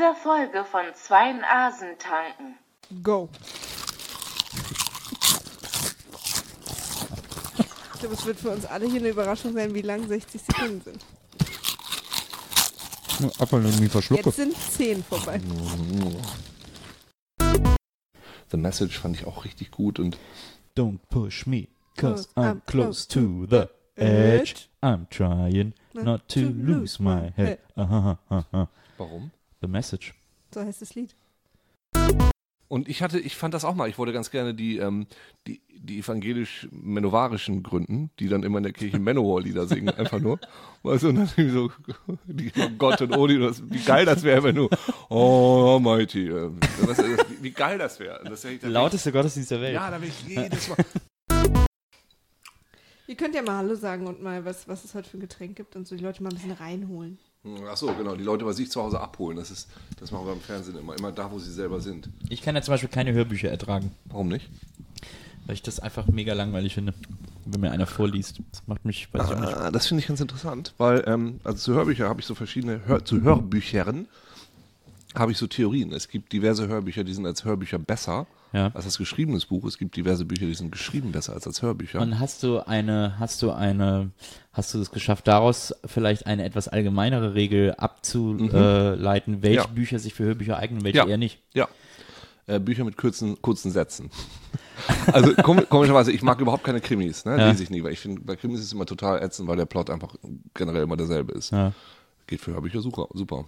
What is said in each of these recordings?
dieser Folge von Zweien Asen tanken. Go. Ich glaube, es wird für uns alle hier eine Überraschung sein, wie lang 60 Sekunden sind. Apfel irgendwie verschlucke. Jetzt sind 10 vorbei. The Message fand ich auch richtig gut und Don't push me, cause I'm close to the edge. I'm trying not to lose my head. warum? The Message. So heißt das Lied. Und ich fand das auch mal, ich wollte ganz gerne die evangelisch-menovarischen gründen, die dann immer in der Kirche Manowar-Lieder singen, einfach nur. Weißt du, und dann so, die Gott und Odin, wie geil das wäre, wenn du, oh, Almighty, wie geil das wäre. Lauteste Gottesdienst der Welt. Ja, da will ich jedes Mal. Ihr könnt ja mal Hallo sagen und mal, was es heute für ein Getränk gibt und so die Leute mal ein bisschen reinholen. Achso, genau, die Leute bei sich zu Hause abholen, das machen wir beim Fernsehen immer da, wo sie selber sind. Ich kann ja zum Beispiel keine Hörbücher ertragen. Warum nicht? Weil ich das einfach mega langweilig finde, wenn mir einer vorliest. Das macht mich, weiß ich auch nicht. Das finde ich ganz interessant, weil also zu Hörbüchern habe ich so verschiedene, zu Hörbüchern habe ich so Theorien. Es gibt diverse Hörbücher, die sind als Hörbücher besser als das geschriebenes Buch. Es gibt diverse Bücher, die sind geschrieben besser als Hörbücher. Und hast du es geschafft, daraus vielleicht eine etwas allgemeinere Regel abzuleiten, welche Bücher sich für Hörbücher eignen, welche eher nicht? Ja. Bücher mit kurzen Sätzen. Also komischerweise, ich mag überhaupt keine Krimis, ne? Lese ich nie, weil ich finde, bei Krimis ist es immer total ätzend, weil der Plot einfach generell immer derselbe ist. Ja. Geht für Hörbücher super.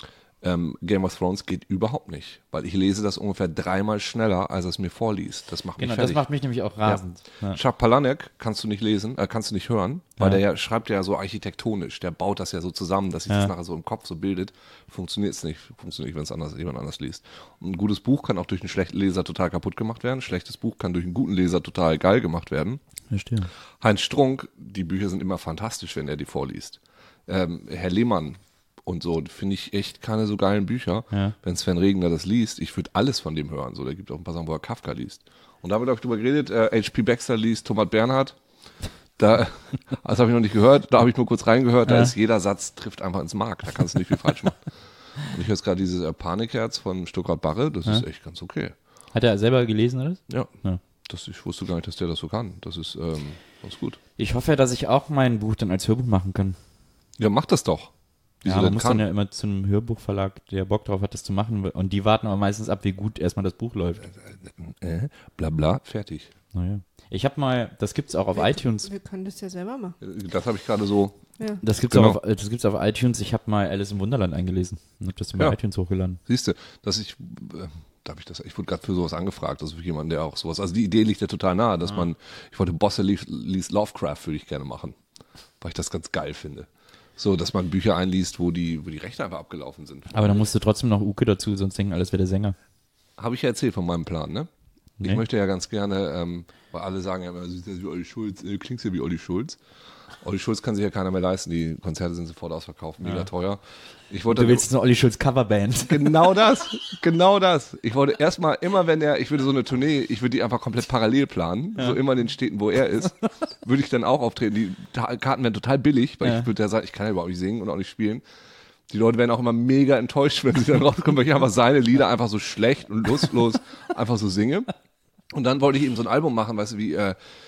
Game of Thrones geht überhaupt nicht, weil ich lese das ungefähr 3-mal schneller, als es mir vorliest. Das macht mich fertig. Das macht mich nämlich auch rasend. Ja. Chuck Palahniuk kannst du nicht lesen, kannst du nicht hören, weil der schreibt ja so architektonisch, der baut das ja so zusammen, dass sich das nachher so im Kopf so bildet. Funktioniert nicht, wenn es jemand anders liest. Und ein gutes Buch kann auch durch einen schlechten Leser total kaputt gemacht werden. Ein schlechtes Buch kann durch einen guten Leser total geil gemacht werden. Verstehe. Heinz Strunk, die Bücher sind immer fantastisch, wenn er die vorliest. Herr Lehmann und so, finde ich echt keine so geilen Bücher. Ja. Wenn Sven Regner das liest, ich würde alles von dem hören. So, der gibt auch ein paar Sachen, wo er Kafka liest. Und da wird auch drüber geredet, H.P. Baxter liest Thomas Bernhard. Das habe ich noch nicht gehört, da habe ich nur kurz reingehört, da ist jeder Satz, trifft einfach ins Mark, da kannst du nicht viel falsch machen. Und ich höre jetzt gerade dieses Panikherz von Stuttgart Barre, das ist echt ganz okay. Hat er selber gelesen, oder? Ja. Ich wusste gar nicht, dass der das so kann. Das ist ganz gut. Ich hoffe ja, dass ich auch mein Buch dann als Hörbuch machen kann. Ja, mach das doch. Man muss dann ja immer zu einem Hörbuchverlag, der Bock drauf hat, das zu machen. Und die warten aber meistens ab, wie gut erstmal das Buch läuft. Blabla, fertig. Naja. Ich habe mal, das gibt's auch auf iTunes. Wir können das ja selber machen. Das habe ich gerade so. Ja. Das gibt's auch auf iTunes. Ich habe mal Alice im Wunderland eingelesen und habe das über iTunes hochgeladen. Siehst du, ich wurde gerade für sowas angefragt, also für jemanden, der auch sowas, also die Idee liegt ja total nahe, dass ich wollte Bosse liest Lovecraft, würde ich gerne machen, weil ich das ganz geil finde. So, dass man Bücher einliest, wo die Rechte einfach abgelaufen sind. Aber dann musst du trotzdem noch Uke dazu, sonst denken alles wäre der Sänger. Habe ich ja erzählt von meinem Plan, ne? Nee. Ich möchte ja ganz gerne, weil alle sagen ja immer, du siehst ja wie Olli Schulz, klingst ja wie Olli Schulz. Olli Schulz kann sich ja keiner mehr leisten, die Konzerte sind sofort ausverkauft, mega teuer. Du willst eine Olli Schulz Coverband. Genau das. Ich wollte erstmal, ich würde so eine Tournee, ich würde die einfach komplett parallel planen, so immer in den Städten, wo er ist, würde ich dann auch auftreten. Die Karten wären total billig, weil ich würde ja sagen, ich kann ja überhaupt nicht singen und auch nicht spielen. Die Leute werden auch immer mega enttäuscht, wenn sie dann rauskommen, weil ich einfach seine Lieder einfach so schlecht und lustlos einfach so singe. Und dann wollte ich eben so ein Album machen, weißt du, wie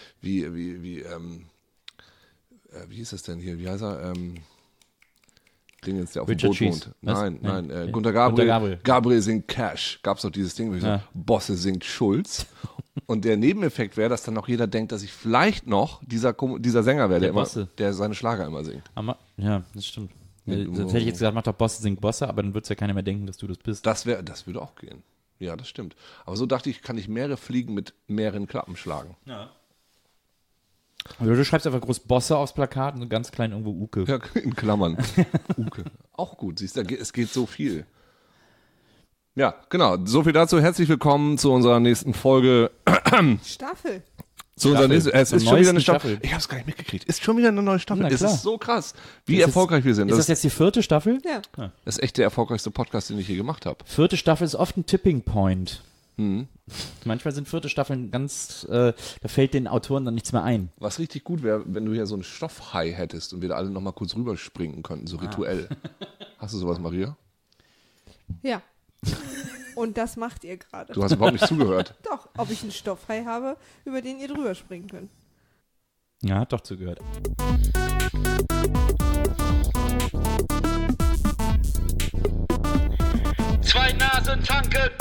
hieß das denn hier? Wie heißt er? Dingens, der auf Richard dem Boot Cheese. wohnt. Nein. Gunter Gabriel. Gabriel singt Cash. Gab's doch dieses Ding, wo ich so, Bosse singt Schulz. Und der Nebeneffekt wäre, dass dann noch jeder denkt, dass ich vielleicht noch dieser Sänger wäre, der seine Schlager immer singt. Ja, das stimmt. Sonst hätte ich jetzt gesagt, mach doch Bosse singt Bosse, aber dann würde es ja keiner mehr denken, dass du das bist. Das würde auch gehen. Ja, das stimmt. Aber so dachte ich, kann ich mehrere Fliegen mit mehreren Klappen schlagen. Ja. Oder du schreibst einfach groß Bosse aufs Plakat und ganz klein irgendwo Uke. Ja, in Klammern. Uke. Auch gut, siehst du, es geht so viel. Ja, genau. So viel dazu. Herzlich willkommen zu unserer nächsten Folge. Staffel. Es ist schon wieder eine Staffel. Ich habe es gar nicht mitgekriegt. Ist schon wieder eine neue Staffel. Es ist so krass, wie erfolgreich wir sind. Ist das jetzt die 4. Staffel? Ja. Das ist echt der erfolgreichste Podcast, den ich je gemacht habe. 4. Staffel ist oft ein Tipping Point. Manchmal sind 4. Staffeln ganz, da fällt den Autoren dann nichts mehr ein. Was richtig gut wäre, wenn du hier so einen Stoffhai hättest und wir da alle nochmal kurz rüberspringen könnten, so rituell. Hast du sowas, Maria? Ja. Und das macht ihr gerade. Du hast überhaupt nicht zugehört. Doch, ob ich einen Stoffhai habe, über den ihr drüber springen könnt. Ja, hat doch zugehört. Zwei Nasen tanken.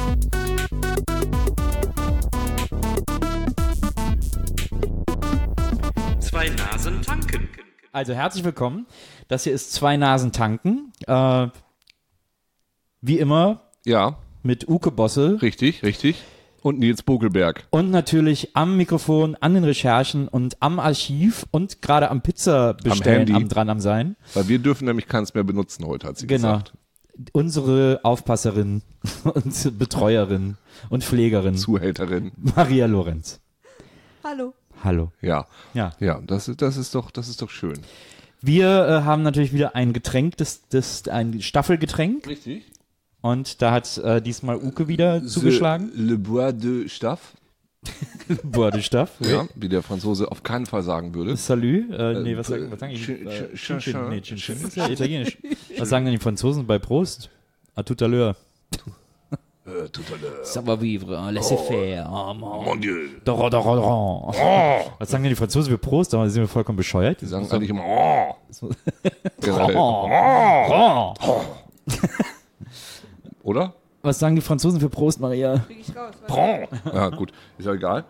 Zwei Nasen tanken. Also herzlich willkommen. Das hier ist Zwei Nasen tanken. Wie immer Ja, mit Uke Bosse richtig. Und Nils Bogelberg. und natürlich am Mikrofon, an den Recherchen und am Archiv und gerade am Pizza bestellen, Handy. am Sein. Weil wir dürfen nämlich keins mehr benutzen heute, hat sie Genau. gesagt. Unsere Aufpasserin und Betreuerin und Pflegerin Zuhälterin. Maria Lorenz. Hallo. Hallo. Ja, Ja. das ist doch schön. Wir haben natürlich wieder ein Getränk, ein Staffelgetränk. Richtig. Und da hat diesmal Uke wieder zugeschlagen. Le Bois de Staff. Boah, die Staff. Ja, wie der Franzose auf keinen Fall sagen würde. Salut. Nee, was sagen ich? Chin Chin. Nee, Chin Chin ist ja italienisch. Was sagen denn die Franzosen bei Prost? A tout à l'heure. Tout à l'heure. Savoir vivre, laissez faire. Oh, Mon Dieu. Was sagen denn die Franzosen für Prost? Da sind wir vollkommen bescheuert. Die sagen eigentlich immer, oh. Oder? Was sagen die Franzosen für Prost, Maria? Krieg ich raus. Ja, gut. Ist ja egal.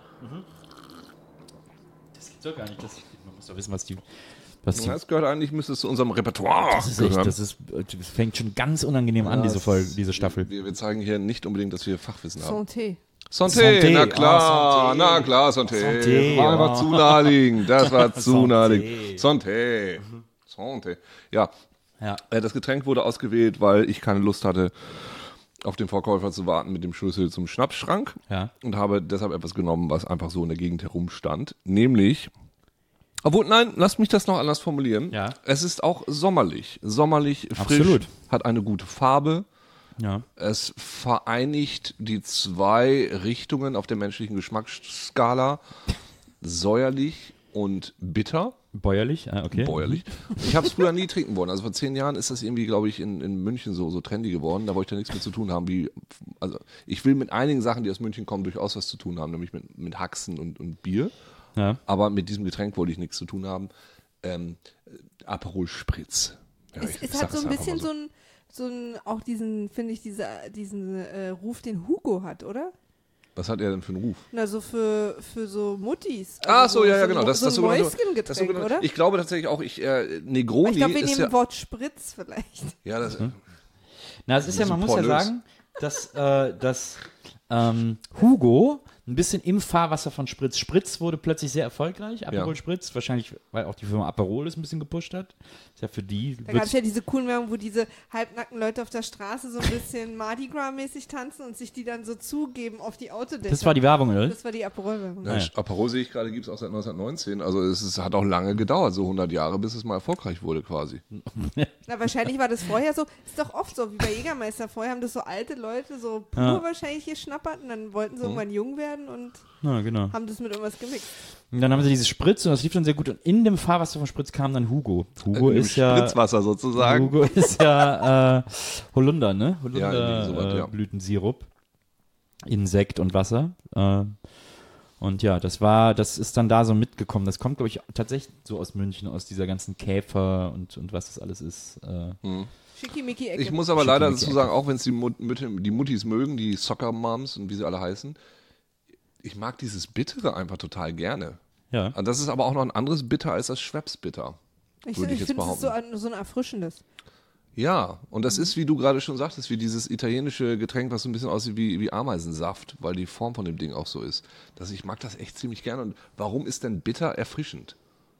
Das geht doch gar nicht. Man muss doch wissen, was die Das gehört eigentlich, müsste es zu unserem Repertoire das ist echt, gehören. das fängt schon ganz unangenehm an, diese Staffel. Wir zeigen hier nicht unbedingt, dass wir Fachwissen haben. Santé. Santé, Santé, na klar, Santé. na klar, Santé. Santé, Das war einfach zu naheliegend, das war zu Santé. naheliegend. Santé. Santé. Ja, Ja. das Getränk wurde ausgewählt, weil ich keine Lust hatte, auf den Verkäufer zu warten mit dem Schlüssel zum Schnapsschrank Ja. und habe deshalb etwas genommen, was einfach so in der Gegend herumstand, nämlich, obwohl, nein, lasst mich das noch anders formulieren. Ja. Es ist auch sommerlich, frisch, Absolut. hat eine gute Farbe. Ja. Es vereinigt die zwei Richtungen auf der menschlichen Geschmacksskala, säuerlich und bitter. Bäuerlich? Ah, okay. Bäuerlich. Ich habe es früher nie trinken wollen. Also vor 10 Jahren ist das irgendwie, glaube ich, in München so trendy geworden. Da wollte ich da nichts mit zu tun haben. Also ich will mit einigen Sachen, die aus München kommen, durchaus was zu tun haben, nämlich mit Haxen und Bier. Ja. Aber mit diesem Getränk wollte ich nichts zu tun haben. Aperol Spritz. Ja, Es hat so ein bisschen auch diesen Ruf, den Hugo hat, oder? Was hat er denn für einen Ruf? Na, so für so Muttis. So, ja, genau. Das ist so ein Mäuschengetränk, oder? Ich glaube tatsächlich auch, Negroni Ich glaube, wir ist nehmen ja... Wort Spritz vielleicht. Ja, das... Na, es ist ja, man muss ja pornös. sagen, dass Hugo ein bisschen im Fahrwasser von Spritz. Spritz wurde plötzlich sehr erfolgreich, Aperol Spritz, wahrscheinlich, weil auch die Firma Aperol es ein bisschen gepusht hat. Ist ja für die. Da gab es ja diese coolen Werbung, wo diese halbnackten Leute auf der Straße so ein bisschen Mardi Gras-mäßig tanzen und sich die dann so zugeben auf die Autodächer. Das war die Werbung, oder? Das war die Aperol-Werbung. Ja, Aperol sehe ich gerade, gibt es auch seit 1919. Also hat auch lange gedauert, so 100 Jahre, bis es mal erfolgreich wurde quasi. Na, wahrscheinlich war das vorher so. Ist doch oft so, wie bei Jägermeister. Vorher haben das so alte Leute so pur wahrscheinlich geschnappert und dann wollten sie irgendwann jung werden und Ja, genau. haben das mit irgendwas gemixt. Und dann haben sie dieses Spritz und das lief dann sehr gut. Und in dem Fahrwasser von Spritz kam dann Hugo. Hugo ist ja. Spritzwasser sozusagen. Hugo ist ja Holunder, ne? Ja, irgendwie sowas, ja. Blütensirup. Insekt und Wasser. Und ja, das ist dann da so mitgekommen. Das kommt, glaube ich, tatsächlich so aus München, aus dieser ganzen Käfer und was das alles ist. Schickimicki-Ecke. Ich muss aber leider dazu sagen, auch wenn es die Muttis mögen, die Soccer Moms und wie sie alle heißen, ich mag dieses Bittere einfach total gerne. Ja. Und das ist aber auch noch ein anderes Bitter als das Schweppes-Bitter. Ich würde ich jetzt finde es behaupten. so ein erfrischendes. Ja, und das ist, wie du gerade schon sagtest, wie dieses italienische Getränk, was so ein bisschen aussieht wie Ameisensaft, weil die Form von dem Ding auch so ist. Ich mag das echt ziemlich gerne. Und warum ist denn bitter erfrischend?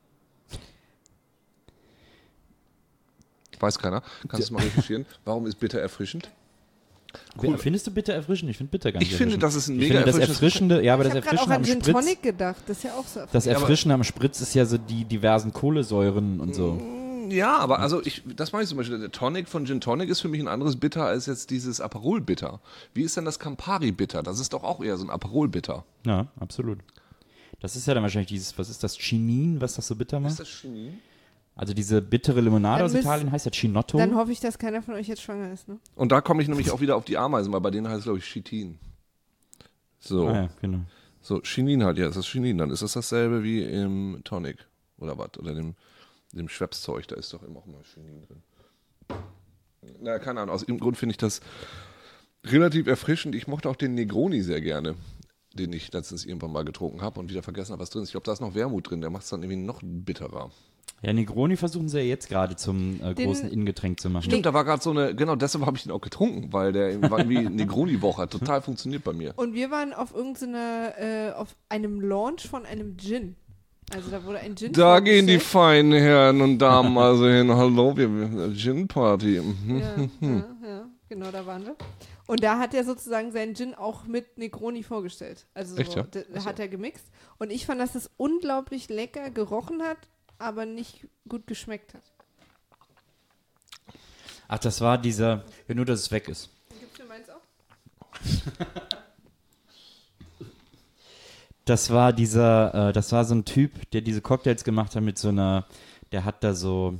Weiß keiner. Kannst du es mal recherchieren? Warum ist bitter erfrischend? Cool. Findest du bitter erfrischend? Ich finde bitter gar nicht Ich finde, erfrischend. das ist ein Ich mega finde, das erfrischendes Erfrischende, ja, aber Ich das habe gerade auch Erfrischende an am Gin Spritz, Tonic gedacht. Das ist ja auch so. das Erfrischende am Spritz ist ja so die diversen Kohlensäuren und so. Ja, aber also das meine ich zum Beispiel. Der Tonic von Gin Tonic ist für mich ein anderes Bitter als jetzt dieses Aperol-Bitter. Wie ist denn das Campari-Bitter? Das ist doch auch eher so ein Aperol-Bitter. Ja, absolut. Das ist ja dann wahrscheinlich dieses, was ist das, Chinin, was das so bitter macht? Ist das Chinin? Also diese bittere Limonade aus Italien heißt ja Chinotto. Dann hoffe ich, dass keiner von euch jetzt schwanger ist, ne? Und da komme ich nämlich auch wieder auf die Ameisen, weil bei denen heißt es, glaube ich, Chitin. So. Ah ja, genau. So, Chinin halt, ja, ist das Chinin. Dann ist das dasselbe wie im Tonic oder was? Oder dem Schweppszeug, da ist doch immer auch mal Chinin drin. Na, keine Ahnung, aus irgendeinem Grund finde ich das relativ erfrischend. Ich mochte auch den Negroni sehr gerne, den ich letztens irgendwann mal getrunken habe und wieder vergessen habe, was drin ist. Ich glaube, da ist noch Wermut drin, der macht es dann irgendwie noch bitterer. Ja, Negroni versuchen sie ja jetzt gerade zum großen Innengetränk zu machen. Stimmt, da war gerade so eine, genau deshalb habe ich den auch getrunken, weil der war irgendwie Negroni-Woche, hat total funktioniert bei mir. Und wir waren auf auf einem Launch von einem Gin. Also da wurde ein Gin Da gehen die vorgestellt. feinen Herren und Damen also hin. Hallo, wir Gin-Party. Ja, genau, da waren wir. Und da hat er sozusagen seinen Gin auch mit Negroni vorgestellt. Also Echt, ja? Hat er gemixt. Und ich fand, dass es unglaublich lecker gerochen hat, aber nicht gut geschmeckt hat. Ach, das war dieser, ja, nur dass es weg ist. Gibt's mir meins auch? Das war das war so ein Typ, der diese Cocktails gemacht hat mit so einer, der hatte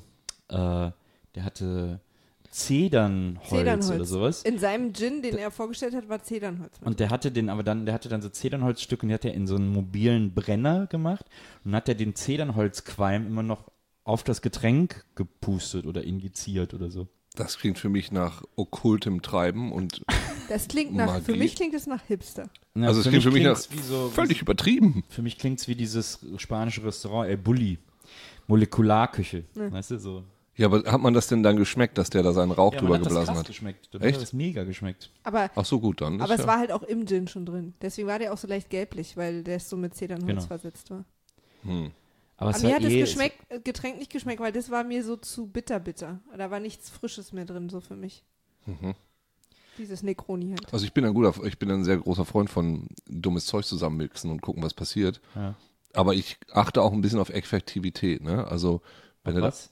Zedernholz oder sowas. In seinem Gin, den er vorgestellt hat, war Zedernholz. Und der hatte dann so Zedernholzstücke und die hat er in so einen mobilen Brenner gemacht und hat er den Zedernholzqualm immer noch auf das Getränk gepustet oder injiziert oder so. Das klingt für mich nach okkultem Treiben und Das klingt Magie. für mich klingt es nach Hipster. Ja, also es klingt für mich nach wie so, völlig übertrieben. Für mich klingt es wie dieses spanische Restaurant El Bulli. Molekularküche. Weißt du, so. Ja, aber hat man das denn dann geschmeckt, dass der da seinen Rauch Ja, drüber man hat das geblasen krass hat? geschmeckt. Echt? Hat das mega geschmeckt. Aber Ach so, gut, dann. Aber ist es ja, war halt auch im Gin schon drin. Deswegen war der auch so leicht gelblich, weil der so mit Zedernholz Genau. versetzt war. Aber Aber mir hat das Getränk nicht geschmeckt, weil das war mir so zu bitter. Da war nichts Frisches mehr drin, so für mich. Dieses Negroni halt. Also ich bin ein sehr großer Freund von dummes Zeug zusammenmixen und gucken, was passiert. Ja. Aber ich achte auch ein bisschen auf Effektivität, ne? Also wenn du Was?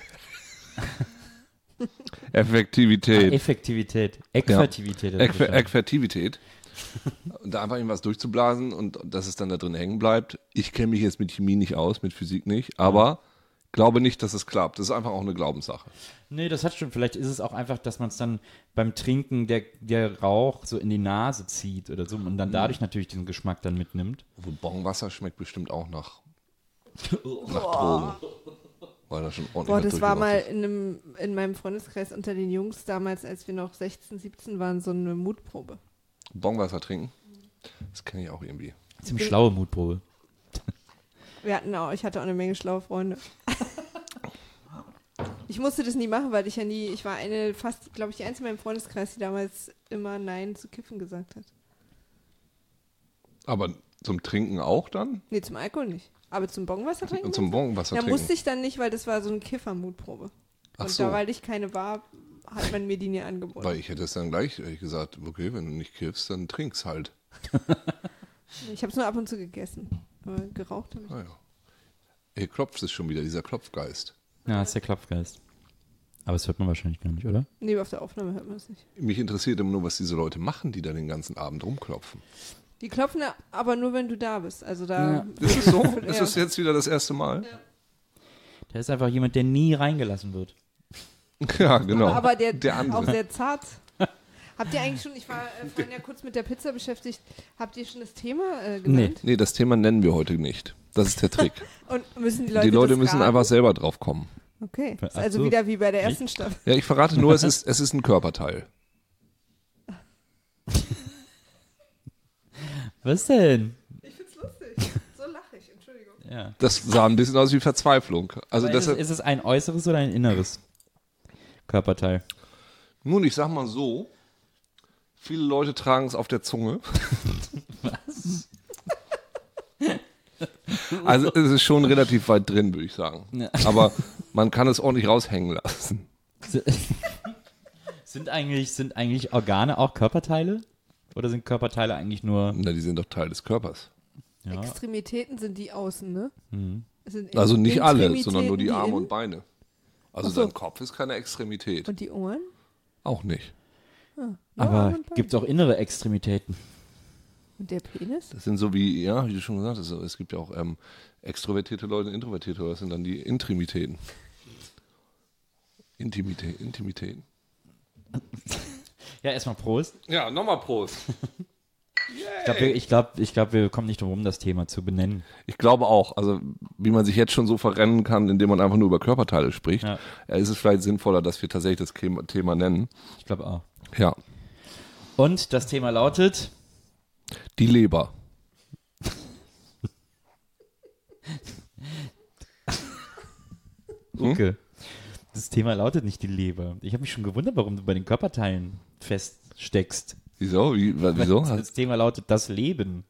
Effektivität. Effektivität. Äquativität. Effektivität. Da einfach irgendwas durchzublasen und dass es dann da drin hängen bleibt. Ich kenne mich jetzt mit Chemie nicht aus, mit Physik nicht, aber glaube nicht, dass es klappt. Das ist einfach auch eine Glaubenssache. Nee, das hat schon. Vielleicht ist es auch einfach, dass man es dann beim Trinken der Rauch so in die Nase zieht oder so und dann dadurch natürlich diesen Geschmack dann mitnimmt. Obwohl Bonwasser schmeckt bestimmt auch nach Drogen. Weil das schon ordentlich Das war mal ist. in meinem Freundeskreis unter den Jungs damals, als wir noch 16, 17 waren, so eine Mutprobe. Bonwasser trinken? Das kenne ich auch irgendwie. Ziemlich schlaue Mutprobe. Ich hatte auch eine Menge schlaue Freunde. Ich musste das nie machen, weil ich war fast, glaube ich, die Einzige in meinem Freundeskreis, die damals immer Nein zu Kiffen gesagt hat. Aber zum Trinken auch dann? Nee, zum Alkohol nicht. Aber zum Bonwasser trinken? Und zum Bonwasser Da trinken? musste ich dann nicht, weil das war so eine Kiffermutprobe. Ach Und so. da, weil ich keine war, hat man mir die nie angeboten. Weil ich hätte es dann gleich gesagt, okay, wenn du nicht kiffst, dann trink's halt. Ich habe es nur ab und zu gegessen. Aber geraucht habe ich. Naja. Hier klopft es schon wieder, dieser Klopfgeist. Ja, ist der Klopfgeist. Aber das hört man wahrscheinlich gar nicht, oder? Nee, auf der Aufnahme hört man es nicht. Mich interessiert immer nur, was diese Leute machen, die da den ganzen Abend rumklopfen. Die klopfen aber nur, wenn du da bist. Also da. Ist es so? Ja. Ist es jetzt wieder das erste Mal? Der ist einfach jemand, der nie reingelassen wird. Ja, genau. Aber der Der andere. auch sehr zart. Habt ihr eigentlich schon, ich war vorhin ja kurz mit der Pizza beschäftigt, habt ihr schon das Thema genannt? Nee, das Thema nennen wir heute nicht. Das ist der Trick. Und müssen die Leute Die Leute das müssen raten? einfach selber drauf kommen. Okay, ist Ach also so. wieder wie bei der ersten Staffel. Ja, ich verrate nur, es ist ein Körperteil. Was denn? Ich find's lustig. So lache ich, Entschuldigung. Ja. Das sah ein bisschen aus wie Verzweiflung. Also Aber deshalb, ist es ein äußeres oder ein inneres Körperteil? nun, ich sag mal so, viele Leute tragen es auf der Zunge. Also es ist schon relativ weit drin, würde ich sagen. Ja. Aber man kann es ordentlich raushängen lassen. Sind eigentlich Organe auch Körperteile? Oder sind Körperteile eigentlich nur... Na, die sind doch Teil des Körpers. Ja. Extremitäten sind die außen, ne? Es sind Also nicht alle, Intremitäten, sondern nur die Arme innen. und Beine. Also Ach so. dein Kopf ist keine Extremität. Und die Ohren? Auch nicht. Aber und Beine. gibt es auch innere Extremitäten? Und der Penis? Das sind so wie, ja, wie du schon gesagt hast, es gibt ja auch extrovertierte Leute und introvertierte Leute, das sind dann die Intrimitäten. Intimitäten. Ja, erstmal Prost. Ja, nochmal Prost. Ich glaube, wir kommen nicht drum rum, das Thema zu benennen. Ich glaube auch, also wie man sich jetzt schon so verrennen kann, indem man einfach nur über Körperteile spricht, ist es vielleicht sinnvoller, dass wir tatsächlich das Thema nennen. Ich glaube auch. Ja. Und das Thema lautet? Die Leber. Okay. Das Thema lautet nicht die Leber. Ich habe mich schon gewundert, warum du bei den Körperteilen feststeckst. Wieso? Wieso? Das Thema lautet das Leben.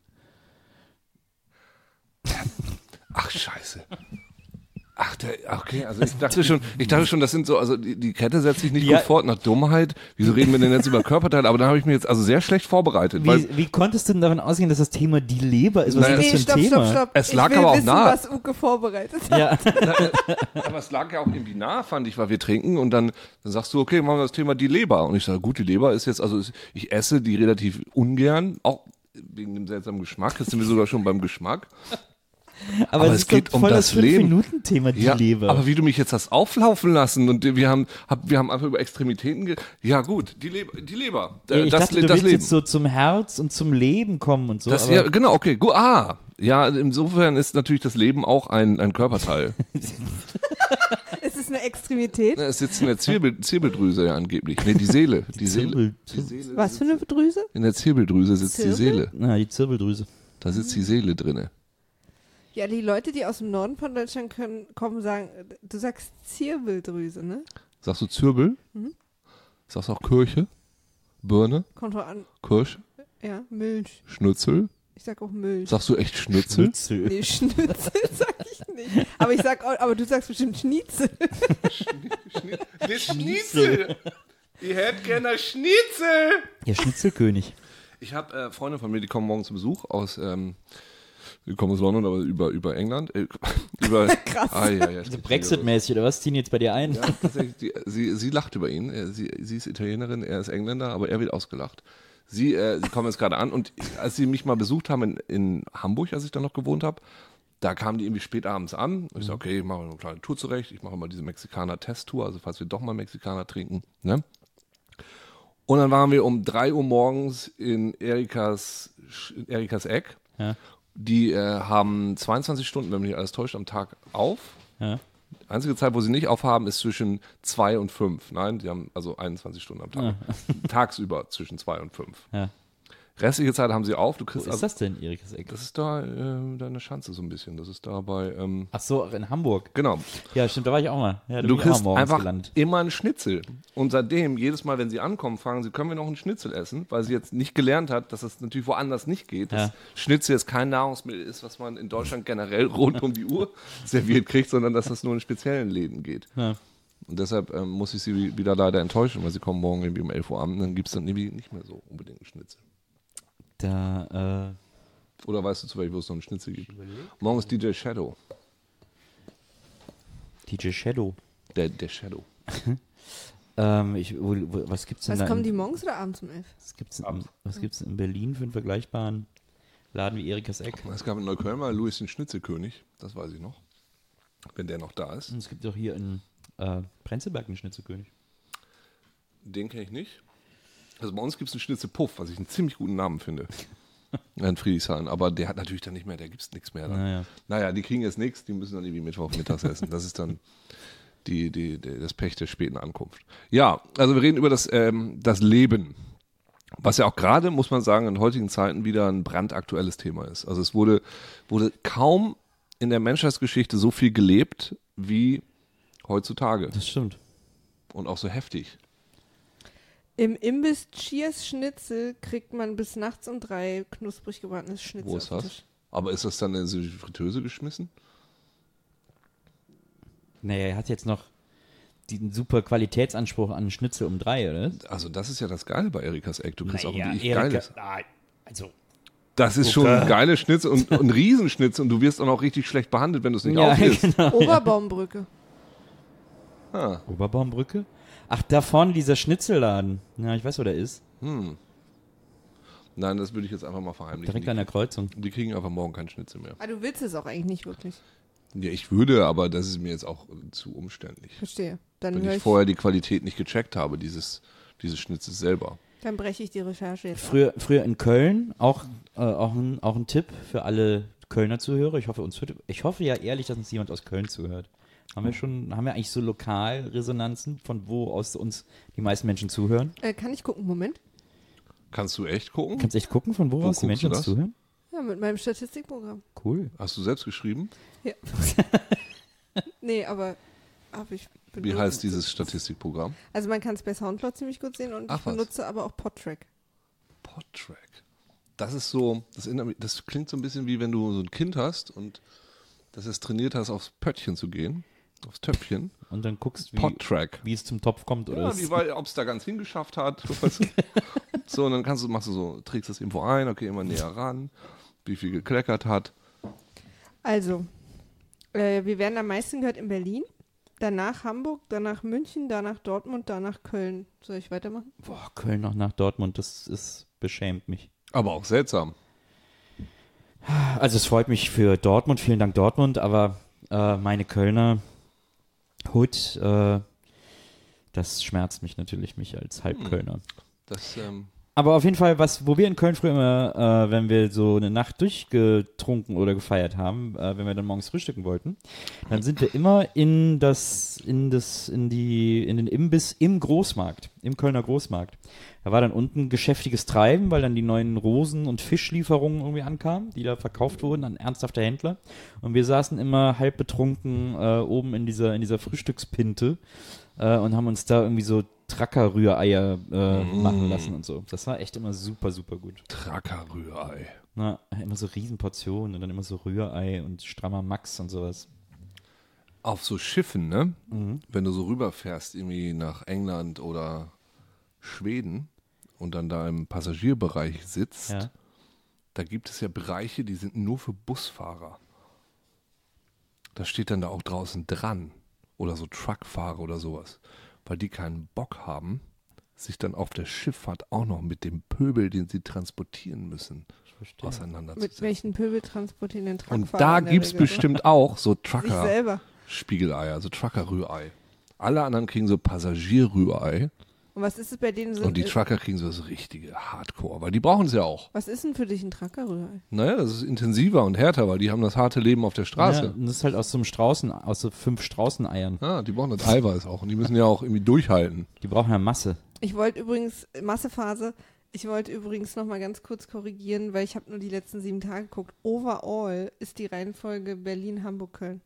Ach, scheiße. Ach, okay, also ich dachte schon, das sind so, also die Kette setzt sich nicht gut fort nach Dummheit. Wieso reden wir denn jetzt über Körperteile? Aber da habe ich mir jetzt also sehr schlecht vorbereitet. Wie konntest du denn davon ausgehen, dass das Thema die Leber ist? Was ist das für ein Thema? Stopp. Es lag ich will aber auch wissen, nahe. was Uke vorbereitet hat. Ja. Aber es lag ja auch irgendwie nah, fand ich, weil wir trinken und dann sagst du, okay, machen wir das Thema die Leber. Und ich sage, gut, die Leber ist jetzt, also ich esse die relativ ungern, auch wegen dem seltsamen Geschmack. Jetzt sind wir sogar schon beim Geschmack. Aber es geht um das Leben. 5-Minuten-Thema, die Leber. Aber wie du mich jetzt hast auflaufen lassen und wir haben einfach über Extremitäten ja gut, die Leber. Ich dachte, du willst jetzt so zum Herz und zum Leben kommen und so. Ja, genau, okay, gut. Ja, insofern ist natürlich das Leben auch ein Körperteil. Ist es eine Extremität? Es sitzt in der Zirbeldrüse ja angeblich. Nee, die Seele. Die Seele. Was für eine Drüse? In der Zirbeldrüse sitzt die Seele. Ja, die Zirbeldrüse. Da sitzt die Seele drinne. Ja, die Leute, die aus dem Norden von Deutschland kommen, sagen, du sagst Zirbeldrüse, ne? Sagst du Zirbel? Mhm. Sagst du auch Kirche? Birne? Kommt doch an. Kirsch? Ja, Milch. Schnitzel? Ich sag auch Milch. Sagst du echt Schnitzel? Nee, Schnitzel sag ich nicht. Aber du sagst bestimmt Schnitzel. Schnitzel! Ich hätte gerne Schnitzel! Ja, Schnitzelkönig. Ich habe Freunde von mir, die kommen morgen zu Besuch die kommen aus London, aber über England. Krass. Also Brexit-mäßig, oder was? Ziehen jetzt bei dir ein? Ja, tatsächlich. Sie lacht über ihn. Sie ist Italienerin, er ist Engländer, aber er wird ausgelacht. Sie kommen jetzt gerade an und als sie mich mal besucht haben in Hamburg, als ich da noch gewohnt habe, da kamen die irgendwie spät abends an. Ich sage, okay, ich mache eine kleine Tour zurecht. Ich mache mal diese Mexikaner-Test-Tour, also falls wir doch mal Mexikaner trinken. Ne? Und dann waren wir um 3 Uhr morgens in Erikas Eck. Ja. Die haben 22 Stunden, wenn mich nicht alles täuscht, am Tag auf. Ja. Die einzige Zeit, wo sie nicht aufhaben, ist zwischen 2 und 5. Nein, die haben also 21 Stunden am Tag. Ja. Tagsüber zwischen 2 und 5. Ja. Restliche Zeit haben sie auf. Wo ist das denn, Erikas Eck? Das ist da eine Schanze so ein bisschen. Das ist da bei... Ach so, in Hamburg. Genau. Ja, stimmt, da war ich auch mal. Ja, du kriegst einfach immer einen Schnitzel. Und seitdem, jedes Mal, wenn sie ankommen, fragen sie, können wir noch einen Schnitzel essen? Weil sie jetzt nicht gelernt hat, dass das natürlich woanders nicht geht. Dass Schnitzel jetzt kein Nahrungsmittel ist, was man in Deutschland generell rund um die Uhr serviert kriegt, sondern dass das nur in speziellen Läden geht. Ja. Und deshalb muss ich sie wieder leider enttäuschen, weil sie kommen morgen irgendwie um 11 Uhr an und dann gibt es dann irgendwie nicht mehr so unbedingt einen Schnitzel. Oder weißt du zufällig, wo es noch einen Schnitzel gibt? Morgen ist DJ Shadow. DJ Shadow? Der Shadow. Was gibt's denn da? Kommen die morgens oder abends um 11? Was gibt's in Berlin für einen vergleichbaren Laden wie Erikas Eck? Es gab in Neukölln mal Louis den Schnitzelkönig, das weiß ich noch. Wenn der noch da ist. Und es gibt doch hier in Prenzlberg einen Schnitzelkönig. Den kenne ich nicht. Also bei uns gibt es einen Schnitzelpuff, was ich einen ziemlich guten Namen finde. In Friedrichshain. Aber der hat natürlich dann nicht mehr, der gibt es nichts mehr. Naja, die kriegen jetzt nichts, die müssen dann irgendwie mittags essen. Das ist dann das Pech der späten Ankunft. Ja, also wir reden über das Leben. Was ja auch gerade, muss man sagen, in heutigen Zeiten wieder ein brandaktuelles Thema ist. Also es wurde kaum in der Menschheitsgeschichte so viel gelebt wie heutzutage. Das stimmt. Und auch so heftig. Im Imbiss Cheers Schnitzel kriegt man bis nachts um 3 knusprig gebratenes Schnitzel. Wo ist das? Aber ist das dann in die Fritteuse geschmissen? Naja, er hat jetzt noch diesen super Qualitätsanspruch an Schnitzel um 3, oder? Also das ist ja das Geile bei Erikas Eck. Du kriegst auch ein geiles. Das ist schon ein geiles Schnitzel und ein Riesenschnitzel und du wirst auch noch richtig schlecht behandelt, wenn du es nicht aufisst. Genau, Oberbaumbrücke. Oberbaumbrücke? Ach, da vorne dieser Schnitzelladen. Ja, ich weiß, wo der ist. Nein, das würde ich jetzt einfach mal verheimlichen. Direkt an der Kreuzung. Die kriegen einfach morgen keinen Schnitzel mehr. Aber du willst es auch eigentlich nicht wirklich. Ja, ich würde, aber das ist mir jetzt auch zu umständlich. Verstehe. Dann Wenn höre ich ich, vorher die Qualität nicht gecheckt habe, dieses Schnitzes selber. dann breche ich die Recherche jetzt ab. Früher in Köln, auch ein Tipp für alle Kölner Zuhörer. Ich hoffe ja ehrlich, dass uns jemand aus Köln zuhört. Haben wir eigentlich so Lokalresonanzen, von wo aus uns die meisten Menschen zuhören? Kann ich gucken? Moment. Kannst du echt gucken? Kannst du echt gucken, von wo aus die guckst Menschen du uns das? zuhören? Ja, mit meinem Statistikprogramm. Cool. Hast du selbst geschrieben? Ja. Nee, aber ich benutze, Wie heißt dieses Statistikprogramm? Also man kann es bei Soundcloud ziemlich gut sehen und Ach, ich was? benutze aber auch Podtrack. Podtrack. Das ist so, das klingt so ein bisschen wie wenn du so ein Kind hast und das es trainiert hast, aufs Pöttchen zu gehen, aufs Töpfchen. Und dann guckst, Podtrack. wie es zum Topf kommt. Oder Ja, ob es da ganz hingeschafft hat. So, und dann machst du so, trägst das irgendwo ein, okay, immer näher ran, wie viel gekleckert hat. Also, wir werden am meisten gehört in Berlin, danach Hamburg, danach München, danach Dortmund, danach Köln. Soll ich weitermachen? Boah, Köln noch nach Dortmund, beschämt mich. Aber auch seltsam. Also es freut mich für Dortmund, vielen Dank Dortmund, aber meine Kölner Hood, das schmerzt mich natürlich, mich als Halbkölner. Das, Aber auf jeden Fall, wo wir in Köln früher immer, wenn wir so eine Nacht durchgetrunken oder gefeiert haben, wenn wir dann morgens frühstücken wollten, dann sind wir immer in den Imbiss im Großmarkt, im Kölner Großmarkt. Da war dann unten geschäftiges Treiben, weil dann die neuen Rosen- und Fischlieferungen irgendwie ankamen, die da verkauft wurden an ernsthafte Händler. Und wir saßen immer halb betrunken oben in dieser Frühstückspinte und haben uns da irgendwie so Tracker-Rühreier machen lassen und so. Das war echt immer super, super gut. Tracker-Rührei. Na, immer so Riesenportionen und dann immer so Rührei und strammer Max und sowas. Auf so Schiffen, ne? Wenn du so rüberfährst, irgendwie nach England oder Schweden und dann da im Passagierbereich sitzt, Ja. da gibt es ja Bereiche, die sind nur für Busfahrer. Da steht dann da auch draußen dran. Oder so Truckfahrer oder sowas. Weil die keinen Bock haben, sich dann auf der Schifffahrt auch noch mit dem Pöbel, den sie transportieren müssen, Mit auseinanderzusetzen. welchen Pöbel transportieren den Truckfahrer? Und da in der gibt es Regel, bestimmt auch so oder? Sich selber. Trucker-Spiegeleier, so Trucker-Rührei. Alle anderen kriegen so Passagier-Rührei Und was ist es bei denen? und die Trucker kriegen so das richtige Hardcore, weil die brauchen es ja auch. Was ist denn für dich ein Trucker-Rührei? Naja, das ist intensiver und härter, weil die haben das harte Leben auf der Ja, Straße. und das ist halt aus so 5 Straußeneiern. Ja, die brauchen das Eiweiß auch und die müssen ja auch irgendwie durchhalten. Die brauchen ja Masse. Ich wollte übrigens, Massephase, noch mal ganz kurz korrigieren, weil ich habe nur die letzten 7 Tage geguckt. Overall ist die Reihenfolge Berlin, Hamburg, Köln.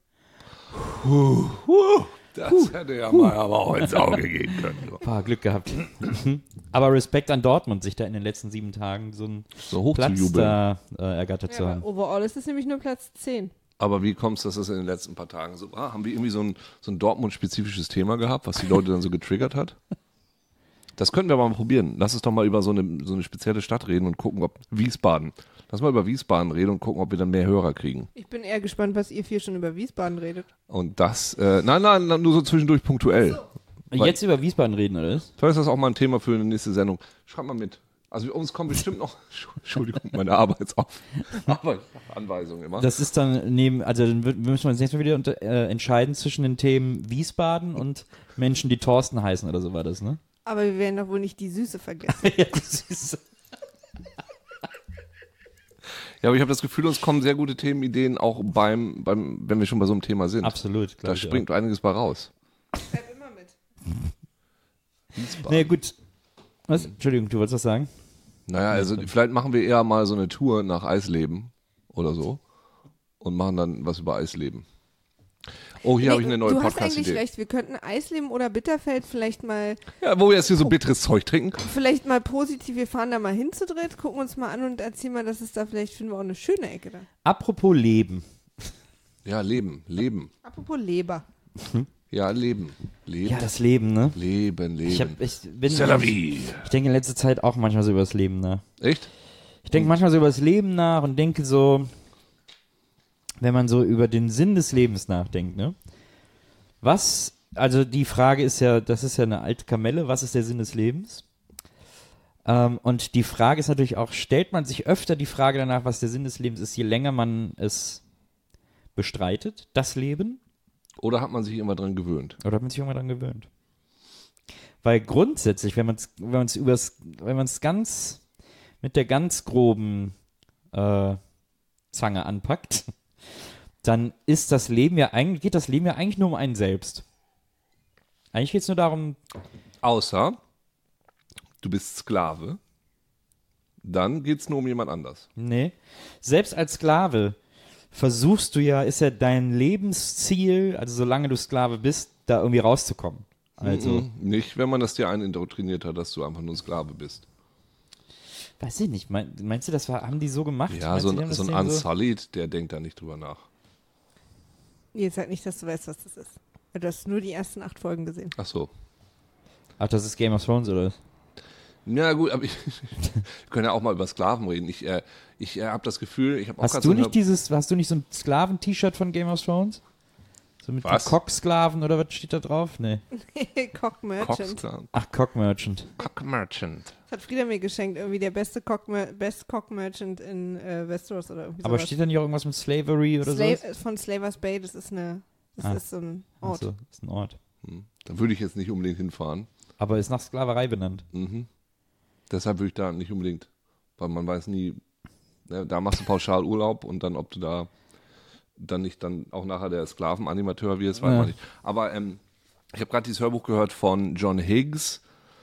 Das hätte ja mal aber auch ins Auge gehen können. Glück gehabt. Aber Respekt an Dortmund, sich da in den letzten 7 Tagen so einen So hoch Platz zu jubeln. da ergattert zu Ja, haben. aber overall ist es nämlich nur Platz 10. Aber wie kommt es, dass das in den letzten paar Tagen so war? Haben wir irgendwie so ein Dortmund-spezifisches Thema gehabt, was die Leute dann so getriggert hat? Das könnten wir aber mal probieren. Lass uns doch mal über so eine spezielle Stadt reden und gucken, ob Wiesbaden. Lass mal über Wiesbaden reden und gucken, ob wir dann mehr Hörer kriegen. Ich bin eher gespannt, was ihr 4 schon über Wiesbaden redet. Und das, nein, nur so zwischendurch punktuell. Jetzt über Wiesbaden reden, oder was? Vielleicht ist das auch mal ein Thema für eine nächste Sendung. Schreib mal mit. Also uns kommt bestimmt noch, Entschuldigung, meine Arbeitsanweisung immer. Das ist dann dann müssen wir uns jetzt mal wieder entscheiden zwischen den Themen Wiesbaden und Menschen, die Thorsten heißen oder so war das, ne? Aber wir werden doch wohl nicht die Süße vergessen. Ja, das ist Ja, aber ich habe das Gefühl, uns kommen sehr gute Themenideen auch wenn wir schon bei so einem Thema sind. absolut. Da springt einiges bei raus. Bleib immer mit. Wiesbaden. Nee, gut. Was? Entschuldigung, du wolltest was sagen? Naja, also vielleicht machen wir eher mal so eine Tour nach Eisleben oder so und machen dann was über Eisleben. Oh, hier habe ich eine neue Du hast eigentlich Podcast-Idee. recht, wir könnten Eisleben oder Bitterfeld vielleicht mal Ja, wo wir jetzt hier so bitteres Zeug trinken. positiv, wir fahren da mal hin zu dritt, gucken uns mal an und erzählen mal, dass es da vielleicht, finden wir auch eine schöne Ecke da. Apropos Leben. Ja, Leben. Apropos Leber. Ja, Leben. Ja, das Leben, ne? Leben. Ich C'est la vie. denke in letzter Zeit auch manchmal so über das Leben nach. Echt? Ich denke manchmal so über das Leben nach und denke so, wenn man so über den Sinn des Lebens nachdenkt, ne? Also die Frage ist ja, das ist ja eine alte Kamelle, was ist der Sinn des Lebens? Und die Frage ist natürlich auch, stellt man sich öfter die Frage danach, was der Sinn des Lebens ist, je länger man es bestreitet, das Leben? Oder hat man sich immer dran gewöhnt? Oder hat man sich irgendwann dran gewöhnt? Weil grundsätzlich, wenn man es ganz mit der ganz groben Zange anpackt, dann geht das Leben ja eigentlich nur um einen selbst. Eigentlich geht es nur darum. Außer du bist Sklave, dann geht es nur um jemand anders. Nee. Selbst als Sklave versuchst du ja, ist ja dein Lebensziel, also solange du Sklave bist, da irgendwie rauszukommen. Also. Nicht, wenn man das dir indoktriniert hat, dass du einfach nur ein Sklave bist. Weiß ich nicht. Meinst du, haben die so gemacht? Ja, Meinst so du, die haben ein das denen Unsullied, der denkt da nicht drüber nach. Jetzt sag nicht, dass du weißt, was das ist. Du hast nur die ersten 8 Folgen gesehen. Ach so. Ach, das ist Game of Thrones, oder? Ja gut, aber wir können ja auch mal über Sklaven reden. Ich habe das Gefühl, ich habe auch Hast du nicht so ein Sklaven-T-Shirt von Game of Thrones? So mit Was? Cock-Sklaven oder was steht da drauf? Nee. Cock Merchant. Ach, Cock Merchant. Cock Merchant. Das hat Frieda mir geschenkt, irgendwie der beste Cock Merchant in Westeros oder irgendwie Aber sowas. steht da nicht auch irgendwas mit Slavery oder so? Von Slavers Bay, das ist so ein Ort. Achso, ist ein Ort. Da würde ich jetzt nicht unbedingt hinfahren. Aber ist nach Sklaverei benannt. Deshalb würde ich da nicht unbedingt, weil man weiß nie, ne, da machst du pauschal Urlaub und dann, ob du da dann nicht dann auch nachher der Sklavenanimateur wirst, weiß man nicht. Aber ich habe gerade dieses Hörbuch gehört von John Higgs,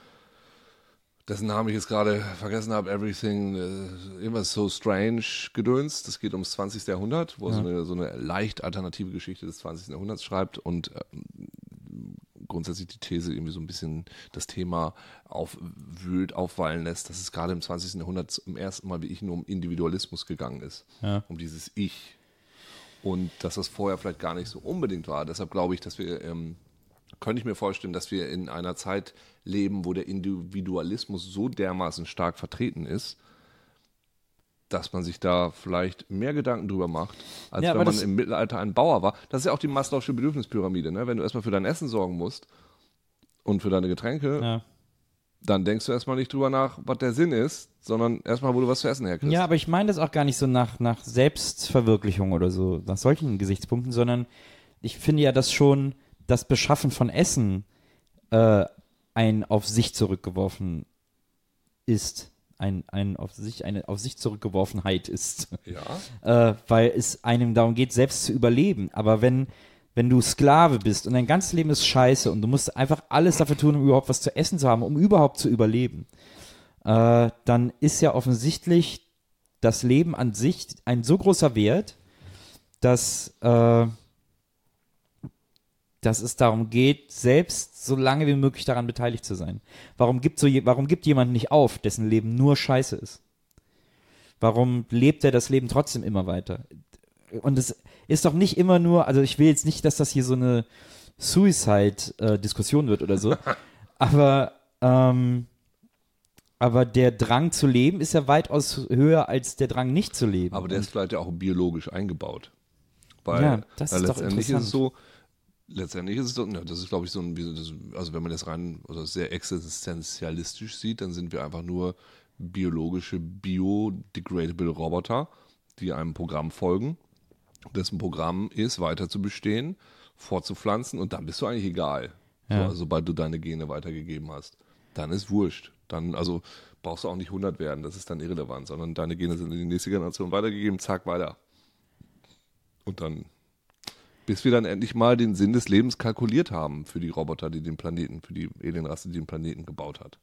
dessen Namen ich jetzt gerade vergessen habe, Everything, immer so strange gedöns. Das geht ums 20. Jahrhundert, wo er so eine leicht alternative Geschichte des 20. Jahrhunderts schreibt und grundsätzlich die These irgendwie so ein bisschen das Thema aufwallen lässt, dass es gerade im 20. Jahrhundert zum ersten Mal wie ich nur um Individualismus gegangen ist. Ja. Um dieses Ich. Und dass das vorher vielleicht gar nicht so unbedingt war. Deshalb glaube ich, dass wir, könnte ich mir vorstellen, dass wir in einer Zeit leben, wo der Individualismus so dermaßen stark vertreten ist, dass man sich da vielleicht mehr Gedanken drüber macht, als wenn man im Mittelalter ein Bauer war. Das ist ja auch die Maslow'sche Bedürfnispyramide, ne? Wenn du erstmal für dein Essen sorgen musst und für deine Getränke, dann denkst du erstmal nicht drüber nach, was der Sinn ist, sondern erstmal, wo du was zu essen herkriegst. Ja, aber ich meine das auch gar nicht so nach Selbstverwirklichung oder so, nach solchen Gesichtspunkten, sondern ich finde ja, dass schon das Beschaffen von Essen ein auf sich zurückgeworfen ist. Eine auf sich zurückgeworfenheit ist. Ja. Weil es einem darum geht, selbst zu überleben. Aber wenn du Sklave bist und dein ganzes Leben ist scheiße und du musst einfach alles dafür tun, um überhaupt was zu essen zu haben, um überhaupt zu überleben, dann ist ja offensichtlich das Leben an sich ein so großer Wert, dass es darum geht, selbst so lange wie möglich daran beteiligt zu sein. Warum gibt jemand nicht auf, dessen Leben nur scheiße ist? Warum lebt er das Leben trotzdem immer weiter? Und es ist doch nicht immer nur, also ich will jetzt nicht, dass das hier so eine Suicide-Diskussion wird oder so, aber der Drang zu leben ist ja weitaus höher als der Drang nicht zu leben. Aber der ist vielleicht ja auch biologisch eingebaut. Weil ja, das ist doch interessant. Letztendlich ist es so, das ist glaube ich so also wenn man das rein oder sehr existenzialistisch sieht, dann sind wir einfach nur biologische, biodegradable Roboter, die einem Programm folgen, dessen Programm ist, weiter zu bestehen, fortzupflanzen und dann bist du eigentlich egal, sobald du deine Gene weitergegeben hast. Dann ist wurscht. Dann, also brauchst du auch nicht 100 werden, das ist dann irrelevant, sondern deine Gene sind in die nächste Generation weitergegeben, zack, weiter. Und dann bis wir dann endlich mal den Sinn des Lebens kalkuliert haben für die Roboter, die den Planeten, für die Alienrasse, die den Planeten gebaut hat.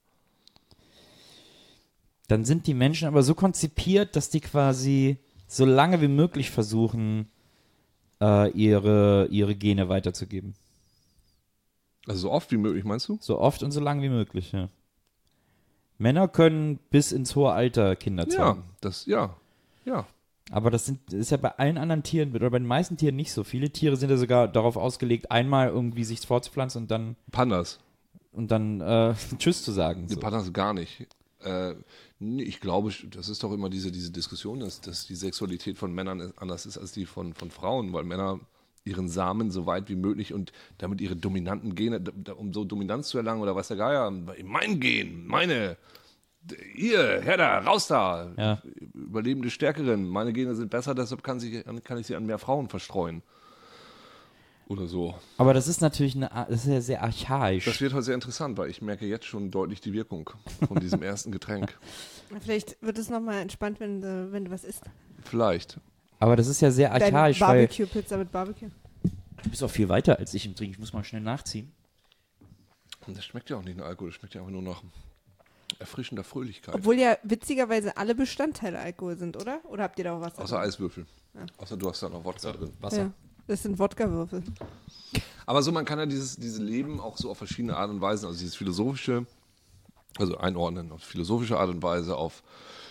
Dann sind die Menschen aber so konzipiert, dass die quasi so lange wie möglich versuchen, ihre Gene weiterzugeben. Also so oft wie möglich, meinst du? So oft und so lange wie möglich, ja. Männer können bis ins hohe Alter Kinder zeugen. Ja. Aber das ist ja bei allen anderen Tieren, oder bei den meisten Tieren nicht so. Viele Tiere sind ja sogar darauf ausgelegt, einmal irgendwie sich fortzupflanzen und dann Pandas. Und dann Tschüss zu sagen. Die Pandas gar nicht. Ich glaube, das ist doch immer diese Diskussion, dass die Sexualität von Männern anders ist als die von Frauen, weil Männer ihren Samen so weit wie möglich und damit ihre dominanten Gene, um so Dominanz zu erlangen oder was der Geier, mein Gen, hier, her da, raus da, ja. Überlebende Stärkerin, meine Gene sind besser, deshalb kann ich sie an mehr Frauen verstreuen. oder so. Aber das ist natürlich das ist ja sehr archaisch. Das wird heute sehr interessant, weil ich merke jetzt schon deutlich die Wirkung von diesem ersten Getränk. Vielleicht wird es nochmal entspannt, wenn du was isst. Vielleicht. Aber das ist ja sehr archaisch, Deine weil Barbecue-Pizza mit Barbecue. du bist auch viel weiter als ich im Trinken. Ich muss mal schnell nachziehen. Und das schmeckt ja auch nicht nach Alkohol, das schmeckt ja einfach nur nach erfrischender Fröhlichkeit. Obwohl ja witzigerweise alle Bestandteile Alkohol sind, oder? Oder habt ihr da auch was Außer drin? Eiswürfel. Ja. Außer du hast da noch Wodka drin. Wasser. Ja, das sind Wodka-Würfel. Aber so, man kann ja diese Leben auch so auf verschiedene Art und Weise, also dieses philosophische, also einordnen auf philosophische Art und Weise, auf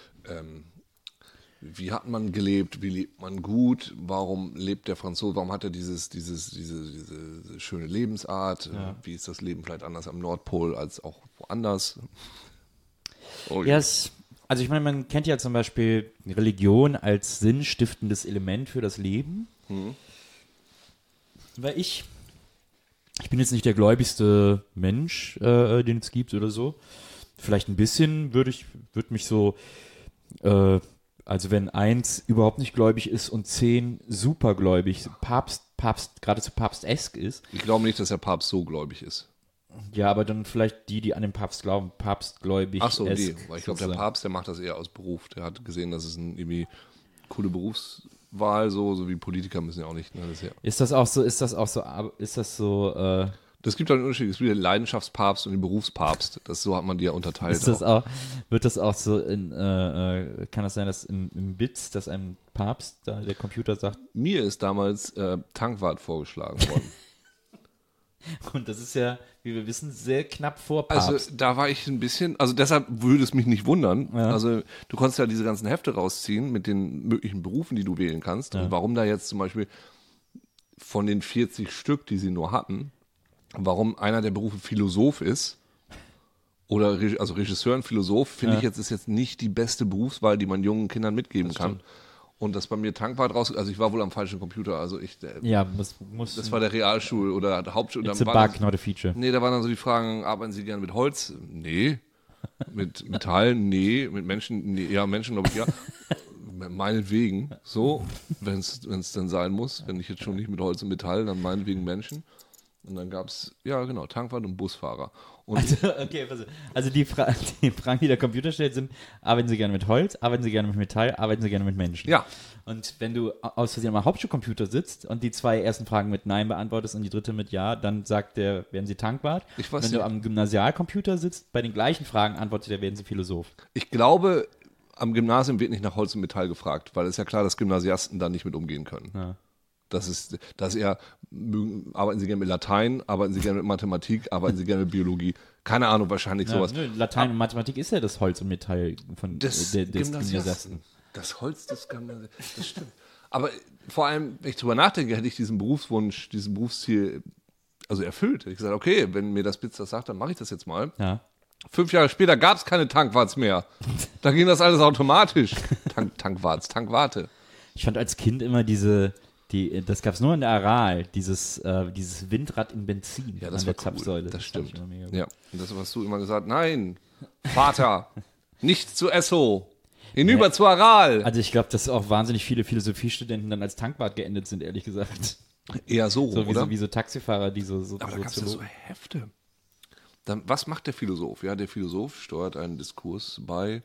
wie hat man gelebt, wie lebt man gut, warum lebt der Franzose, warum hat er diese schöne Lebensart, wie ist das Leben vielleicht anders am Nordpol als auch woanders. Oh, Ja, also ich meine, man kennt ja zum Beispiel Religion als sinnstiftendes Element für das Leben. Weil ich bin jetzt nicht der gläubigste Mensch, den es gibt oder so. Vielleicht ein bisschen würde mich so, also wenn 1 überhaupt nicht gläubig ist und 10 supergläubig, Papst, geradezu papstesk ist. Ich glaube nicht, dass der Papst so gläubig ist. Ja, aber dann vielleicht die an den Papst glauben, papstgläubig. Ach so, nee, weil ich glaube, der Papst, der macht das eher aus Beruf. Der hat gesehen, dass es eine irgendwie coole Berufswahl, so wie Politiker müssen ja auch nicht. Ne, das Ist das so, das gibt halt einen Unterschied. Es gibt den Leidenschaftspapst und den Berufspapst. So hat man die ja unterteilt. wird das auch so kann das sein, dass im BITS, dass einem Papst, da der Computer sagt? Mir ist damals Tankwart vorgeschlagen worden. Und das ist ja, wie wir wissen, sehr knapp vor Papst. Also da war ich ein bisschen, also deshalb würde es mich nicht wundern. Ja. Also du konntest ja diese ganzen Hefte rausziehen mit den möglichen Berufen, die du wählen kannst. Ja. Und warum da jetzt zum Beispiel von den 40 Stück, die sie nur hatten, warum einer der Berufe Philosoph ist oder also Regisseur und Philosoph, finde ich ist jetzt nicht die beste Berufswahl, die man jungen Kindern mitgeben kann. Und das bei mir Tankwart raus, also ich war wohl am falschen Computer, also das war der Realschul- oder der Hauptschul. It's a bug, not a feature. Nee, da waren dann so die Fragen, arbeiten Sie gerne mit Holz? Nee. Mit Metall? Nee. Mit Menschen? Nee. Ja, Menschen glaube ich, ja. Meinetwegen. So, wenn es dann sein muss. Wenn ich jetzt schon nicht mit Holz und Metall, dann meinetwegen Menschen. Und dann gab es, ja genau, Tankwart und Busfahrer. Und also die Fragen, die der Computer stellt, sind: Arbeiten Sie gerne mit Holz, arbeiten Sie gerne mit Metall, arbeiten Sie gerne mit Menschen? Ja. Und wenn du aus Versehen am Hauptschulcomputer sitzt und die 2 ersten Fragen mit Nein beantwortest und die dritte mit Ja, dann sagt der, werden Sie Tankwart. Wenn du am Gymnasialcomputer sitzt, bei den gleichen Fragen antwortet der, werden Sie Philosoph. Ich glaube, am Gymnasium wird nicht nach Holz und Metall gefragt, weil es ist ja klar, dass Gymnasiasten da nicht mit umgehen können. Ja. Das ist eher, arbeiten Sie gerne mit Latein, arbeiten Sie gerne mit Mathematik, arbeiten Sie gerne mit Biologie. Keine Ahnung, wahrscheinlich sowas. Latein und Mathematik ist ja das Holz und Metall des Gymnasiasten. Das Holz des Gymnasiasten, das stimmt. Aber vor allem, wenn ich drüber nachdenke, hätte ich diesen Berufswunsch, diesen Berufsziel also erfüllt. Hätte ich gesagt, okay, wenn mir das Blitz das sagt, dann mache ich das jetzt mal. Ja. 5 Jahre später gab es keine Tankwarts mehr. Da ging das alles automatisch. Tankwarte. Ich fand als Kind immer das gab es nur in der Aral, dieses Windrad in Benzin Ja, das an war der Zapfsäule. Cool. Das fand ich stimmt. immer mega gut. Ja, und das hast du immer gesagt, nein, Vater, nicht zu Esso, hinüber zu Aral. Also ich glaube, dass auch wahnsinnig viele Philosophiestudenten dann als Tankwart geendet sind, ehrlich gesagt. Eher so, oder? Wie so Taxifahrer, die so Aber da gab es ja so Hefte. Dann, was macht der Philosoph? Ja, der Philosoph steuert einen Diskurs bei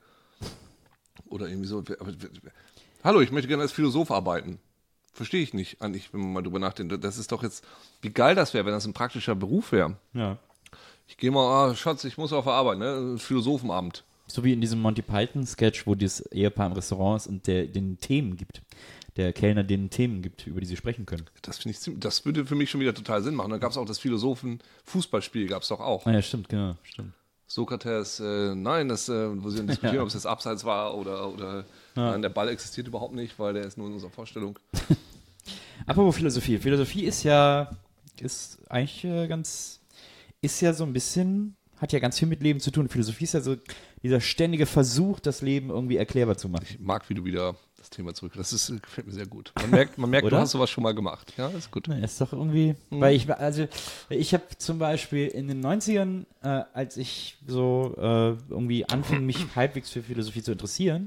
oder irgendwie so. Hallo, ich möchte gerne als Philosoph arbeiten. Verstehe ich nicht, eigentlich, wenn man mal drüber nachdenkt. Das ist doch jetzt, wie geil das wäre, wenn das ein praktischer Beruf wäre. Ja. Ich gehe mal, Schatz, ich muss auf der Arbeit, ne? Philosophenamt. So wie in diesem Monty Python-Sketch, wo das Ehepaar im Restaurant ist und den Themen gibt. Der Kellner denen Themen gibt, über die sie sprechen können. Das würde für mich schon wieder total Sinn machen. Dann gab es auch das Philosophen-Fußballspiel, gab es doch auch. Ah ja, stimmt, genau, stimmt. Sokrates, nein, wo sie dann diskutieren, ob es jetzt abseits war oder nein, der Ball existiert überhaupt nicht, weil der ist nur in unserer Vorstellung. Apropos Philosophie. Philosophie ist ja so ein bisschen, hat ja ganz viel mit Leben zu tun. Philosophie ist ja so dieser ständige Versuch, das Leben irgendwie erklärbar zu machen. Ich mag, wie du wieder das Thema zurück. Das gefällt mir sehr gut. Man merkt du hast sowas schon mal gemacht. Ja, ist gut. Ja, ist doch irgendwie, weil ich habe zum Beispiel in den 90ern, als ich so irgendwie anfing, mich halbwegs für Philosophie zu interessieren,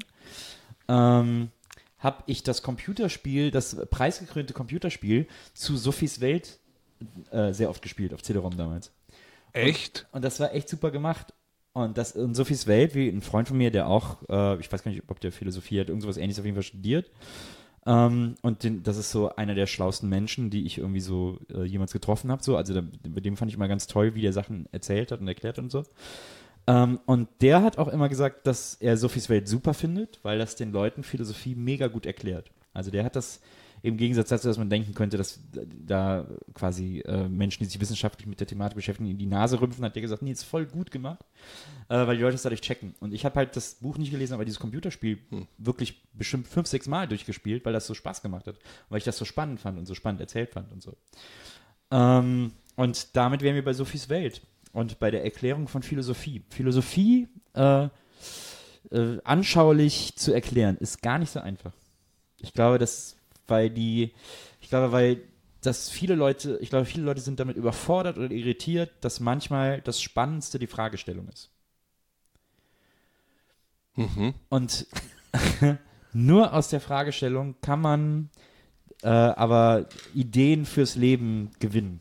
habe ich das preisgekrönte Computerspiel zu Sophies Welt sehr oft gespielt, auf CD-ROM damals. Echt? Und das war echt super gemacht. Und das in Sophies Welt, wie ein Freund von mir, der auch, ich weiß gar nicht, ob der Philosophie hat, irgendwas Ähnliches auf jeden Fall studiert. Das ist so einer der schlauesten Menschen, die ich irgendwie so jemals getroffen habe. So. Also bei dem fand ich immer ganz toll, wie der Sachen erzählt hat und erklärt und so. Und der hat auch immer gesagt, dass er Sophies Welt super findet, weil das den Leuten Philosophie mega gut erklärt. Also der hat das im Gegensatz dazu, dass man denken könnte, dass da quasi Menschen, die sich wissenschaftlich mit der Thematik beschäftigen, in die Nase rümpfen, hat der gesagt, nee, ist voll gut gemacht, weil die Leute es dadurch checken. Und ich habe halt das Buch nicht gelesen, aber dieses Computerspiel wirklich bestimmt 5-6 Mal durchgespielt, weil das so Spaß gemacht hat. Und weil ich das so spannend fand und so spannend erzählt fand und so. Und damit wären wir bei Sophies Welt und bei der Erklärung von Philosophie. Philosophie anschaulich zu erklären, ist gar nicht so einfach. Ich glaube, weil viele Leute sind damit überfordert oder irritiert, dass manchmal das Spannendste die Fragestellung ist. Und nur aus der Fragestellung kann man aber Ideen fürs Leben gewinnen.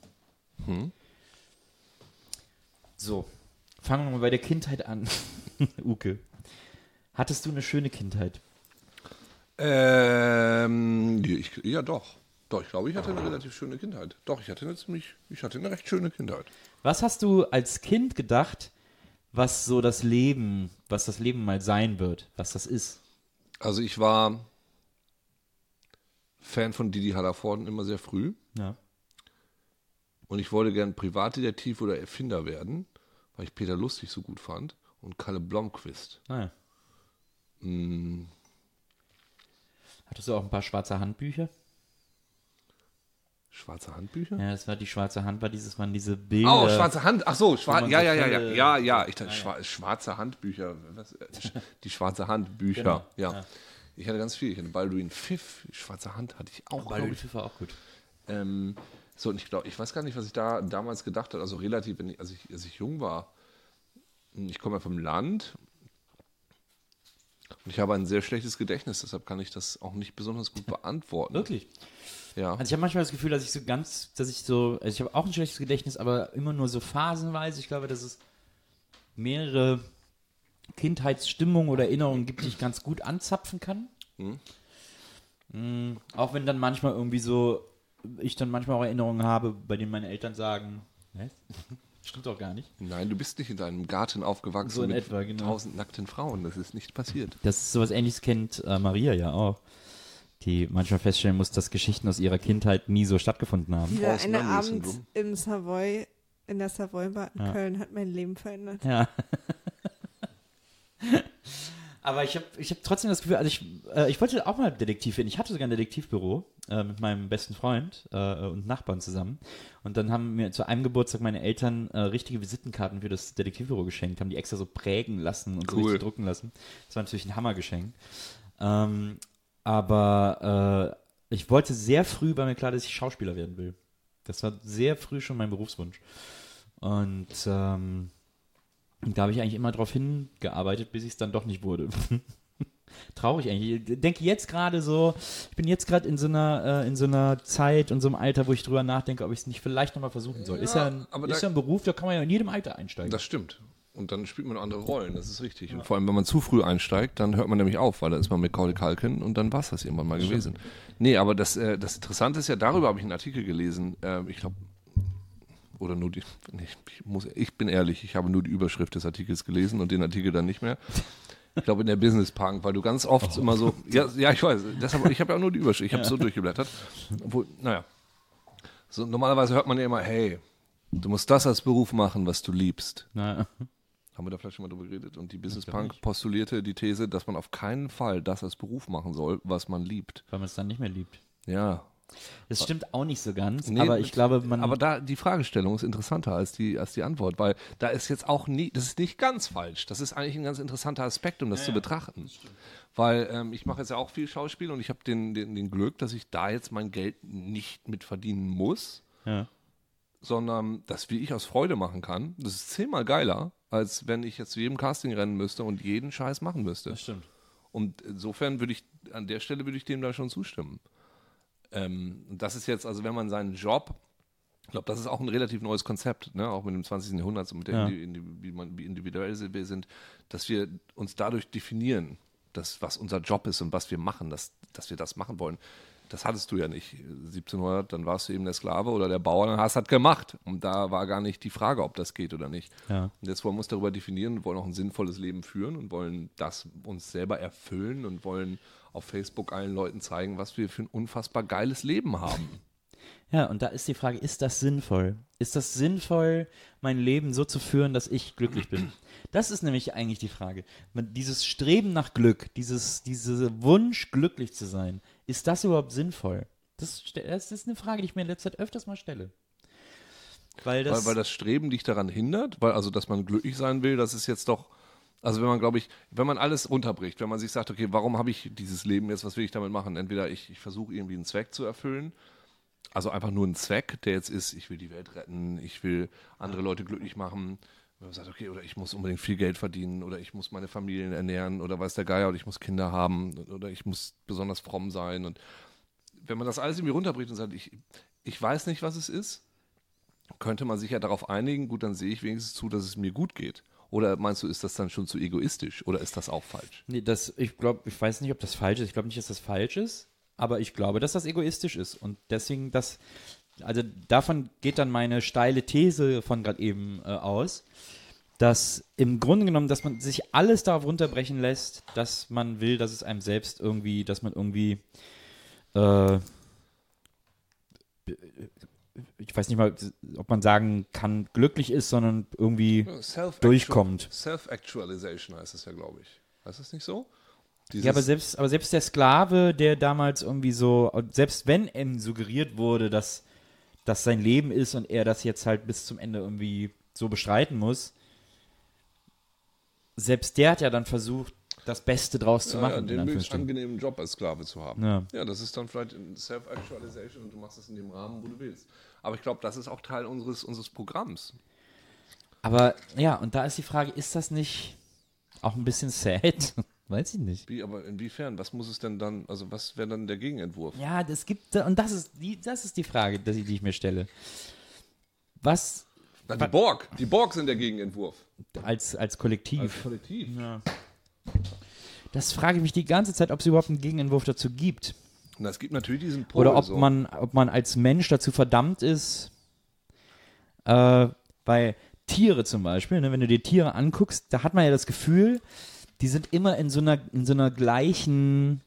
So, fangen wir mal bei der Kindheit an. Uke, hattest du eine schöne Kindheit? Ja, doch. Doch, ich glaube, ich hatte eine relativ schöne Kindheit. Doch, ich hatte eine recht schöne Kindheit. Was hast du als Kind gedacht, was das Leben mal sein wird, was das ist? Also ich war Fan von Didi Hallervorden immer sehr früh. Ja. Und ich wollte gern Privatdetektiv oder Erfinder werden, weil ich Peter Lustig so gut fand und Kalle Blomqvist. Ah, ja. Hattest du auch ein paar schwarze Handbücher? Schwarze Handbücher? Ja, das war die schwarze Hand, waren diese Bilder. Oh, schwarze Hand. Ach so, man ja. Ich dachte, schwarze Handbücher. Die schwarze Handbücher. Genau. Ja. Ich hatte ganz viel. Ich hatte Balduin Pfiff. Schwarze Hand hatte ich auch. Balduin Pfiff war auch gut. So, und ich weiß gar nicht, was ich da damals gedacht habe. Also relativ, als ich jung war. Ich komme ja vom Land. Und ich habe ein sehr schlechtes Gedächtnis, deshalb kann ich das auch nicht besonders gut beantworten. Wirklich? Ja. Also ich habe manchmal das Gefühl, ich habe auch ein schlechtes Gedächtnis, aber immer nur so phasenweise. Ich glaube, dass es mehrere Kindheitsstimmungen oder Erinnerungen gibt, die ich ganz gut anzapfen kann. Auch wenn dann manchmal ich dann manchmal auch Erinnerungen habe, bei denen meine Eltern sagen, was? Stimmt doch gar nicht. Nein, du bist nicht in deinem Garten aufgewachsen so in mit etwa, genau. 1000 nackten Frauen. Das ist nicht passiert. Das ist sowas Ähnliches kennt Maria ja auch, die manchmal feststellen muss, dass Geschichten aus ihrer Kindheit nie so stattgefunden haben. Dieser eine Abend im Savoy, in der Savoy Bar in Köln hat mein Leben verändert. Ja. Aber ich hab trotzdem das Gefühl, also ich wollte auch mal Detektiv werden. Ich hatte sogar ein Detektivbüro mit meinem besten Freund und Nachbarn zusammen. Und dann haben mir zu einem Geburtstag meine Eltern richtige Visitenkarten für das Detektivbüro geschenkt, haben die extra so prägen lassen und so richtig drucken lassen. Das war natürlich ein Hammergeschenk. Aber ich wollte sehr früh, war mir klar, dass ich Schauspieler werden will. Das war sehr früh schon mein Berufswunsch. Und da habe ich eigentlich immer darauf hingearbeitet, bis ich es dann doch nicht wurde. Traurig eigentlich. Ich denke jetzt gerade so, ich bin jetzt gerade in so einer Zeit und so einem Alter, wo ich drüber nachdenke, ob ich es nicht vielleicht nochmal versuchen soll. Ist ja ein Beruf, da kann man ja in jedem Alter einsteigen. Das stimmt. Und dann spielt man andere Rollen, das ist richtig. Ja. Und vor allem, wenn man zu früh einsteigt, dann hört man nämlich auf, weil dann ist man Macaulay Culkin und dann war es das irgendwann mal gewesen. Nee, aber das Interessante ist ja, darüber habe ich einen Artikel gelesen, ich glaube, oder nur ich bin ehrlich, ich habe nur die Überschrift des Artikels gelesen und den Artikel dann nicht mehr. Ich glaube in der Business Punk, weil du ganz oft immer so, ja, ich weiß, deshalb, ich habe ja auch nur die Überschrift, ich habe so durchgeblättert. Obwohl, so normalerweise hört man ja immer, hey, du musst das als Beruf machen, was du liebst. Naja. Haben wir da vielleicht schon mal drüber geredet? Und die Business Punk postulierte die These, dass man auf keinen Fall das als Beruf machen soll, was man liebt. Weil man es dann nicht mehr liebt. Ja. Das stimmt auch nicht so ganz, aber ich glaube, Aber da die Fragestellung ist interessanter als die Antwort, weil da ist jetzt auch das ist nicht ganz falsch. Das ist eigentlich ein ganz interessanter Aspekt, um das zu betrachten. Weil ich mache jetzt ja auch viel Schauspiel und ich habe den Glück, dass ich da jetzt mein Geld nicht mit verdienen muss, sondern das, wie ich aus Freude machen kann. Das ist 10-mal geiler, als wenn ich jetzt zu jedem Casting rennen müsste und jeden Scheiß machen müsste. Das stimmt. Und insofern an der Stelle würde ich dem da schon zustimmen. Das ist jetzt, also wenn man seinen Job Ich glaube, das ist auch ein relativ neues Konzept, ne? Auch mit dem 20. Jahrhundert, so mit der wie individuell wir sind, dass wir uns dadurch definieren, was unser Job ist und was wir machen, dass wir das machen wollen. Das hattest du ja nicht. 1700, dann warst du eben der Sklave oder der Bauer, dann hast du das gemacht. Und da war gar nicht die Frage, ob das geht oder nicht. Ja. Und jetzt wollen wir uns darüber definieren, wollen auch ein sinnvolles Leben führen und wollen das uns selber erfüllen und wollen auf Facebook allen Leuten zeigen, was wir für ein unfassbar geiles Leben haben. Ja, und da ist die Frage, ist das sinnvoll? Ist das sinnvoll, mein Leben so zu führen, dass ich glücklich bin? Das ist nämlich eigentlich die Frage. Dieses Streben nach Glück, dieser Wunsch, glücklich zu sein, ist das überhaupt sinnvoll? Das ist eine Frage, die ich mir in letzter Zeit öfters mal stelle. Weil das Streben dich daran hindert, dass man glücklich sein will, das ist jetzt doch, also wenn man alles runterbricht, wenn man sich sagt, okay, warum habe ich dieses Leben jetzt, was will ich damit machen? Entweder ich versuche irgendwie einen Zweck zu erfüllen, also einfach nur einen Zweck, der jetzt ist, ich will die Welt retten, ich will andere Leute glücklich machen. Wenn man sagt, okay, oder ich muss unbedingt viel Geld verdienen oder ich muss meine Familien ernähren oder weiß der Geier oder ich muss Kinder haben oder ich muss besonders fromm sein. Und wenn man das alles irgendwie runterbricht und sagt, ich weiß nicht, was es ist, könnte man sich ja darauf einigen, gut, dann sehe ich wenigstens zu, dass es mir gut geht. Oder meinst du, ist das dann schon zu egoistisch oder ist das auch falsch? Nee, ich weiß nicht, ob das falsch ist. Ich glaube nicht, dass das falsch ist. Aber ich glaube, dass das egoistisch ist und deswegen also davon geht dann meine steile These von gerade eben aus, dass im Grunde genommen, dass man sich alles darauf runterbrechen lässt, dass man will, dass es einem selbst irgendwie, dass man irgendwie, ich weiß nicht mal, ob man sagen kann, glücklich ist, sondern irgendwie durchkommt. Self-Actualization heißt es ja, glaube ich. Heißt das nicht so? Ja, aber selbst der Sklave, der damals irgendwie so, selbst wenn ihm suggeriert wurde, dass das sein Leben ist und er das jetzt halt bis zum Ende irgendwie so bestreiten muss, selbst der hat ja dann versucht, das Beste draus zu machen. Ja, den möglichst angenehmen Job als Sklave zu haben. Ja, das ist dann vielleicht in Self-Actualization und du machst es in dem Rahmen, wo du willst. Aber ich glaube, das ist auch Teil unseres Programms. Aber ja, und da ist die Frage, ist das nicht auch ein bisschen sad? Weiß ich nicht. Aber inwiefern? Was muss es denn dann, also was wäre dann der Gegenentwurf? Ja, das ist die Frage, die ich mir stelle. Was? Na, die Borg sind der Gegenentwurf. Als Kollektiv. Als Kollektiv. Ja. Das frage ich mich die ganze Zeit, ob es überhaupt einen Gegenentwurf dazu gibt. Na, es gibt natürlich diesen Pol. Oder ob man als Mensch dazu verdammt ist, bei Tiere zum Beispiel, ne, wenn du dir Tiere anguckst, da hat man ja das Gefühl, die sind immer in einer gleichen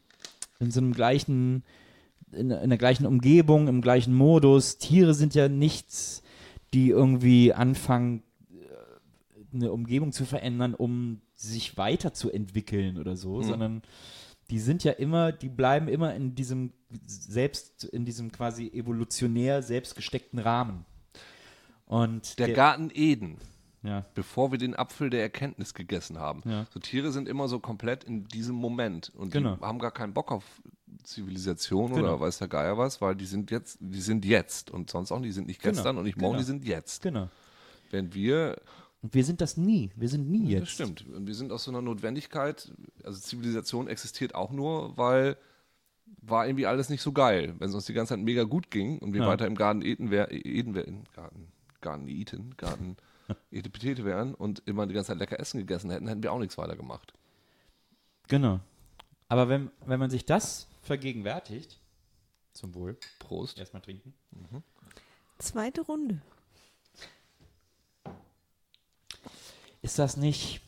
Umgebung, im gleichen Modus. Tiere sind ja nichts, die irgendwie anfangen, eine Umgebung zu verändern, um sich weiterzuentwickeln oder so, sondern die bleiben immer in diesem quasi evolutionär selbst gesteckten Rahmen. Und der Garten Eden. Ja. Bevor wir den Apfel der Erkenntnis gegessen haben. Ja. So Tiere sind immer so komplett in diesem Moment und die haben gar keinen Bock auf Zivilisation oder weiß der Geier was, weil die sind jetzt und sonst auch, die sind nicht gestern und nicht morgen, die sind jetzt. Genau. Während wir sind das nie. Wir sind nie jetzt. Das stimmt. Und wir sind aus so einer Notwendigkeit, also Zivilisation existiert auch nur, weil war irgendwie alles nicht so geil. Wenn es uns die ganze Zeit mega gut ging und wir weiter im Garten Etepetete wären und immer die ganze Zeit lecker Essen gegessen hätten wir auch nichts weiter gemacht. Genau. Aber wenn man sich das vergegenwärtigt, zum Wohl. Prost. Erstmal trinken. Zweite Runde. Ist das nicht,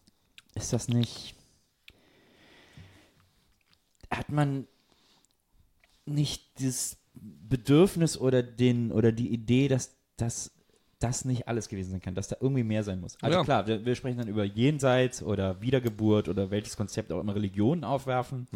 hat man nicht das Bedürfnis oder die Idee, dass das nicht alles gewesen sein kann, dass da irgendwie mehr sein muss. Also klar, wir sprechen dann über Jenseits oder Wiedergeburt oder welches Konzept auch immer Religionen aufwerfen,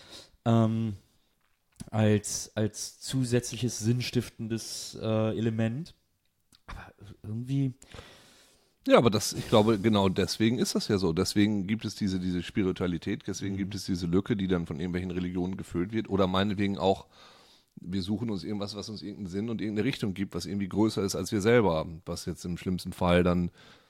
als zusätzliches sinnstiftendes Element. Aber irgendwie... Ja, aber ich glaube, genau deswegen ist das ja so. Deswegen gibt es diese Spiritualität, deswegen gibt es diese Lücke, die dann von irgendwelchen Religionen gefüllt wird. Oder meinetwegen auch, wir suchen uns irgendwas, was uns irgendeinen Sinn und irgendeine Richtung gibt, was irgendwie größer ist als wir selber. Was jetzt im schlimmsten Fall dann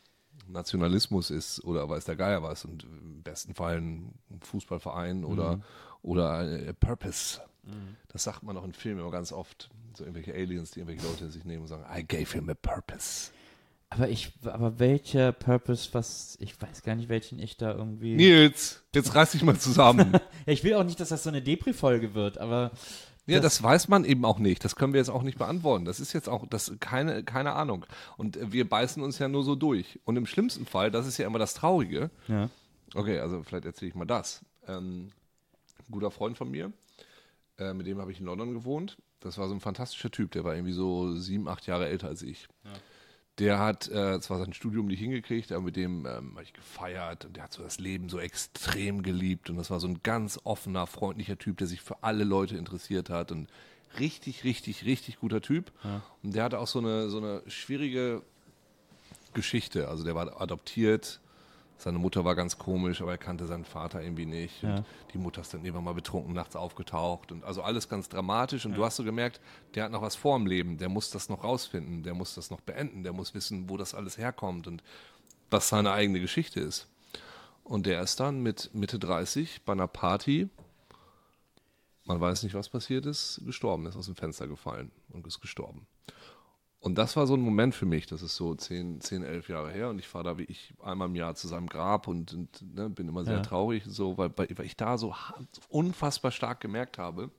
Nationalismus ist oder weiß der Geier was und im besten Fall ein Fußballverein oder Purpose. Das sagt man auch in Filmen immer ganz oft. So irgendwelche Aliens, die irgendwelche Leute sich nehmen und sagen, I gave him a purpose. Aber welcher Purpose, ich weiß gar nicht, welchen ich da irgendwie... Nils, jetzt reiß dich mal zusammen. Ja, ich will auch nicht, dass das so eine Depri-Folge wird, aber... Ja, das weiß man eben auch nicht. Das können wir jetzt auch nicht beantworten. Das ist jetzt auch keine Ahnung. Und wir beißen uns ja nur so durch. Und im schlimmsten Fall, das ist ja immer das Traurige. Ja. Okay, also vielleicht erzähle ich mal das. Ein guter Freund von mir, mit dem habe ich in London gewohnt. Das war so ein fantastischer Typ. Der war irgendwie so 7, 8 Jahre älter als ich. Ja. Der hat zwar sein Studium nicht hingekriegt, aber mit dem habe ich gefeiert und der hat so das Leben so extrem geliebt und das war so ein ganz offener, freundlicher Typ, der sich für alle Leute interessiert hat und richtig, richtig, richtig guter Typ. Ja. Und der hatte auch so eine schwierige Geschichte, also der war adoptiert, seine Mutter war ganz komisch, aber er kannte seinen Vater irgendwie nicht. Ja. Und die Mutter ist dann irgendwann mal betrunken nachts aufgetaucht. Und also alles ganz dramatisch. Und du hast so gemerkt, der hat noch was vor im Leben. Der muss das noch rausfinden. Der muss das noch beenden. Der muss wissen, wo das alles herkommt und was seine eigene Geschichte ist. Und der ist dann mit Mitte 30 bei einer Party, man weiß nicht, was passiert ist, gestorben. Ist aus dem Fenster gefallen und ist gestorben. Und das war so ein Moment für mich, das ist so 10, 11 Jahre her und ich fahre da wie ich einmal im Jahr zu seinem Grab und bin immer sehr traurig, so, weil ich da so unfassbar stark gemerkt habe,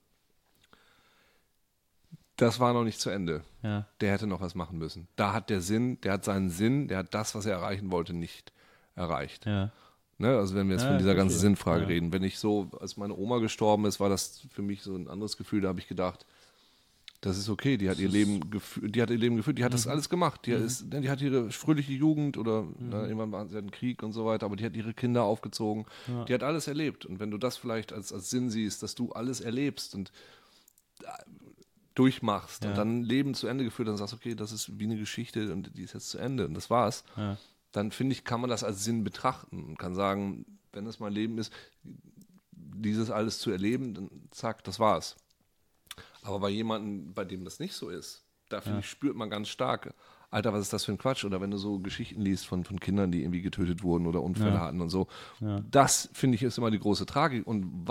das war noch nicht zu Ende. Ja. Der hätte noch was machen müssen. Da hat der hat seinen Sinn, der hat das, was er erreichen wollte, nicht erreicht. Ja. Ne, also wenn wir jetzt von dieser ganzen Sinnfrage reden, wenn ich so, als meine Oma gestorben ist, war das für mich so ein anderes Gefühl, da habe ich gedacht, das ist okay, die hat ihr Leben geführt, die hat das alles gemacht, die hat ihre fröhliche Jugend oder irgendwann war sie ein Krieg und so weiter, aber die hat ihre Kinder aufgezogen, die hat alles erlebt und wenn du das vielleicht als Sinn siehst, dass du alles erlebst und durchmachst und dann ein Leben zu Ende geführt, dann sagst du, okay, das ist wie eine Geschichte und die ist jetzt zu Ende und das war's, dann finde ich, kann man das als Sinn betrachten und kann sagen, wenn es mein Leben ist, dieses alles zu erleben, dann zack, das war's. Aber bei jemandem, bei dem das nicht so ist, da finde ich, spürt man ganz stark, Alter, was ist das für ein Quatsch? Oder wenn du so Geschichten liest von Kindern, die irgendwie getötet wurden oder Unfälle hatten und so. Ja. Das, finde ich, ist immer die große Tragik. Und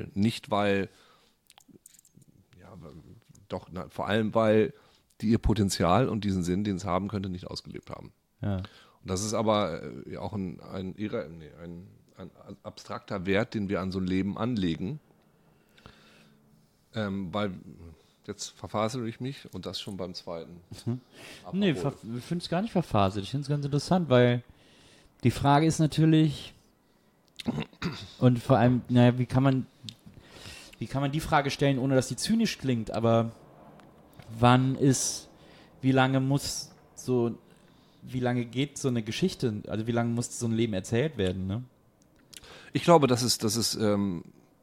vor allem, weil die ihr Potenzial und diesen Sinn, den es haben könnte, nicht ausgelebt haben. Ja. Und das ist aber auch ein abstrakter Wert, den wir an so ein Leben anlegen. Weil jetzt verfasel ich mich und das schon beim zweiten. Nee, ich finde es gar nicht verfaselt. Ich finde es ganz interessant, weil die Frage ist natürlich und vor allem, wie kann man die Frage stellen, ohne dass die zynisch klingt, aber wie lange geht so eine Geschichte, also wie lange muss so ein Leben erzählt werden, ne? Ich glaube, das ist eine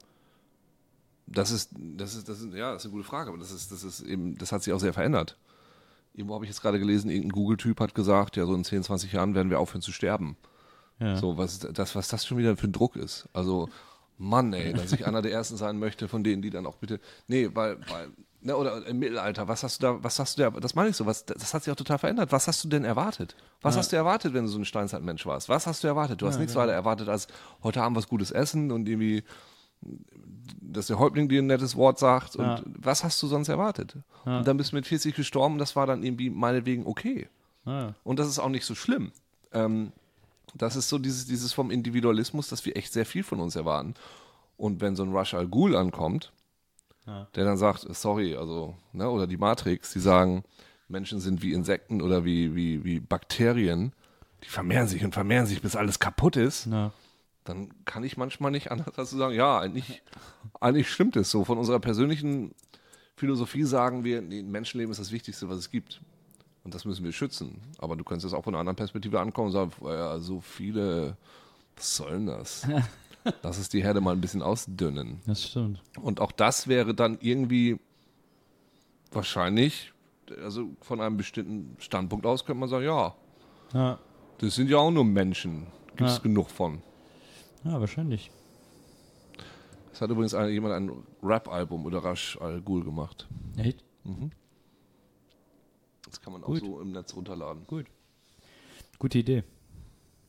gute Frage, aber das hat sich auch sehr verändert. Irgendwo habe ich jetzt gerade gelesen, irgendein Google-Typ hat gesagt, ja, so in 10, 20 Jahren werden wir aufhören zu sterben. Ja. So, was das schon wieder für ein Druck ist. Also, Mann, ey, dass ich einer der Ersten sein möchte, von denen, die dann auch bitte, oder im Mittelalter, das meine ich so, das hat sich auch total verändert. Was hast du denn erwartet? Was hast du erwartet, wenn du so ein Steinzeitmensch warst? Was hast du erwartet? Du hast nichts weiter erwartet als, heute haben wir was Gutes Essen und irgendwie, dass der Häuptling dir ein nettes Wort sagt und was hast du sonst erwartet? Ja. Und dann bist du mit 40 gestorben und das war dann irgendwie meinetwegen okay. Ja. Und das ist auch nicht so schlimm. Das ist so dieses vom Individualismus, dass wir echt sehr viel von uns erwarten. Und wenn so ein Ra's al Ghul ankommt, der dann sagt, sorry, also, oder die Matrix, die sagen, Menschen sind wie Insekten oder wie Bakterien, die vermehren sich, bis alles kaputt ist. Ja. Dann kann ich manchmal nicht anders als zu sagen, ja, eigentlich stimmt es so. Von unserer persönlichen Philosophie sagen wir, Menschenleben ist das Wichtigste, was es gibt. Und das müssen wir schützen. Aber du kannst das auch von einer anderen Perspektive ankommen und sagen, ja, so viele, was soll denn das? Lass es die Herde mal ein bisschen ausdünnen. Das stimmt. Und auch das wäre dann irgendwie wahrscheinlich, also von einem bestimmten Standpunkt aus könnte man sagen, ja. Das sind ja auch nur Menschen. Gibt es genug von. Ja, wahrscheinlich. Es hat übrigens jemand ein Rap-Album oder Ra's al Ghul gemacht. Echt? Mhm. Das kann man auch so im Netz runterladen. Gute Idee.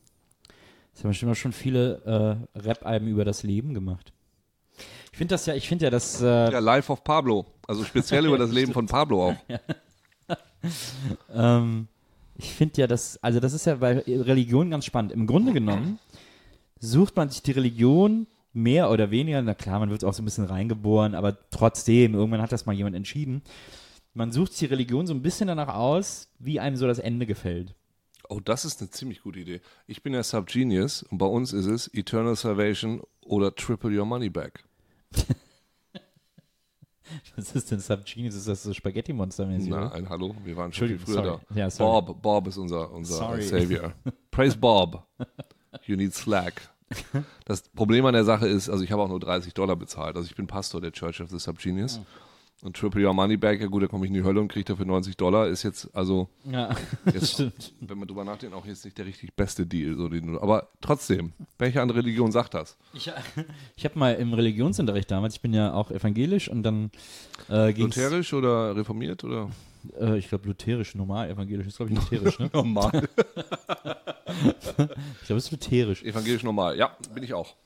Das haben bestimmt auch schon viele Rap-Alben über das Leben gemacht. Ich finde ja, dass Ja, Life of Pablo. Also speziell über das Leben von Pablo auch. Ich finde ja, das ist ja bei Religion ganz spannend. Im Grunde genommen sucht man sich die Religion mehr oder weniger, na klar, man wird auch so ein bisschen reingeboren, aber trotzdem, irgendwann hat das mal jemand entschieden. Man sucht sich die Religion so ein bisschen danach aus, wie einem so das Ende gefällt. Oh, das ist eine ziemlich gute Idee. Ich bin ja Subgenius und bei uns ist es Eternal Salvation oder Triple Your Money Back. Was ist denn Subgenius? Ist das so Spaghetti-Monster-mäßig? Nein, hallo, wir waren schon viel früher sorry. da. Ja, sorry. Bob ist unser Sorry. Savior. Praise Bob. You need slack. Das Problem an der Sache ist, also ich habe auch nur $30 bezahlt. Also ich bin Pastor der Church of the Subgenius. Und Triple Your Money Back, ja gut, da komme ich in die Hölle und kriege dafür $90. Ist jetzt, also, das stimmt. wenn man drüber nachdenkt, auch jetzt nicht der richtig beste Deal. So, aber trotzdem, welche andere Religion sagt das? Ich habe mal im Religionsunterricht damals, ich bin ja auch evangelisch und dann ging's... Lutherisch oder reformiert oder? Ich glaube lutherisch, normal, evangelisch ist glaube ich lutherisch, ne? Normal. Ich glaube es ist lutherisch. Evangelisch normal, ja, bin ich auch.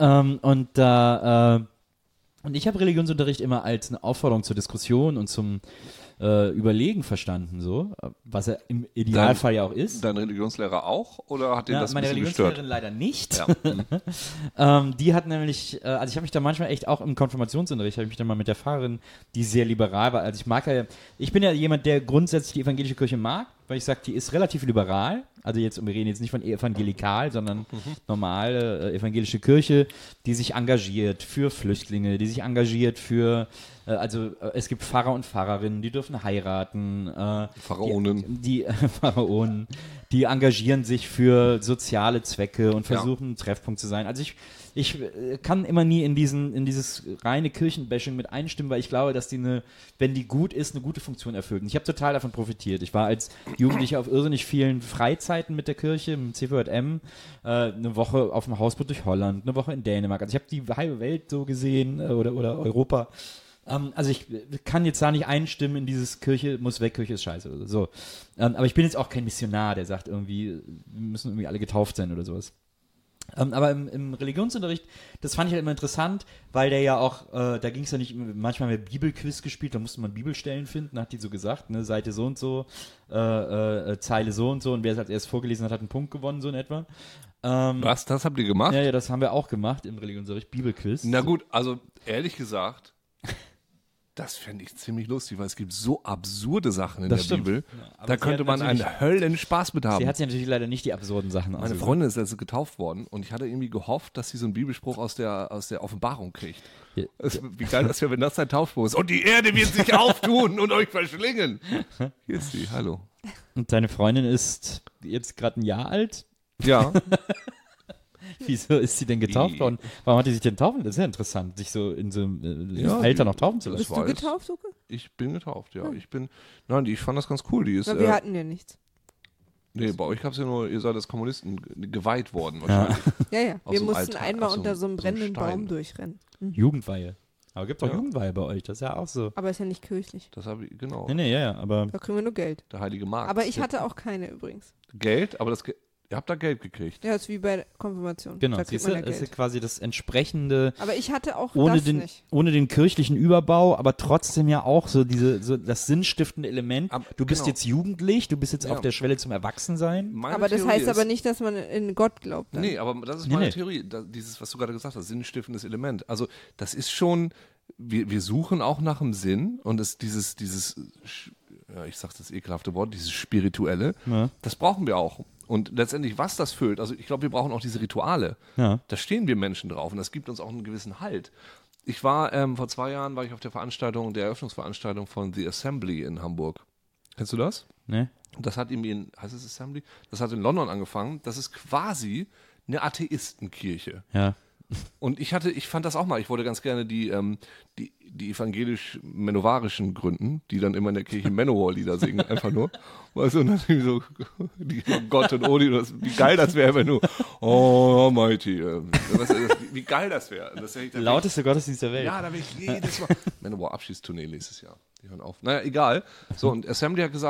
Und ich habe Religionsunterricht immer als eine Aufforderung zur Diskussion und zum Überlegen verstanden, so, was er im Idealfall ja auch ist. Dein Religionslehrer auch oder hat den das ein meine bisschen Religionslehrerin gestört? leider nicht. Ja. Die hat nämlich, also ich habe mich da manchmal echt auch im Konfirmationsunterricht, habe ich mich dann mal mit der Pfarrerin, die sehr liberal war, also ich bin ja jemand, der grundsätzlich die evangelische Kirche mag, weil ich sage, die ist relativ liberal, also wir reden jetzt nicht von evangelikal, sondern normale evangelische Kirche, die sich engagiert für Flüchtlinge, die sich engagiert für, es gibt Pfarrer und Pfarrerinnen, die dürfen heiraten. Pharaonen. Die Pharaonen, die engagieren sich für soziale Zwecke und versuchen, ein Treffpunkt zu sein. Also ich kann immer nie in dieses reine Kirchenbashing mit einstimmen, weil ich glaube, dass die wenn die gut ist, eine gute Funktion erfüllt. Und ich habe total davon profitiert. Ich war als Jugendlicher auf irrsinnig vielen Freizeiten mit der Kirche, mit dem CVJM, eine Woche auf dem Hausboot durch Holland, eine Woche in Dänemark. Also ich habe die halbe Welt so gesehen oder Europa. Also ich kann jetzt da nicht einstimmen in dieses Kirche muss weg, Kirche ist scheiße oder so. Aber ich bin jetzt auch kein Missionar, der sagt irgendwie, wir müssen irgendwie alle getauft sein oder sowas. Aber im Religionsunterricht, das fand ich halt immer interessant, weil der ja auch, da ging es ja nicht, manchmal haben wir Bibelquiz gespielt, da musste man Bibelstellen finden, hat die so gesagt, ne, Seite so und so, Zeile so und so und wer es als erst vorgelesen hat, hat einen Punkt gewonnen, so in etwa. Was, das habt ihr gemacht? Ja, das haben wir auch gemacht im Religionsunterricht, Bibelquiz. Na gut, also ehrlich gesagt, das fände ich ziemlich lustig, weil es gibt so absurde Sachen in Das der stimmt. Bibel. Ja, Da könnte man einen Höllenspaß mit haben. Sie hat sich natürlich leider nicht die absurden Sachen Meine ausgesucht. Freundin ist also getauft worden und ich hatte irgendwie gehofft, dass sie so einen Bibelspruch aus der Offenbarung kriegt. Ja. Wie geil das wäre, wenn das dein Taufspruch ist. Und die Erde wird sich auftun und euch verschlingen. Hier ist sie, hallo. Und deine Freundin ist jetzt gerade ein Jahr alt? Ja, Wieso ist sie denn getauft worden? Warum hat die sich denn taufen? Das ist ja interessant, sich so in so einem Alter noch taufen zu lassen. Bist du getauft, Suke? ich bin getauft, ja. Ich fand das ganz cool. Die ist, Na, wir hatten ja nichts. nee, bei euch gab es ja nur, ihr seid als Kommunisten geweiht worden wahrscheinlich. Ja. Aus Wir so einem mussten Altar- einmal aus so unter so einem einem- so einem brennenden Stein. Baum durchrennen. Jugendweihe. Aber gibt auch Ja. Jugendweihe bei euch, das ist ja auch so. Aber ist ja nicht kirchlich. Das habe ich, genau. Nee, ja, aber Da kriegen wir nur Geld. Der heilige Markt. Aber ich hatte auch keine übrigens. Geld, aber ihr habt da Geld gekriegt. Ja, ist wie bei der Konfirmation. genau, Da kriegt siehst du, man ja das ist Geld. ja quasi das entsprechende, Aber ich hatte auch ohne das den, nicht. ohne den kirchlichen Überbau, aber trotzdem ja auch so das sinnstiftende Element. Du bist Genau. jetzt jugendlich, du bist jetzt Ja. auf der Schwelle zum Erwachsensein. Meine Aber das Theorie heißt ist, aber nicht, dass man in Gott glaubt. Dann. Nee, aber das ist meine Nee. Theorie. Dieses, was du gerade gesagt hast, sinnstiftendes Element. Also, das ist schon, wir suchen auch nach dem Sinn und dieses, ja, ich sag das ekelhafte Wort, dieses Spirituelle, Ja. das brauchen wir auch. Und letztendlich, was das füllt, also ich glaube, wir brauchen auch diese Rituale. Ja. Da stehen wir Menschen drauf und das gibt uns auch einen gewissen Halt. Ich war, vor 2 Jahren war ich auf der Eröffnungsveranstaltung von The Assembly in Hamburg. Kennst du das? Ne? Das hat heißt es Assembly? Das hat in London angefangen. Das ist quasi eine Atheistenkirche. Ja. Und ich fand das auch mal, ich wollte ganz gerne die evangelisch-menovarischen gründen, die dann immer in der Kirche Manowar-Lieder singen, einfach nur. Weißt du, und dann so, die von Gott und Odin, wie geil das wäre, wenn du, oh, Almighty, wie geil das wäre. Lauteste Gottesdienst der Welt. Ja, da will ich jedes Mal. Manowar Abschiedstournee nächstes Jahr. Die hören auf. Naja, egal. So, und Assembly hat gesagt,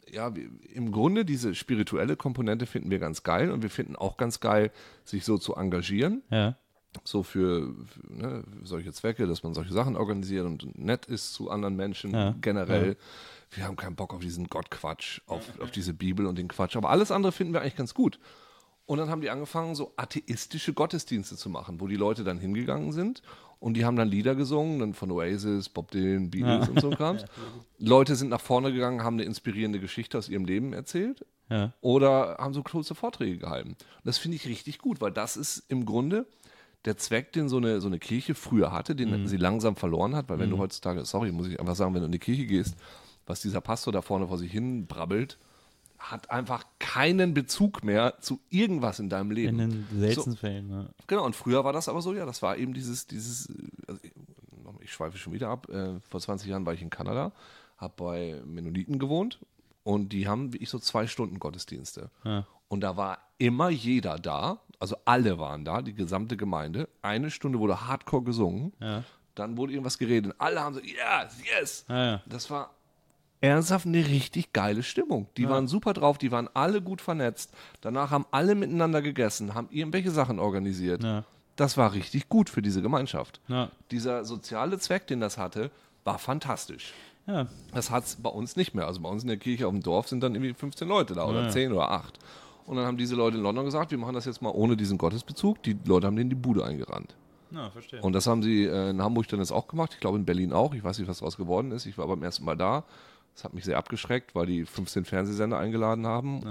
ja, im Grunde diese spirituelle Komponente finden wir ganz geil und wir finden auch ganz geil, sich so zu engagieren. Ja. So für solche Zwecke, dass man solche Sachen organisiert und nett ist zu anderen Menschen generell. Ja. Wir haben keinen Bock auf diesen Gottquatsch, auf diese Bibel und den Quatsch. Aber alles andere finden wir eigentlich ganz gut. Und dann haben die angefangen, so atheistische Gottesdienste zu machen, wo die Leute dann hingegangen sind und die haben dann Lieder gesungen, dann von Oasis, Bob Dylan, Beatles und so ein Kram. Leute sind nach vorne gegangen, haben eine inspirierende Geschichte aus ihrem Leben erzählt oder haben so kurze Vorträge gehalten. Und das finde ich richtig gut, weil das ist im Grunde der Zweck, den so eine Kirche früher hatte, den sie langsam verloren hat, weil wenn du heutzutage, sorry, muss ich einfach sagen, wenn du in die Kirche gehst, was dieser Pastor da vorne vor sich hin brabbelt, hat einfach keinen Bezug mehr zu irgendwas in deinem Leben. In den seltensten Fällen, ja. Genau, und früher war das aber so, ja, das war eben dieses also ich schweife schon wieder ab, vor 20 Jahren war ich in Kanada, habe bei Mennoniten gewohnt und die haben, wie ich, so 2 Stunden Gottesdienste. Ja. Und da war immer jeder da, also alle waren da, die gesamte Gemeinde. 1 Stunde wurde Hardcore gesungen, dann wurde irgendwas geredet. Alle haben so, yes, yes. Ja. Das war ernsthaft eine richtig geile Stimmung. Die waren super drauf, die waren alle gut vernetzt. Danach haben alle miteinander gegessen, haben irgendwelche Sachen organisiert. Ja. Das war richtig gut für diese Gemeinschaft. Ja. Dieser soziale Zweck, den das hatte, war fantastisch. Ja. Das hat es bei uns nicht mehr. Also bei uns in der Kirche auf dem Dorf sind dann irgendwie 15 Leute da oder 10 oder 8. Und dann haben diese Leute in London gesagt, wir machen das jetzt mal ohne diesen Gottesbezug. Die Leute haben denen die Bude eingerannt. Ja, verstehe. Und das haben sie in Hamburg dann jetzt auch gemacht. Ich glaube in Berlin auch. Ich weiß nicht, was daraus geworden ist. Ich war beim ersten Mal da. Das hat mich sehr abgeschreckt, weil die 15 Fernsehsender eingeladen haben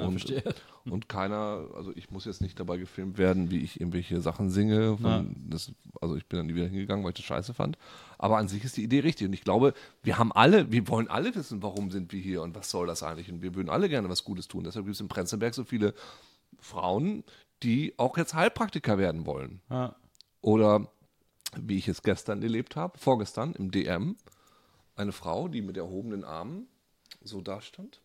und keiner, also ich muss jetzt nicht dabei gefilmt werden, wie ich irgendwelche Sachen singe. Also ich bin dann nie wieder hingegangen, weil ich das scheiße fand. Aber an sich ist die Idee richtig. Und ich glaube, wir wollen alle wissen, warum sind wir hier und was soll das eigentlich. Und wir würden alle gerne was Gutes tun. Deshalb gibt es in Prenzlberg so viele Frauen, die auch jetzt Heilpraktiker werden wollen. Ja. Oder wie ich es vorgestern im DM, eine Frau, die mit erhobenen Armen so da stand.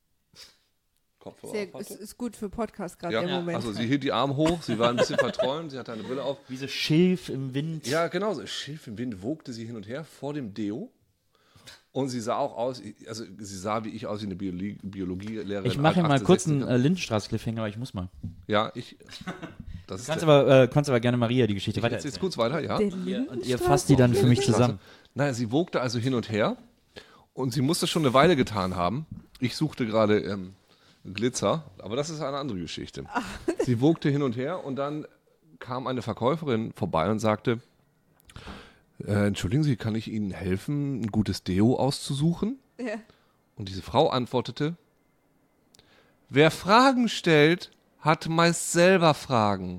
Es ist gut für Podcast gerade im Moment. Also sie hielt die Arme hoch, sie war ein bisschen verträumt, sie hatte eine Brille auf. Wie so Schilf im Wind. Ja, genau, so Schilf im Wind wogte sie hin und her vor dem Deo. Und sie sah auch aus, also sie sah wie ich aus wie eine Biologielehrerin. Ich mache mal kurz einen Lindenstraße-Cliffhanger, aber ich muss mal. Ja, du kannst aber gerne Maria die Geschichte weiter. Jetzt kurz weiter, ja. Und ihr fasst die dann für mich zusammen. Naja, sie wogte also hin und her und sie muss das schon eine Weile getan haben. Ich suchte gerade Glitzer, aber das ist eine andere Geschichte. Sie wogte hin und her und dann kam eine Verkäuferin vorbei und sagte, entschuldigen Sie, kann ich Ihnen helfen, ein gutes Deo auszusuchen? Ja. Und diese Frau antwortete, wer Fragen stellt, hat meist selber Fragen.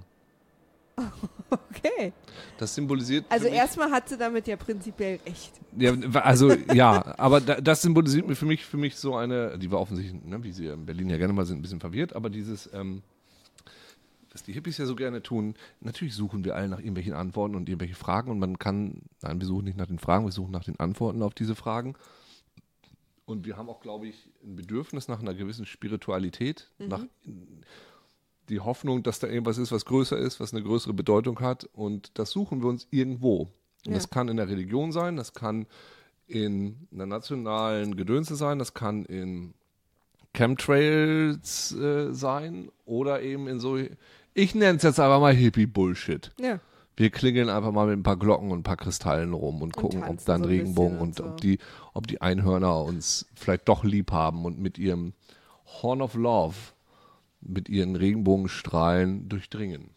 Okay. Das symbolisiert. Also erstmal hat sie damit ja prinzipiell recht. Ja, also ja, aber das symbolisiert für mich so eine, die war offensichtlich, wie sie in Berlin ja gerne mal sind, ein bisschen verwirrt, aber dieses, was die Hippies ja so gerne tun, natürlich suchen wir alle nach irgendwelchen Antworten und irgendwelche Fragen und nein, wir suchen nicht nach den Fragen, wir suchen nach den Antworten auf diese Fragen. Und wir haben auch, glaube ich, ein Bedürfnis nach einer gewissen Spiritualität, nach die Hoffnung, dass da irgendwas ist, was größer ist, was eine größere Bedeutung hat. Und das suchen wir uns irgendwo. Und das kann in der Religion sein, das kann in einer nationalen Gedönse sein, das kann in Chemtrails sein oder eben in so, ich nenne es jetzt einfach mal Hippie-Bullshit. Ja. Wir klingeln einfach mal mit ein paar Glocken und ein paar Kristallen rum und gucken, ob dann so Regenbogen und so. ob die Einhörner uns vielleicht doch lieb haben und mit ihrem Horn of Love, mit ihren Regenbogenstrahlen durchdringen.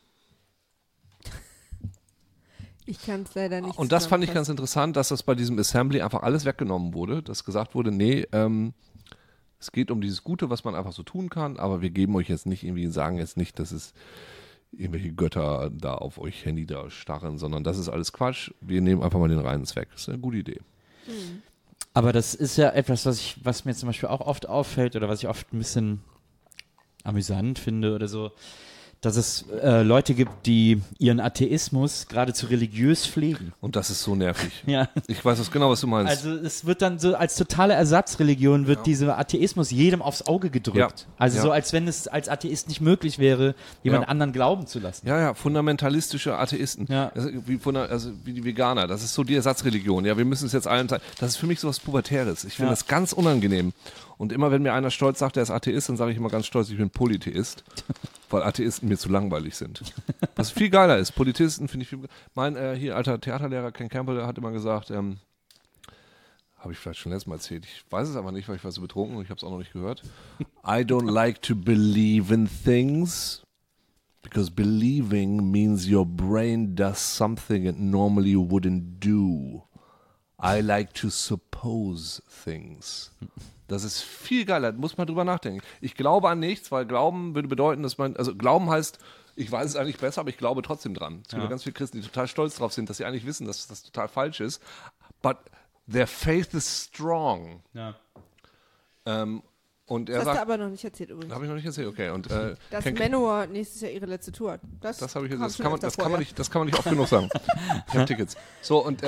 Ich kann es leider nicht. Und das fand ich ganz interessant, dass das bei diesem Assembly einfach alles weggenommen wurde, dass gesagt wurde, nee, es geht um dieses Gute, was man einfach so tun kann, aber wir geben euch jetzt nicht irgendwie, sagen jetzt nicht, dass es irgendwelche Götter da auf euch herniederstarren, sondern das ist alles Quatsch. Wir nehmen einfach mal den reinen Zweck. Das ist eine gute Idee. Aber das ist ja etwas, was mir zum Beispiel auch oft auffällt oder was ich oft ein bisschen amüsant finde oder so, dass es Leute gibt, die ihren Atheismus geradezu religiös pflegen. Und das ist so nervig. Ja. Ich weiß das genau, was du meinst. Also es wird dann so als totale Ersatzreligion wird dieser Atheismus jedem aufs Auge gedrückt. Ja. Also so, als wenn es als Atheist nicht möglich wäre, jemand anderen glauben zu lassen. Ja, fundamentalistische Atheisten. Ja. Also wie die Veganer. Das ist so die Ersatzreligion. Ja, wir müssen es jetzt allen zeigen. Das ist für mich sowas Pubertäres. Ich finde das ganz unangenehm. Und immer wenn mir einer stolz sagt, er ist Atheist, dann sage ich immer ganz stolz, ich bin Polytheist. Weil Atheisten mir zu langweilig sind. Was viel geiler ist. Polytheisten finde ich viel hier alter Theaterlehrer Ken Campbell, der hat immer gesagt, habe ich vielleicht schon letztes Mal erzählt, ich weiß es aber nicht, weil ich war so betrunken und ich habe es auch noch nicht gehört. I don't like to believe in things because believing means your brain does something it normally wouldn't do. I like to suppose things. Das ist viel geiler, muss man drüber nachdenken. Ich glaube an nichts, weil Glauben würde bedeuten, dass Glauben heißt, ich weiß es eigentlich besser, aber ich glaube trotzdem dran. Es gibt ja ganz viele Christen, die total stolz drauf sind, dass sie eigentlich wissen, dass das total falsch ist. But their faith is strong. Ja. Und er Das hast sagt, du aber noch nicht erzählt übrigens. habe ich noch nicht erzählt, okay. Und, Dass Manowar nächstes Jahr ihre letzte Tour hat. das habe ich jetzt, kam das schon kann man öfter vor, nicht oft genug sagen. Ich habe Tickets. So, und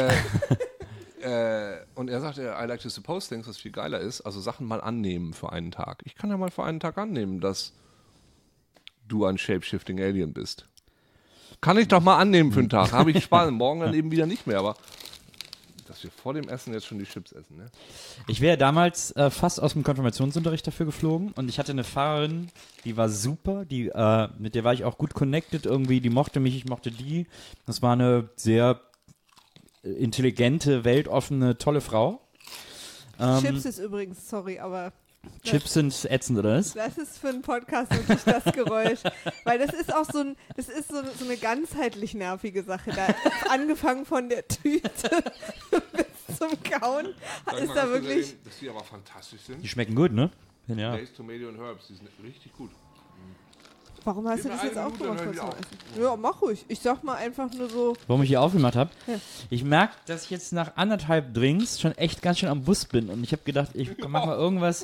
er sagte, I like to suppose things, was viel geiler ist, also Sachen mal annehmen für einen Tag. Ich kann ja mal für einen Tag annehmen, dass du ein Shape-Shifting Alien bist. Kann ich doch mal annehmen für einen Tag. Habe ich Spaß. Morgen dann eben wieder nicht mehr, aber dass wir vor dem Essen jetzt schon die Chips essen, ne? Ich wäre damals fast aus dem Konfirmationsunterricht dafür geflogen und ich hatte eine Fahrerin, die war super, mit der war ich auch gut connected irgendwie, die mochte mich, ich mochte die. Das war eine sehr intelligente, weltoffene, tolle Frau. Chips ist übrigens, sorry, aber Chips sind ätzend, oder was? das ist für einen Podcast wirklich das Geräusch. Weil das ist auch so eine ganzheitlich nervige Sache. Da angefangen von der Tüte bis zum Kauen ist da wirklich. Dass die aber fantastisch sind. Die schmecken gut, ne? Ja. Lace, Tomato und Herbs, die sind richtig gut. Warum hast Gib du mir das jetzt eine Minute, aufgemacht? dann hören wir Ja, mach ruhig. Ich sag mal einfach nur so. Warum ich hier aufgemacht habe? Ja. Ich merke, dass ich jetzt nach 1,5 Drinks schon echt ganz schön am Bus bin und ich habe gedacht, ich mach mal irgendwas,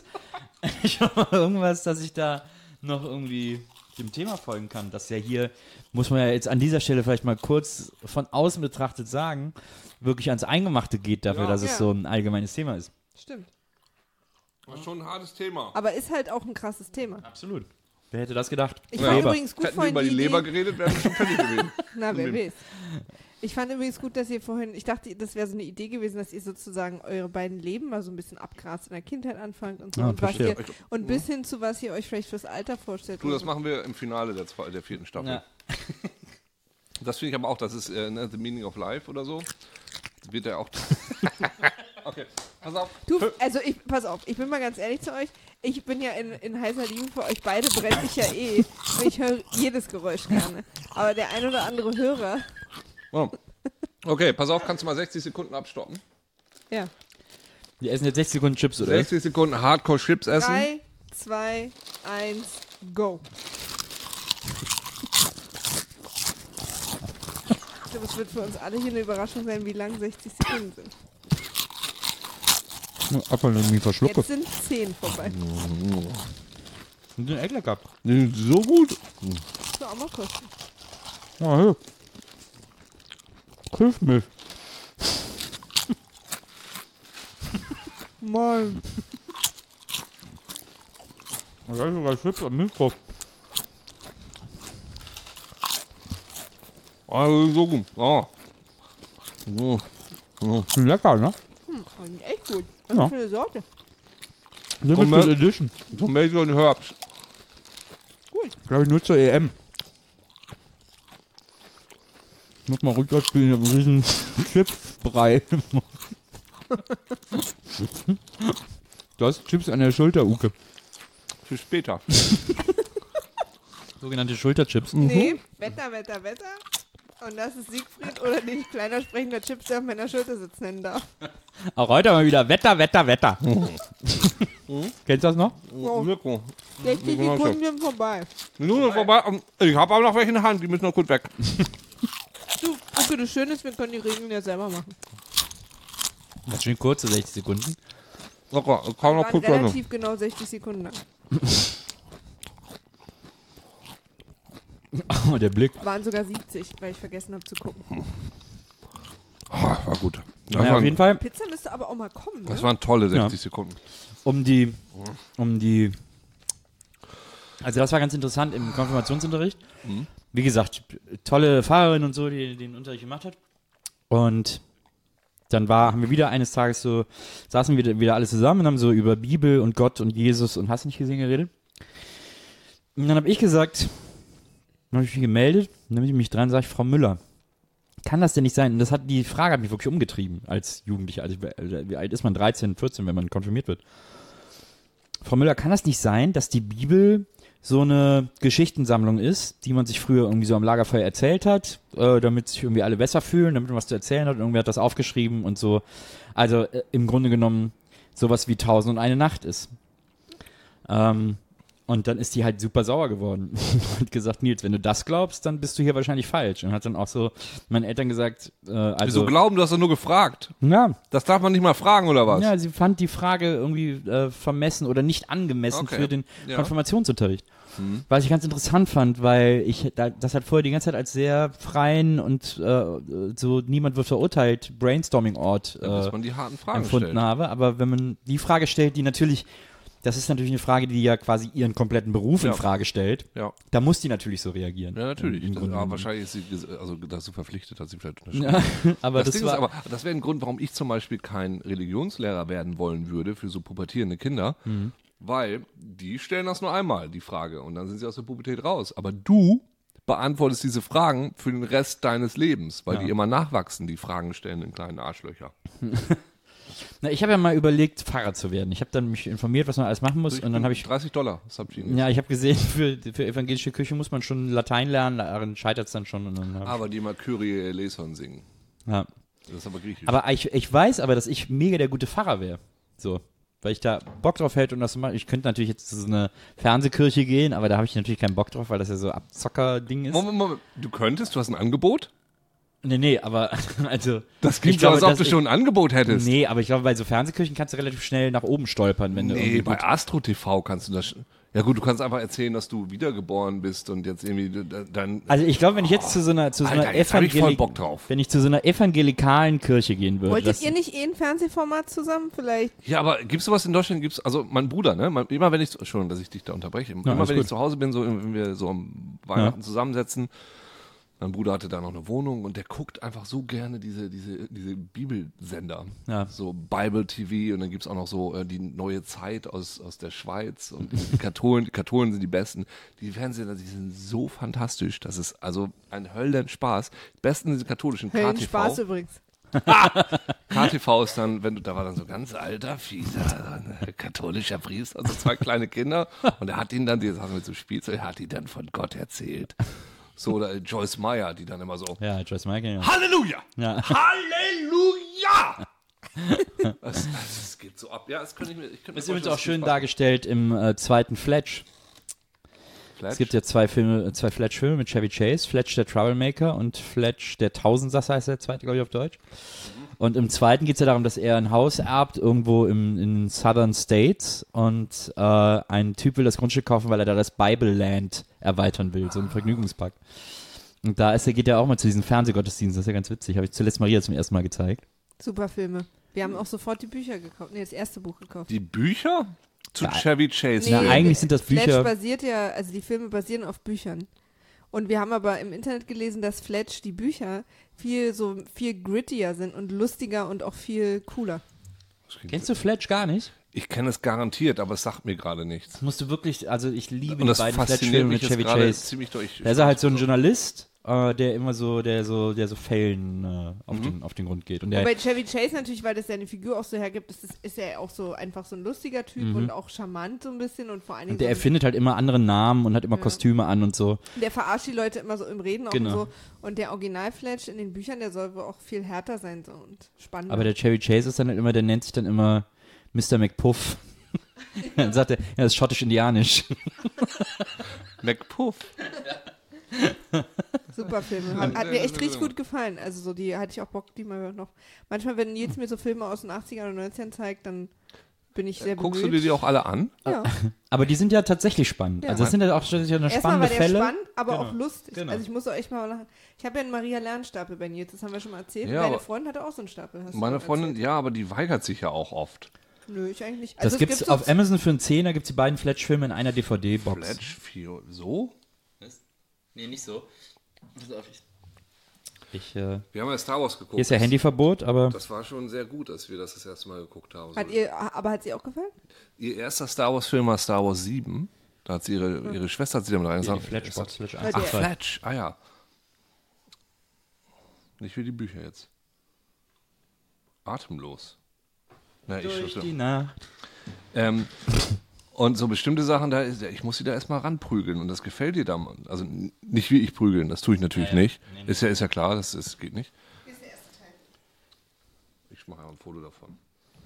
dass ich da noch irgendwie dem Thema folgen kann. Das ja hier, muss man ja jetzt an dieser Stelle vielleicht mal kurz von außen betrachtet sagen, wirklich ans Eingemachte geht dafür, dass es so ein allgemeines Thema ist. Stimmt. Das ist schon ein hartes Thema. Aber ist halt auch ein krasses Thema. Absolut. Wer hätte das gedacht? Ich fand übrigens gut Hätten wir vorhin über die Idee- Leber geredet, wären wir schon fertig gewesen. Na, wer weiß. Ich fand übrigens gut, dass ihr vorhin, ich dachte, das wäre so eine Idee gewesen, dass ihr sozusagen eure beiden Leben mal so ein bisschen abgrast in der Kindheit anfangt und so. Ah, und, was verstehe. ihr, und bis hin zu was ihr euch vielleicht fürs Alter vorstellt. Du, das machen wir im Finale der 4. Staffel. Ja. Das finde ich aber auch, das ist The Meaning of Life oder so. Das wird ja auch... Okay, pass auf. Pass auf, ich bin mal ganz ehrlich zu euch. Ich bin ja in heißer Liebe für euch beide, brenne ich ja eh. Und ich höre jedes Geräusch gerne. Aber der ein oder andere Hörer. Oh. Okay, pass auf, kannst du mal 60 Sekunden abstoppen? Ja. Wir essen jetzt 60 Sekunden Chips, oder? 60 Sekunden Hardcore Chips essen. 3, 2, 1, go. Ich glaube, es wird für uns alle hier eine Überraschung sein, wie lang 60 Sekunden sind. Apfel irgendwie verschluckt. Jetzt sind 10 vorbei. Die sind echt lecker. Die sind so gut. Das war auch mal kosten. Ja, hey. Hilf mir. Mann. Da ist sogar Chips und Milch drauf. Oh, so gut. Oh. Lecker, ne? Echt gut. Was Ja. für eine Sorte. Limited Edition. Tomato und Herbs. Glaube ich nur zur EM. Muss mal rückwärts spielen, ich hab einen riesen Chipsbrei. Du hast Chips an der Schulter, Uke. Für später. Sogenannte Schulterchips. Nee, Wetter. Und das ist Siegfried oder den ich kleiner sprechender Chips, der auf meiner Schulter sitzen nennen darf. Auch heute mal wieder Wetter. Kennst du das noch? Mirko. 60 Sekunden sind vorbei. Minute vorbei. Ich habe aber noch welche in der Hand, die müssen noch gut weg. Du, okay, das Schöne ist, wir können die Regeln ja selber machen. Das ist schön kurze 60 Sekunden. Locker, kann noch Waren kurz werden. relativ genau 60 Sekunden lang. Oh, der Blick. Waren sogar 70, weil ich vergessen habe zu gucken. War gut. Naja, auf jeden Fall. Pizza müsste aber auch mal kommen, ne? Das waren tolle 60 Sekunden. Um die. Also das war ganz interessant im Konfirmationsunterricht. Wie gesagt, tolle Fahrerin und so, die den Unterricht gemacht hat. Und dann haben wir wieder eines Tages so, saßen wir wieder alle zusammen und haben so über Bibel und Gott und Jesus und hast nicht gesehen geredet. Und dann habe ich gesagt, dann habe ich mich gemeldet, dann nehme ich mich dran und sage, Frau Müller, kann das denn nicht sein? Und die Frage hat mich wirklich umgetrieben als Jugendlicher. Also wie alt ist man? 13, 14, wenn man konfirmiert wird. Frau Müller, kann das nicht sein, dass die Bibel so eine Geschichtensammlung ist, die man sich früher irgendwie so am Lagerfeuer erzählt hat, damit sich irgendwie alle besser fühlen, damit man was zu erzählen hat und irgendwer hat das aufgeschrieben und so. Also im Grunde genommen sowas wie 1001 Nacht ist. Und dann ist die halt super sauer geworden und hat gesagt, Nils, wenn du das glaubst, dann bist du hier wahrscheinlich falsch. Und hat dann auch so meinen Eltern gesagt, Wieso glauben, du hast doch nur gefragt? Ja. Das darf man nicht mal fragen, oder was? Ja, sie fand die Frage irgendwie vermessen oder nicht angemessen für den Konfirmationsunterricht. Was ich ganz interessant fand, weil ich das halt vorher die ganze Zeit als sehr freien und so niemand wird verurteilt Brainstorming-Ort dass man die harten Fragen empfunden stellt. habe. Aber wenn man die Frage stellt, das ist natürlich eine Frage, die ja quasi ihren kompletten Beruf in Frage stellt. Ja. Da muss die natürlich so reagieren. Ja, natürlich. Im Wahrscheinlich ist sie dazu verpflichtet, hat sie vielleicht unterschrieben. Ja, aber das wäre ein Grund, warum ich zum Beispiel kein Religionslehrer werden wollen würde für so pubertierende Kinder, weil die stellen das nur einmal, die Frage, und dann sind sie aus der Pubertät raus. Aber du beantwortest diese Fragen für den Rest deines Lebens, weil die immer nachwachsen, die Fragen stellenden kleinen Arschlöcher. Na, ich habe ja mal überlegt, Pfarrer zu werden. Ich habe dann mich informiert, was man alles machen muss. Und dann habe ich $30, das hab ich Ihnen ja, ich habe gesehen, für evangelische Kirche muss man schon Latein lernen, daran scheitert es dann schon. Und dann aber die mal Kyrie eleison singen. Ja. Das ist aber griechisch. Aber ich weiß aber, dass ich mega der gute Pfarrer wäre. So. Weil ich da Bock drauf hätte und das mache. Ich könnte natürlich jetzt zu so einer Fernsehkirche gehen, aber da habe ich natürlich keinen Bock drauf, weil das ja so Abzocker-Ding ist. Moment. Du hast ein Angebot? Nee, aber also. Das klingt so, als ob du schon ein Angebot hättest. Nee, aber ich glaube, bei so Fernsehkirchen kannst du relativ schnell nach oben stolpern, wenn du irgendwie. Nee, bei Astro TV kannst du das. Ja gut, du kannst einfach erzählen, dass du wiedergeboren bist und jetzt irgendwie dann. Also ich glaube, wenn ich jetzt zu so einer wenn ich zu so einer evangelikalen Kirche gehen würde. Wolltet ihr nicht ein Fernsehformat zusammen vielleicht? Ja, aber gibt's sowas in Deutschland? Also mein Bruder, ne? Immer wenn ich, schon, dass ich dich da unterbreche, immer wenn ich zu Hause bin, so wenn wir so am Weihnachten zusammensetzen, mein Bruder hatte da noch eine Wohnung und der guckt einfach so gerne diese Bibelsender. Ja. So Bible TV und dann gibt's auch noch so die neue Zeit aus der Schweiz und die Katholen sind die besten. Die Fernsehsender, die sind so fantastisch, das ist also ein Höllenspaß. Besten diese katholischen KTV. Höllenspaß übrigens. KTV ist dann, da war dann so ganz alter, fieser, katholischer Priester, also 2 kleine Kinder und er hat ihnen dann, die saßen mit so Spielzeug, er hat ihnen dann von Gott erzählt. So, oder Joyce Meyer, die dann immer so. Ja, Joyce Meyer. Ja. Halleluja! Ja. Halleluja! Das geht so ab. Ja, das könnte ich mir. Das ist übrigens auch schön dargestellt im zweiten Fletch. Es gibt ja 2 Fletch-Filme mit Chevy Chase. Fletch der Troublemaker und Fletch der Tausendsasser heißt der zweite, glaube ich, auf Deutsch. Und im zweiten geht es ja darum, dass er ein Haus erbt, irgendwo in Southern States und ein Typ will das Grundstück kaufen, weil er da das Bible Land erweitern will, so ein Vergnügungspark. Und da geht er auch mal zu diesen Fernsehgottesdiensten, das ist ja ganz witzig. Habe ich zuletzt Maria zum ersten Mal gezeigt. Super Filme. Wir haben auch sofort die Bücher gekauft. Nee, das erste Buch gekauft. Die Bücher? Zu Chevy Chase. Nee, eigentlich sind das Bücher. Fletch basiert ja, also die Filme basieren auf Büchern. Und wir haben aber im Internet gelesen, dass Fletch die Bücher viel grittier sind und lustiger und auch viel cooler. Kennst du Fletch gar nicht? Ich kenne es garantiert, aber es sagt mir gerade nichts. Das musst du wirklich, also ich liebe die beiden Fletch-Filme mit Chevy Chase. Da ist er halt so ein Journalist, der immer so, der so Fällen auf den Grund geht. Und bei Chevy Chase natürlich, weil das seine Figur auch so hergibt, ist er auch so einfach so ein lustiger Typ und auch charmant so ein bisschen und vor allen Dingen. Und der erfindet halt immer andere Namen und hat immer Kostüme an und so. Der verarscht die Leute immer so im Reden auch und so. Und der Original-Fletch in den Büchern, der soll wohl auch viel härter sein so und spannender. Aber der Chevy Chase ist dann halt immer, der nennt sich dann immer Mr. McPuff. Dann sagt er, ja, das ist schottisch-indianisch. McPuff. Super Filme. Hat mir echt richtig gut gefallen. Also so, die hatte ich auch Bock, die mal noch. Manchmal, wenn Nils mir so Filme aus den 80ern oder 90ern zeigt, dann bin ich sehr Guckst du bemüht. dir die auch alle an? Ja. Aber die sind ja tatsächlich spannend. Ja. Also das sind ja auch tatsächlich eine Erstmal spannende war der Fälle. spannend, aber Genau. auch lustig. Genau. Also ich muss auch echt mal lachen. Ich habe ja einen Maria Lernstapel bei Nils, das haben wir schon mal erzählt. Ja, Deine aber- Freundin hatte auch so einen Stapel. Hast du Meine schon Freundin, erzählt. ja, aber die weigert sich ja auch oft. Nö, ich eigentlich nicht. Das Also es gibt's gibt auf so Amazon für einen Zehner, gibt es die beiden Fletch-Filme in einer DVD-Box. Fletch 4, so? Nee, nicht so. Wir haben ja Star Wars geguckt. Hier ist ja Handyverbot, aber Das war schon sehr gut, dass wir das erste Mal geguckt haben. hat sie auch gefallen? Ihr erster Star Wars Film war Star Wars 7. Da hat sie ihre Schwester hat sie damit die reingesagt. Fletchbox, Fletch Ja, 1 die- und 2. Fletch, ah ja. Nicht wie die Bücher jetzt. Atemlos. Na, Durch die Nacht. Und so bestimmte Sachen, ich muss sie da erstmal ranprügeln und das gefällt dir dann. Also nicht wie ich prügeln, das tue ich natürlich nicht. Nee. Ist ja klar, das geht nicht. Hier ist der erste Teil. Ich mache ein Foto davon.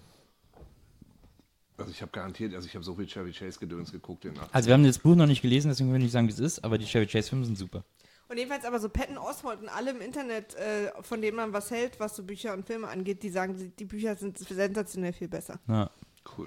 Also ich habe garantiert, ich habe so viel Chevy Chase Gedöns geguckt in Also wir haben das Buch noch nicht gelesen, deswegen will ich nicht sagen, wie es ist, aber die Chevy Chase Filme sind super. Und jedenfalls aber so Patton Oswalt und alle im Internet, von denen man was hält, was so Bücher und Filme angeht, die sagen, die Bücher sind sensationell viel besser. Ja. Cool.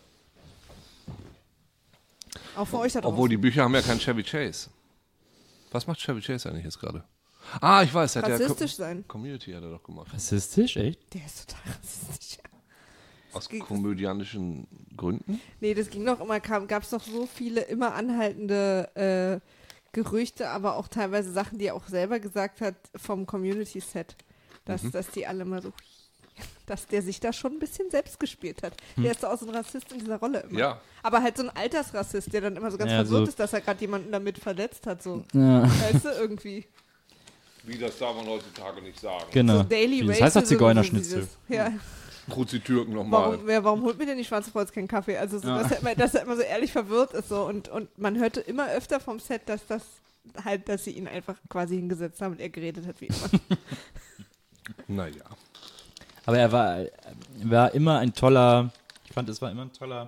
Auch für euch da draußen. Obwohl die Bücher haben ja keinen Chevy Chase. Was macht Chevy Chase eigentlich jetzt gerade? Ah, ich weiß, hat Rassistisch sein. Community hat er doch gemacht. Rassistisch, echt? Der ist total rassistisch. Aus komödianischen Gründen? Nee, das ging doch immer, gab es doch so viele immer anhaltende Gerüchte, aber auch teilweise Sachen, die er auch selber gesagt hat vom Community-Set. Dass die alle mal so, dass der sich da schon ein bisschen selbst gespielt hat. Der ist doch auch so ein Rassist in dieser Rolle immer. Ja. Aber halt so ein Altersrassist, der dann immer so ganz Ja, verwirrt so- ist, dass er gerade jemanden damit verletzt hat. So. Ja. Weißt du, irgendwie. Wie, das darf man heutzutage nicht sagen. Genau. So Daily das heißt Racism, doch Zigeunerschnitzel. so dieses- Ja. Kruzitürken nochmal. Warum holt mir denn die Schwarze Kreuz keinen Kaffee? Also, so, dass er immer so ehrlich verwirrt ist. So. Und man hörte immer öfter vom Set, dass sie ihn einfach quasi hingesetzt haben und er geredet hat wie immer. Naja. Aber er war immer ein toller, ich fand, es war immer ein toller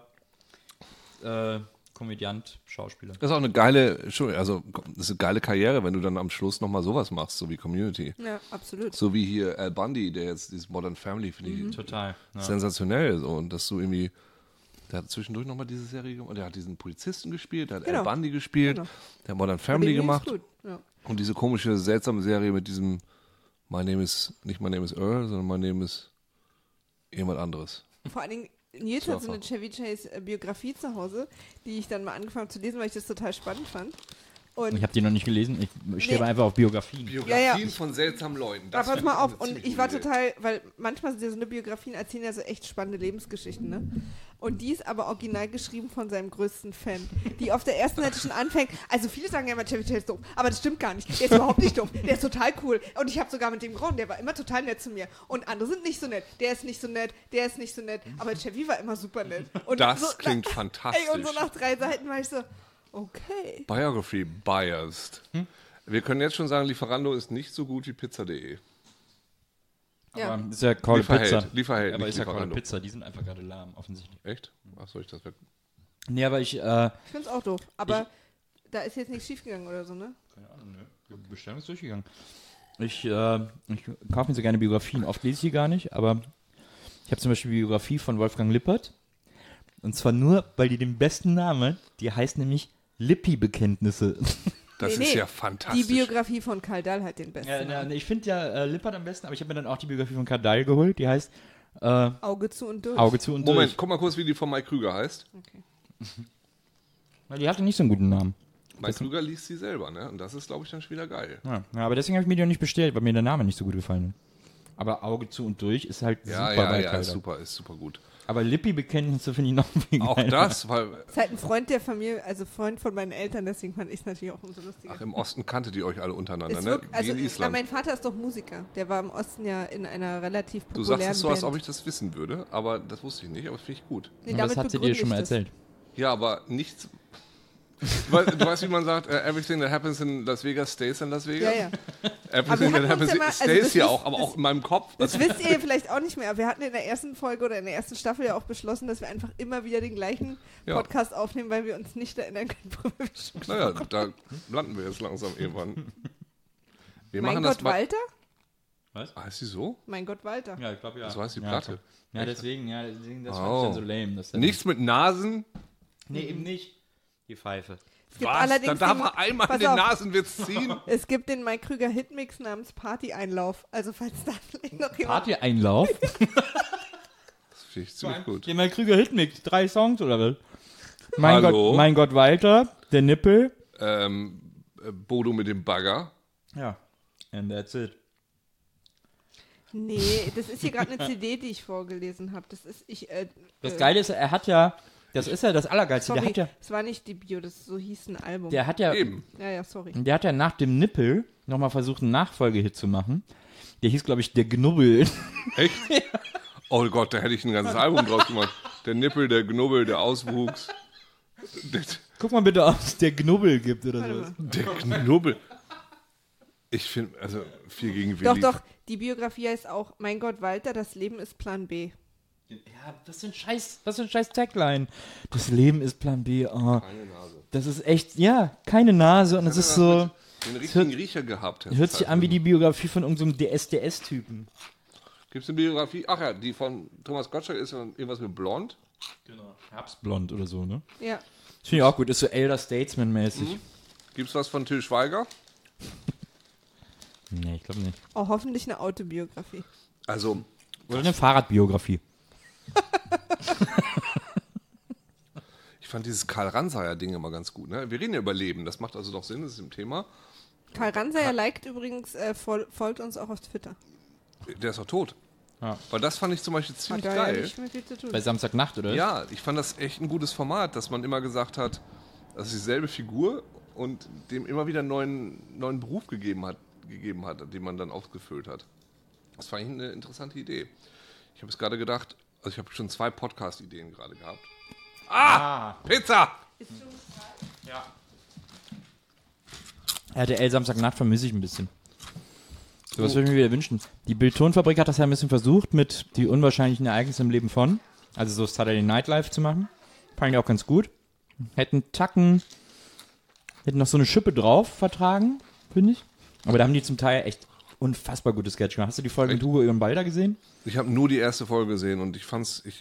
Komödiant, Schauspieler. Das ist auch eine geile, das ist eine geile Karriere, wenn du dann am Schluss nochmal sowas machst, so wie Community. Ja, absolut. So wie hier Al Bundy, der jetzt dieses Modern Family, finde ich Total. Ja. sensationell. So. Und dass du irgendwie, der hat zwischendurch nochmal diese Serie gemacht, der hat diesen Polizisten gespielt, der hat Genau. Al Bundy gespielt, Genau. der hat Modern Family Aber gemacht. die ist gut. Ja. Und diese komische, seltsame Serie mit diesem nicht My Name is Earl, sondern My Name is jemand anderes. Vor allen Dingen, Nils hat so eine Chevy Chase Biografie zu Hause, die ich dann mal angefangen habe zu lesen, weil ich das total spannend fand. Und Ich habe die noch nicht gelesen, ich stehe einfach auf Biografien. Biografien von seltsamen Leuten. aber pass mal auf, und ich war total, weil manchmal sind ja so eine Biografien erzählen ja so echt spannende Lebensgeschichten, ne? Und die ist aber original geschrieben von seinem größten Fan, die auf der ersten Seite schon anfängt. Also viele sagen ja immer, Chevy Chase ist doof, aber das stimmt gar nicht. Der ist überhaupt nicht doof, der ist total cool. Und ich habe sogar mit dem geraunt, der war immer total nett zu mir. Und andere sind nicht so nett, der ist nicht so nett, der ist nicht so nett. Aber Chevy war immer super nett. Und Das so, klingt fantastisch. Ey, und so nach 3 Seiten war ich so, okay. Biography biased. Wir können jetzt schon sagen, Lieferando ist nicht so gut wie Pizza.de. Ja. Aber ist ja Call Pizza. Lieferheld, Aber nicht ist ja Call Lieferando. Pizza, die sind einfach gerade lahm, offensichtlich. Echt? Ach, soll ich das weg? Nee, aber ich, Ich finde es auch doof. Aber da ist jetzt nichts schiefgegangen oder so, ne? keine Ahnung, ne? Die Bestellung ist durchgegangen. Ich kaufe mir so gerne Biografien. Oft lese ich die gar nicht, aber ich habe zum Beispiel die Biografie von Wolfgang Lippert. Und zwar nur, weil die den besten Namen, die heißt nämlich Lippi-Bekenntnisse. Das Nee, ist nee. ja fantastisch. Die Biografie von Karl Dahl hat den besten. Nee, ich finde ja Lippert am besten, aber ich habe mir dann auch die Biografie von Kardal geholt, die heißt Auge zu und durch. Auge zu und Moment, durch. guck mal kurz, wie die von Mike Krüger heißt. Okay. Weil die hatte nicht so einen guten Namen. Mike Krüger liest sie selber, ne? Und das ist, glaube ich, dann schon wieder geil. Ja, aber deswegen habe ich mir die auch nicht bestellt, weil mir der Name nicht so gut gefallen hat. Aber Auge zu und durch ist halt super bei Kardal. ist super gut. Aber Lippi-Bekenntnisse finde ich noch viel Auch geiler. das, weil Ist halt ein Freund der Familie, also Freund von meinen Eltern, deswegen fand ich es natürlich auch umso lustiger. im Osten kanntet ihr euch alle untereinander, Ist ne? wirklich, also, Wie in Island. mein Vater ist doch Musiker. Der war im Osten ja in einer relativ Du populären sagst es so, als Band. ob ich das wissen würde, aber das wusste ich nicht, aber das finde ich gut. Nee, Aber das damit hat sie dir begründe schon mal ich das. erzählt. Ja, aber nichts. Du weißt, wie man sagt, everything that happens in Las Vegas stays in Las Vegas? Ja, ja. Everything Aber wir that hatten happens uns ja mal- also stays das hier ist- auch, aber auch in meinem Kopf. Das wisst ihr vielleicht auch nicht mehr. Wir hatten in der ersten Folge oder in der ersten Staffel ja auch beschlossen, dass wir einfach immer wieder den gleichen Ja. Podcast aufnehmen, weil wir uns nicht erinnern können, worüber wir schon gesprochen Naja, da landen wir jetzt langsam irgendwann. Wir Mein machen Gott, das bei, Walter? Was? Heißt die so? Mein Gott, Walter. Ja, ich glaube ja. So heißt die ja, Platte. Ja, deswegen, das fand Oh. ich dann so lame. Dass der Nichts mit Nasen? Nee, eben nicht. Die Pfeife. Es gibt Was? Dann allerdings darf den- er einmal pass den auf, Nasenwitz ziehen? Es gibt den Mike Krüger Hitmix namens Party-Einlauf. Also falls da vielleicht noch jemand... Party-Einlauf? Das finde ich ziemlich gut. Den mal Krüger Hitmix, 3 Songs oder was? Hallo? Mein Gott, Walter, der Nippel. Bodo mit dem Bagger. Ja. And that's it. Nee, das ist hier gerade eine CD, die ich vorgelesen habe. Das Geile ist, er hat ja, das ist ja das Allergeilste, Sorry, der hat ja, es war nicht die Bio, so hieß ein Album. der hat ja, Eben. Ja, sorry. der hat ja nach dem Nippel nochmal versucht, einen Nachfolgehit zu machen. Der hieß, glaube ich, Der Knubbel. Echt? Oh Gott, da hätte ich ein ganzes Album draus gemacht. Der Nippel, der Knubbel, der Auswuchs. Guck mal bitte, ob es Der Knubbel gibt oder Warte sowas. mal. Der Knubbel. Ich finde, also 4 gegen Willi. Doch, die Biografie heißt auch Mein Gott, Walter, das Leben ist Plan B. Ja, was für ein scheiß Tagline. Das Leben ist Plan B. Oh, Keine Nase. das ist echt, ja, keine Nase und es ist so, Den richtigen Riecher gehabt. hört sich an wie die Biografie von irgendeinem DSDS-Typen. Gibt es eine Biografie? Ach ja, die von Thomas Gottschalk ist irgendwas mit Blond. Genau. Herbstblond oder so, ne? Ja. Das finde ich auch gut, ist so Elder Statesman-mäßig. Gibt es was von Till Schweiger? Nee, ich glaube nicht. Oh, hoffentlich eine Autobiografie. Also, Oder eine Fahrradbiografie. ich fand dieses Karl Ranseier-Ding immer ganz gut. Ne? Wir reden ja über Leben, das macht also doch Sinn, das ist im Thema. Karl Ranseier liked übrigens, folgt uns auch auf Twitter. Der ist doch tot. Ja. Weil das fand ich zum Beispiel Hat ziemlich da ja geil. nicht mehr viel zu tun. Bei Samstagnacht, oder? Ja, ich fand das echt ein gutes Format, dass man immer gesagt hat, das ist dieselbe Figur und dem immer wieder einen neuen Beruf gegeben hat, den man dann ausgefüllt hat. Das fand ich eine interessante Idee. Ich habe es gerade gedacht, also ich habe schon 2 Podcast-Ideen gerade gehabt. Pizza! RTL Samstagnacht vermisse ich ein bisschen. So, was würde ich mir wieder wünschen? Die Bild-Ton-Fabrik hat das ja ein bisschen versucht, mit die unwahrscheinlichen Ereignisse im Leben von, also so Saturday Night Live zu machen. Fand ich auch ganz gut. Hätten noch so eine Schippe drauf vertragen, finde ich. Aber da haben die zum Teil echt unfassbar gute Sketch gemacht. Hast du die Folge mit Hugo Egon Balder gesehen? Ich habe nur die erste Folge gesehen und ich fand's, ich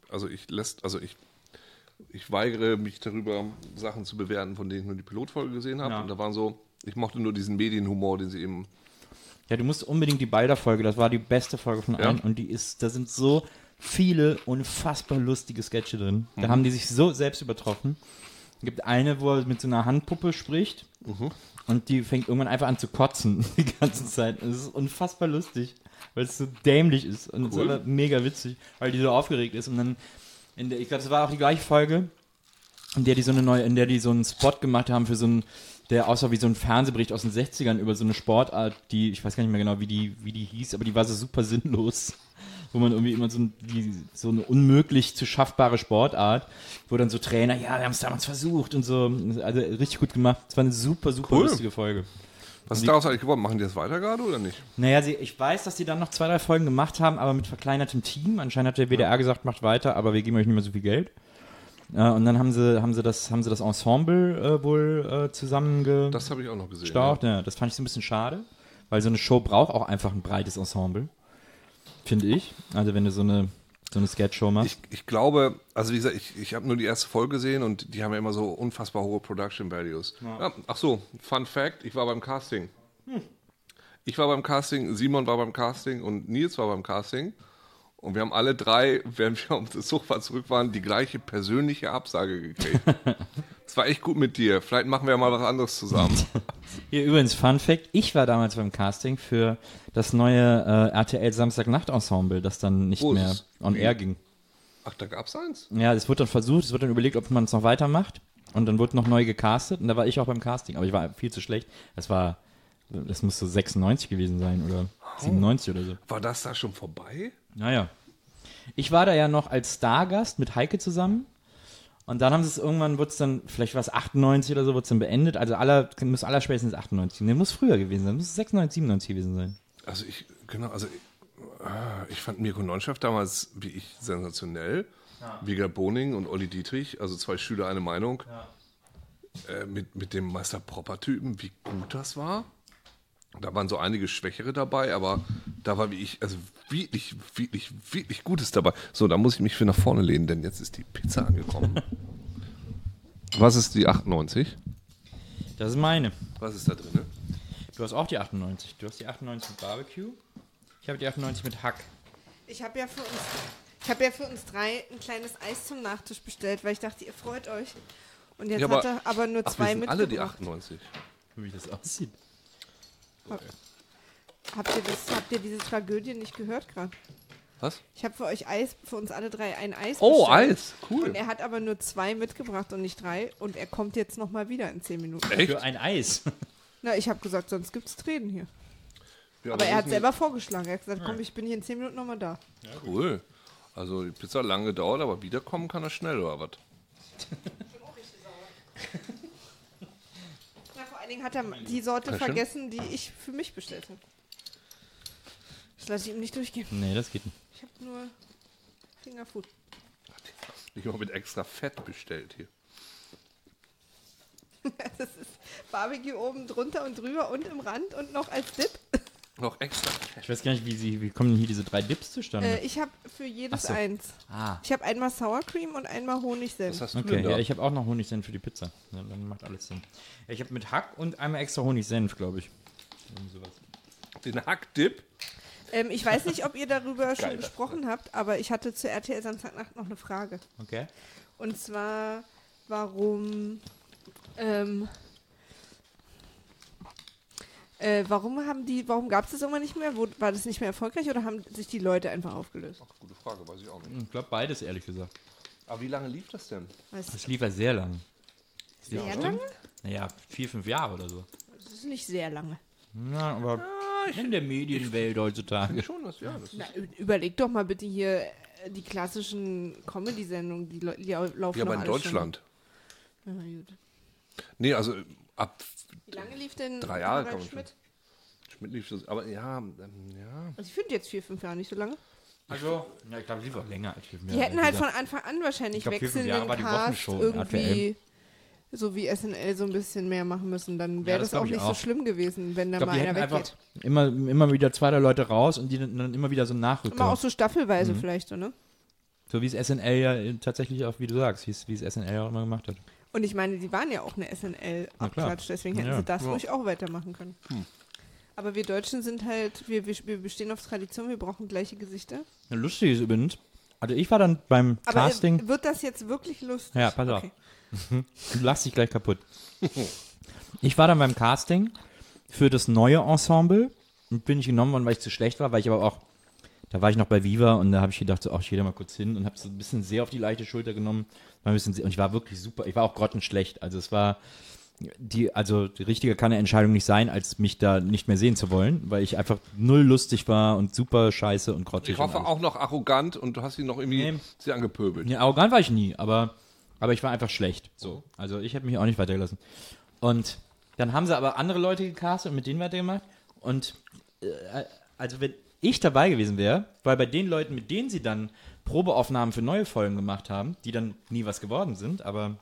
weigere mich darüber, Sachen zu bewerten, von denen ich nur die Pilotfolge gesehen habe. Ja. Und da waren so, ich mochte nur diesen Medienhumor, den sie eben. Ja, du musst unbedingt die Balder-Folge, das war die beste Folge von allen und da sind so viele unfassbar lustige Sketche drin. Da haben die sich so selbst übertroffen. Es gibt eine, wo er mit so einer Handpuppe spricht und die fängt irgendwann einfach an zu kotzen die ganze Zeit. Das ist unfassbar lustig, weil es so dämlich ist und es ist aber mega witzig, weil die so aufgeregt ist und dann ich glaube, es war auch die gleiche Folge, in der die so einen Spot gemacht haben für so einen, der aussah wie so ein Fernsehbericht aus den 60ern über so eine Sportart, die, ich weiß gar nicht mehr genau, wie die hieß, aber die war so super sinnlos. Wo man irgendwie immer so eine unmöglich zu schaffbare Sportart, wo dann so Trainer, ja, wir haben es damals versucht und so, also richtig gut gemacht. Es war eine super lustige Folge. Was ist daraus eigentlich geworden? Machen die das weiter gerade oder nicht? Naja, ich weiß, dass die dann noch 2, 3 Folgen gemacht haben, aber mit verkleinertem Team. Anscheinend hat der WDR gesagt, macht weiter, aber wir geben euch nicht mehr so viel Geld. Und dann haben sie das Ensemble wohl zusammengestaucht. Das habe ich auch noch gesehen. Ja, das fand ich so ein bisschen schade, weil so eine Show braucht auch einfach ein breites Ensemble, finde ich. Also wenn du so eine Sketch-Show machst. Ich glaube, also wie gesagt, ich habe nur die erste Folge gesehen und die haben ja immer so unfassbar hohe Production Values. Ja, ach so, Fun Fact, ich war beim Casting. Ich war beim Casting, Simon war beim Casting und Nils war beim Casting. Und wir haben alle 3, während wir auf das Sofa zurück waren, die gleiche persönliche Absage gekriegt. Es war echt gut mit dir. Vielleicht machen wir mal was anderes zusammen. Hier übrigens, Fun Fact, ich war damals beim Casting für das neue RTL Samstagnacht-Ensemble, das dann nicht mehr on air ging. Ach, da gab's eins? Ja, es wurde dann versucht, es wurde dann überlegt, ob man es noch weitermacht. Und dann wurde noch neu gecastet und da war ich auch beim Casting. Aber ich war viel zu schlecht. Das muss so 96 gewesen sein oder 97 oder so. War das da schon vorbei? Naja. Ich war da ja noch als Stargast mit Heike zusammen. Und dann haben sie es irgendwann, vielleicht war es 98 oder so, wurde es dann beendet. Also muss allerspätestens 98. Ne, muss früher gewesen sein. Muss 96, 97 gewesen sein. Also ich fand Mirko Nonchef damals, wie ich, sensationell. Ja. Vega Boning und Olli Dietrich, also 2 Schüler, eine Meinung. Ja. Mit dem Meister Propper-Typen, wie gut das war. Da waren so einige Schwächere dabei, aber da war wirklich Gutes dabei. So, da muss ich mich für nach vorne lehnen, denn jetzt ist die Pizza angekommen. Was ist die 98? Das ist meine. Was ist da drin? Du hast auch die 98. Du hast die 98 mit Barbecue. Ich habe die 98 mit Hack. Ich habe ja für uns 3 ein kleines Eis zum Nachtisch bestellt, weil ich dachte, ihr freut euch. Und jetzt hat er aber nur 2 wir sind mitgebracht. alle die 98. Wie das aussieht. Habt ihr diese Tragödie nicht gehört gerade? Was? Ich habe für uns alle 3 ein Eis Oh, bestellt. Eis. Cool. Und er hat aber nur 2 mitgebracht und nicht 3. Und er kommt jetzt nochmal wieder in 10 Minuten. Echt? Für ein Eis. Na, ich habe gesagt, sonst gibt's Tränen hier. Ja, Aber er hat das ist selber vorgeschlagen. Er hat gesagt, komm, ich bin hier in 10 Minuten nochmal da. cool. Also die Pizza hat lange gedauert, aber wiederkommen kann er schnell, oder was? Na, vor allen Dingen hat er die Sorte Ja, vergessen, die ich für mich bestellt habe. Das lasse ich ihm nicht durchgehen. Nee, das geht nicht. Ich habe nur Fingerfood. Ich habe mit extra Fett bestellt hier. Das ist Barbecue oben drunter und drüber und im Rand und noch als Dip. Noch extra Fett. Ich weiß gar nicht, wie kommen denn hier diese 3 Dips zustande? Ich habe für jedes Ach so. eins. Ah. Ich habe einmal Sour Cream und einmal Was Honigsenf. hast du Okay, denn da? ja, ich habe auch noch Honigsenf für die Pizza. Ja, dann macht alles Sinn. Ja, ich habe mit Hack und einmal extra Honigsenf, glaube ich. Irgend sowas. Den Hackdip? Ich weiß nicht, ob ihr darüber schon Geil. gesprochen habt, aber ich hatte zu RTL Samstagnacht noch eine Frage. Okay. Und zwar, warum gab es das irgendwann nicht mehr? War das nicht mehr erfolgreich oder haben sich die Leute einfach aufgelöst? Gute Frage, weiß ich auch nicht. Ich glaube beides, ehrlich gesagt. Aber wie lange lief das denn? Das lief ja sehr lang. Sehr lange? Naja, 4, 5 Jahre oder so. Das ist nicht sehr lange. Na, aber in der Medienwelt heutzutage. Schon, das ist Na, überleg doch mal bitte hier die klassischen Comedy-Sendungen, die laufen ja, noch aber in alle Deutschland. Schon. Ja, gut. Nee, also ab Wie lange lief denn 3 Jahre Harald kann man Schmidt? Schmidt lief das, aber ja. Also ich finde jetzt 4, 5 Jahre nicht so lange. Also, ja, ich glaube, es lief auch länger als 4, 5 Die hätten halt von Anfang an wahrscheinlich Ich glaub, 4, 5 wechselnden Jahre war die Cast Wochenshow, irgendwie so wie SNL so ein bisschen mehr machen müssen. Dann wäre das das auch glaub ich nicht so auch. schlimm gewesen, wenn da Ich glaube, mal die einer hätten einfach weggeht. immer wieder 2, 3 Leute raus und die dann immer wieder so nachrücken. Immer auch so staffelweise Mhm. vielleicht so, ne? So wie es SNL ja tatsächlich auch, wie du sagst, wie es SNL ja auch immer gemacht hat. Und ich meine, die waren ja auch eine Na klar. SNL-Abklatsch, deswegen hätten Ja. sie das ruhig auch weitermachen können. Aber wir Deutschen sind halt, wir bestehen auf Tradition, wir brauchen gleiche Gesichter. Ja, lustig ist übrigens, also ich war dann beim Aber Casting. wird das jetzt wirklich lustig? Ja, pass auf. Okay. Du lachst dich gleich kaputt. Ich war dann beim Casting für das neue Ensemble und bin ich genommen worden, weil ich zu schlecht war, weil ich aber auch, da war ich noch bei Viva und da habe ich gedacht, so, ach, ich gehe da mal kurz hin und habe so ein bisschen sehr auf die leichte Schulter genommen. War ein bisschen, und ich war wirklich super, ich war auch grottenschlecht. Also es war, die richtige kann eine Entscheidung nicht sein, als mich da nicht mehr sehen zu wollen, weil ich einfach null lustig war und super scheiße und grottig. Ich hoffe und alles. auch noch arrogant und du hast ihn noch irgendwie Nee. sehr angepöbelt. Ja, arrogant war ich nie, aber ich war einfach schlecht. So. Also ich hätte mich auch nicht weitergelassen. Und dann haben sie aber andere Leute gecastet und mit denen weitergemacht. Und also wenn ich dabei gewesen wäre, weil bei den Leuten, mit denen sie dann Probeaufnahmen für neue Folgen gemacht haben, die dann nie was geworden sind, aber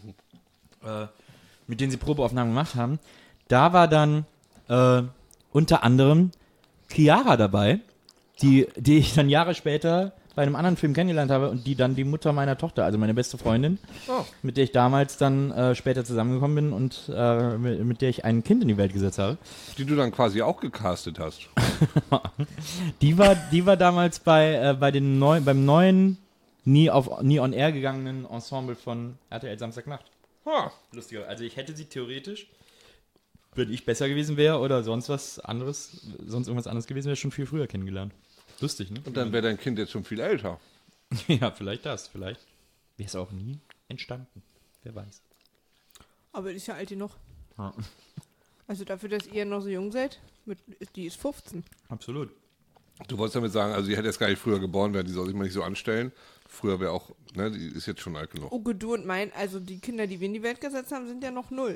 mit denen sie Probeaufnahmen gemacht haben, da war dann unter anderem Chiara dabei, die ich dann Jahre später bei einem anderen Film kennengelernt habe und die dann die Mutter meiner Tochter, also meine beste Freundin, mit der ich damals dann später zusammengekommen bin und mit der ich ein Kind in die Welt gesetzt habe. Die du dann quasi auch gecastet hast. Die war damals beim neuen, nie on Air gegangenen Ensemble von RTL Samstagnacht. Lustiger. Also ich hätte sie theoretisch, wenn ich besser gewesen wäre oder sonst irgendwas anderes gewesen wäre, schon viel früher kennengelernt. Lustig, ne? Und dann wäre dein Kind jetzt schon viel älter. Ja, vielleicht das. Vielleicht wäre es auch nie entstanden. Wer weiß. Aber ist ja alt genug. Ja. Also dafür, dass ihr noch so jung seid, die ist 15. Absolut. Du wolltest damit sagen, also die hätte jetzt gar nicht früher geboren werden, die soll sich mal nicht so anstellen. Früher wäre auch, ne, die ist jetzt schon alt genug. Uke, du und also die Kinder, die wir in die Welt gesetzt haben, sind ja noch 0.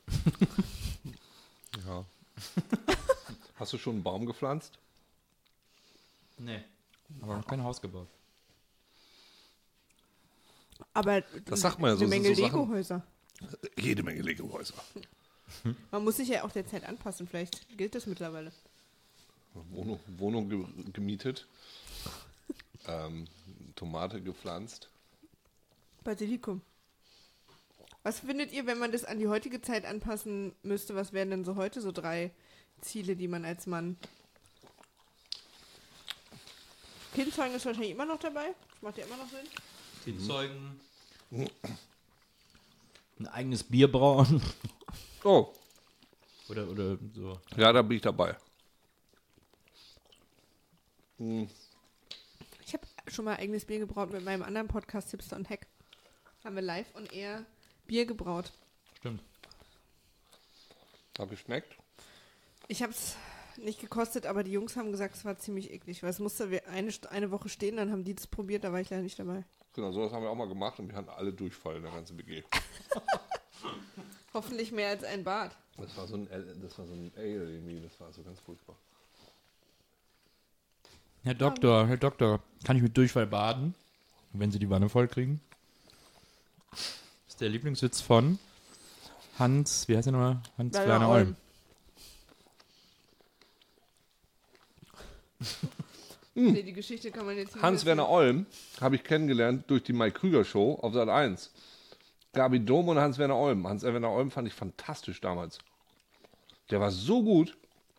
Ja. Hast du schon einen Baum gepflanzt? Nee. Aber noch kein Haus gebaut. Aber Das sagt man ja so, eine das Menge sind so Sachen- Lego-Häuser. Jede Menge Lego-Häuser. Man muss sich ja auch der Zeit anpassen, vielleicht gilt das mittlerweile. Wohnung gemietet, Tomate gepflanzt. Basilikum. Was findet ihr, wenn man das an die heutige Zeit anpassen müsste? Was wären denn so heute so 3 Ziele, die man als Mann... Kindzeugen ist wahrscheinlich immer noch dabei. Das macht ja immer noch Sinn. Kindzeugen. Ein eigenes Bier brauen. Oh. Oder so. Ja, da bin ich dabei. Ich habe schon mal eigenes Bier gebraut mit meinem anderen Podcast Hipster und Hack. Haben wir live on air Bier gebraut. Stimmt. Hat geschmeckt? Ich habe es nicht gekostet, aber die Jungs haben gesagt, es war ziemlich eklig, weil es musste eine Woche stehen, dann haben die das probiert, da war ich leider nicht dabei. Genau, sowas haben wir auch mal gemacht und wir hatten alle Durchfall in der ganzen WG. Hoffentlich mehr als ein Bad. Das war so ein Ale irgendwie, das war so ganz furchtbar. Herr Doktor, kann ich mit Durchfall baden, wenn Sie die Wanne voll kriegen? Das ist der Lieblingswitz von Hans, wie heißt er nochmal? Hans-Werner Olm. Nee, die Geschichte kann man jetzt nicht Hans-Werner Olm habe ich kennengelernt durch die Mike Krüger Show auf Sat 1. Gabi Dom und Hans-Werner Olm. Hans-Werner Olm fand ich fantastisch damals. Der war so gut.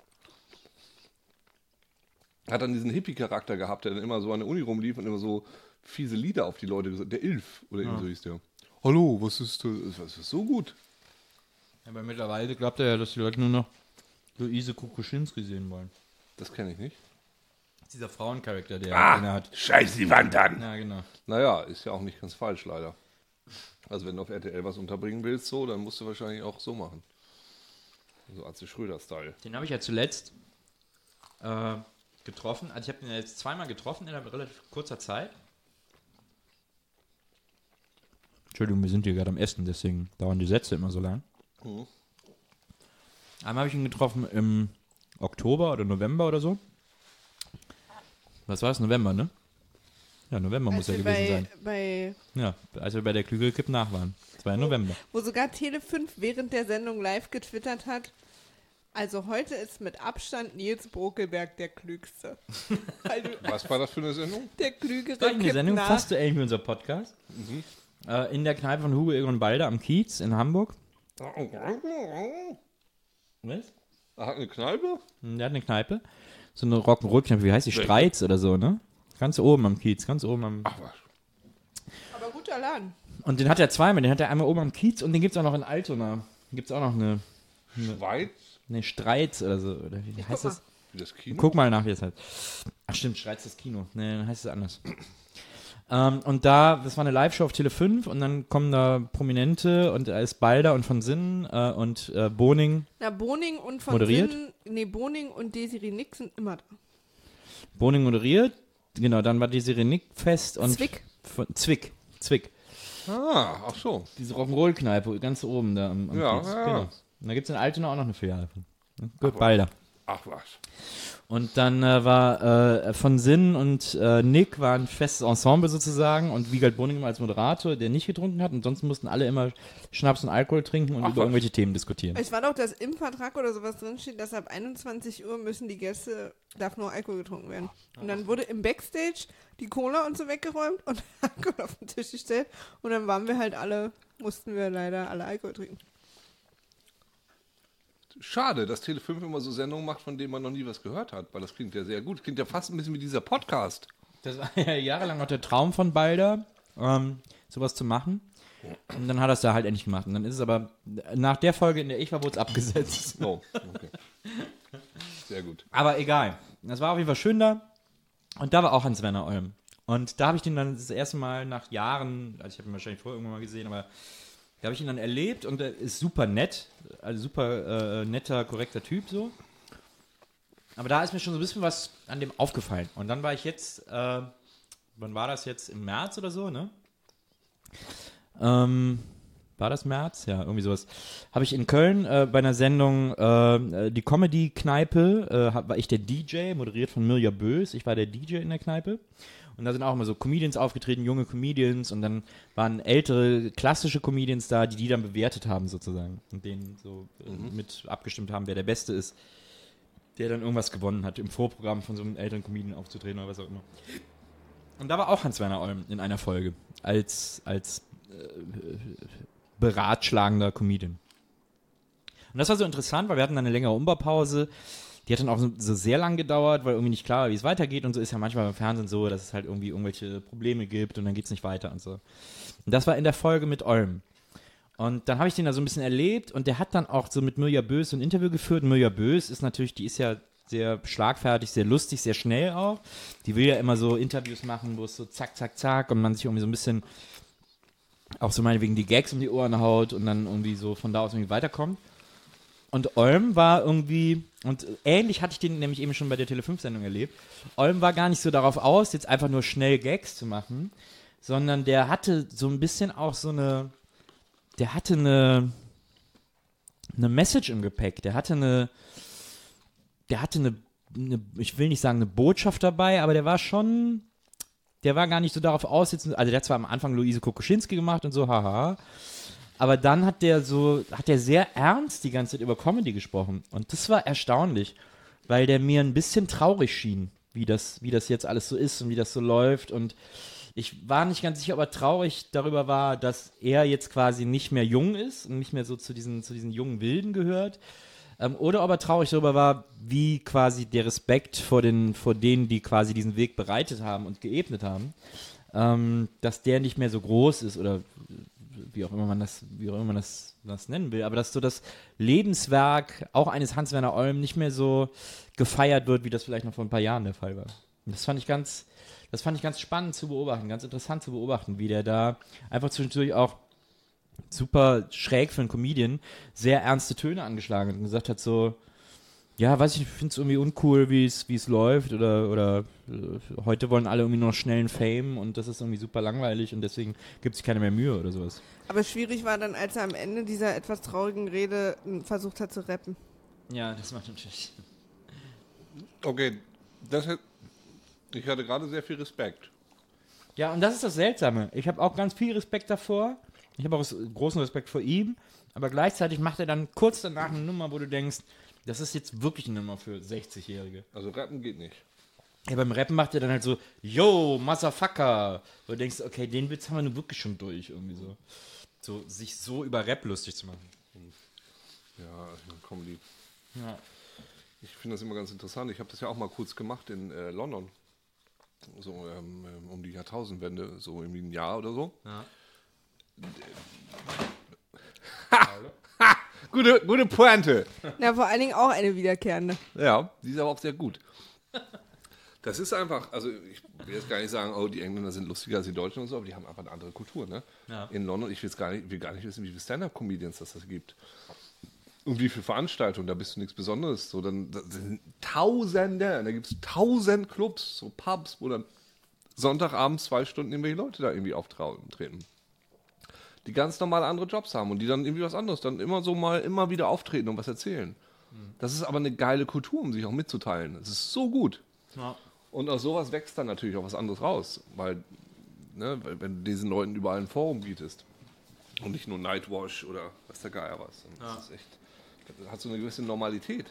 Hat dann diesen Hippie-Charakter gehabt, der dann immer so an der Uni rumlief und immer so fiese Lieder auf die Leute gesagt. Der Ilf oder irgendwie so hieß der. Hallo, was ist das? Das ist so gut. Aber mittlerweile glaubt er ja, dass die Leute nur noch Luise Kukuschinski sehen wollen. Das kenne ich nicht. Dieser Frauencharakter, den er hat. Scheiß die Wand an! Ja, genau. Naja, ist ja auch nicht ganz falsch, leider. Also wenn du auf RTL was unterbringen willst, so, dann musst du wahrscheinlich auch so machen. So Atze Schröder-Style. Den habe ich ja zuletzt getroffen. Also ich habe ihn jetzt zweimal getroffen in einer relativ kurzer Zeit. Entschuldigung, wir sind hier gerade am Essen, deswegen dauern die Sätze immer so lang. Mhm. Einmal habe ich ihn getroffen im Oktober oder November oder so. Was war es? November, ne? Ja, November muss ja gewesen sein. Ja, als wir bei der Klügelkipp nach waren. Das war ja November. Wo sogar Tele5 während der Sendung live getwittert hat, also heute ist mit Abstand Nils Brokelberg der Klügste. Was war das für eine Sendung? Der Klügere Eine kippt Sendung nach. fast so ähnlich wie unser Podcast. In der Kneipe von Hugo Egon Balder am Kiez in Hamburg. Was? Er hat eine Kneipe? Der hat eine Kneipe. So eine Rock'n'Roll-Kneipe, wie heißt die? Streits oder so, ne? Ganz oben am Kiez, ganz oben am... Ach was. Aber guter Laden. Und den hat er zweimal, den hat er einmal oben am Kiez und den gibt es auch noch in Altona. Gibt es auch noch eine Schweiz? Ne, Streits oder so. Oder wie heißt das? Wie das Kino? Guck mal nach, wie es heißt. Ach stimmt, Streits das Kino. Ne, dann heißt es anders. Und das war eine Live-Show auf Tele 5 und dann kommen da Prominente und da ist Balder und von Sinnen und Boning. Na, Boning und von Moderiert? Sinnen, Boning und Desiree Nick sind immer da. Boning moderiert, genau, dann war Desiree Nick fest und... Zwick. Zwick. Ah, ach so. Diese Rock'n'Roll-Kneipe, ganz oben da am Ja, Kiez. ja. Genau. Und da gibt es in Altona auch noch eine Filiale von. Ne? Gut, Balder. Ach was. Und dann war von Sinn und Nick war ein festes Ensemble sozusagen und Wiegald Boning immer als Moderator, der nicht getrunken hat und sonst mussten alle immer Schnaps und Alkohol trinken und über irgendwelche Themen diskutieren. Es war doch, dass im Vertrag oder sowas drinsteht, dass ab 21 Uhr müssen die Gäste, darf nur Alkohol getrunken werden. Und dann wurde im Backstage die Cola und so weggeräumt und Alkohol auf den Tisch gestellt und dann waren wir halt mussten wir leider alle Alkohol trinken. Schade, dass Tele5 immer so Sendungen macht, von denen man noch nie was gehört hat, weil das klingt ja sehr gut. Klingt ja fast ein bisschen wie dieser Podcast. Das war ja jahrelang auch der Traum von Balder, sowas zu machen. Und dann hat er es da halt endlich gemacht. Und dann ist es aber nach der Folge, in der ich war, wurde es abgesetzt. Oh, okay. Sehr gut. Aber egal. Das war auf jeden Fall schön da. Und da war auch Hans-Werner Olm. Und da habe ich den dann das erste Mal nach Jahren, also ich habe ihn wahrscheinlich vorher irgendwann mal gesehen, aber da habe ich ihn dann erlebt und er ist super nett. Also super netter, korrekter Typ so. Aber da ist mir schon so ein bisschen was an dem aufgefallen. Und dann war ich jetzt, wann war das jetzt? Im März oder so, ne? War das März? Ja, irgendwie sowas. Habe ich in Köln bei einer Sendung die Comedy-Kneipe, war ich der DJ, moderiert von Mirja Bös. Ich war der DJ in der Kneipe. Und da sind auch immer so Comedians aufgetreten, junge Comedians, und dann waren ältere, klassische Comedians da, die dann bewertet haben sozusagen und denen so mit abgestimmt haben, wer der Beste ist, der dann irgendwas gewonnen hat, im Vorprogramm von so einem älteren Comedian aufzutreten oder was auch immer. Und da war auch Hans-Werner Olm in einer Folge als beratschlagender Comedian. Und das war so interessant, weil wir hatten dann eine längere Umbaupause. Die hat dann auch so sehr lang gedauert, weil irgendwie nicht klar war, wie es weitergeht. Und so ist ja manchmal beim Fernsehen so, dass es halt irgendwie irgendwelche Probleme gibt und dann geht es nicht weiter und so. Und das war in der Folge mit Olm. Und dann habe ich den da so ein bisschen erlebt und der hat dann auch so mit Mirja Bös so ein Interview geführt. Mirja Bös ist natürlich, die ist ja sehr schlagfertig, sehr lustig, sehr schnell auch. Die will ja immer so Interviews machen, wo es so zack, zack, zack und man sich irgendwie so ein bisschen auch so meinetwegen die Gags um die Ohren haut und dann irgendwie so von da aus irgendwie weiterkommt. Und Olm war irgendwie, und ähnlich hatte ich den nämlich eben schon bei der Tele5-Sendung erlebt, Olm war gar nicht so darauf aus, jetzt einfach nur schnell Gags zu machen, sondern der hatte so ein bisschen auch so eine Message im Gepäck, der hatte eine, ich will nicht sagen eine Botschaft dabei, aber der war gar nicht so darauf aus, also der hat zwar am Anfang Luise Kokoschinski gemacht und so, haha, aber dann hat der sehr ernst die ganze Zeit über Comedy gesprochen. Und das war erstaunlich, weil der mir ein bisschen traurig schien, wie das jetzt alles so ist und wie das so läuft. Und ich war nicht ganz sicher, ob er traurig darüber war, dass er jetzt quasi nicht mehr jung ist und nicht mehr so zu diesen jungen Wilden gehört. Oder ob er traurig darüber war, wie quasi der Respekt vor denen, die quasi diesen Weg bereitet haben und geebnet haben, dass der nicht mehr so groß ist oder wie auch immer man das nennen will, aber dass so das Lebenswerk auch eines Hans-Werner Olm nicht mehr so gefeiert wird, wie das vielleicht noch vor ein paar Jahren der Fall war. Und das fand ich ganz spannend zu beobachten, ganz interessant zu beobachten, wie der da einfach zwischendurch auch super schräg für einen Comedian sehr ernste Töne angeschlagen hat und gesagt hat so, ja, weiß ich, ich finde es irgendwie uncool, wie es läuft oder heute wollen alle irgendwie nur noch schnellen Fame und das ist irgendwie super langweilig und deswegen gibt sich keine mehr Mühe oder sowas. Aber schwierig war dann, als er am Ende dieser etwas traurigen Rede versucht hat zu rappen. Ja, das macht natürlich. Okay, ich hatte gerade sehr viel Respekt. Ja, und das ist das Seltsame. Ich habe auch ganz viel Respekt davor. Ich habe auch großen Respekt vor ihm, aber gleichzeitig macht er dann kurz danach eine Nummer, wo du denkst, das ist jetzt wirklich eine Nummer für 60-Jährige. Also rappen geht nicht. Ja, beim Rappen macht er dann halt so, yo, Motherfucker. Wo du denkst, okay, den Witz haben wir nun wirklich schon durch, irgendwie so. So, sich so über Rap lustig zu machen. Ja, Comedy. Ja. Ich finde das immer ganz interessant. Ich habe das ja auch mal kurz gemacht in London. So um die Jahrtausendwende, so irgendwie ein Jahr oder so. Ja. Gute Pointe. Na, vor allen Dingen auch eine wiederkehrende. Ja, die ist aber auch sehr gut. Das ist einfach, also ich will jetzt gar nicht sagen, oh, die Engländer sind lustiger als die Deutschen und so, aber die haben einfach eine andere Kultur, ne? Ja. In London, ich will gar nicht wissen, wie viele Stand-Up-Comedians das gibt. Und wie viele Veranstaltungen, da bist du nichts Besonderes. So, dann das sind Tausende, da gibt es 1000 Clubs, so Pubs, wo dann Sonntagabends 2 Stunden irgendwelche Leute da irgendwie auftreten. Die ganz normal andere Jobs haben und die dann irgendwie was anderes, dann immer wieder auftreten und was erzählen. Das ist aber eine geile Kultur, um sich auch mitzuteilen. Das ist so gut. Ja. Und aus sowas wächst dann natürlich auch was anderes raus, weil wenn du diesen Leuten überall ein Forum bietest und nicht nur Nightwash oder was der Geier was, dann ist das echt, das hat so eine gewisse Normalität.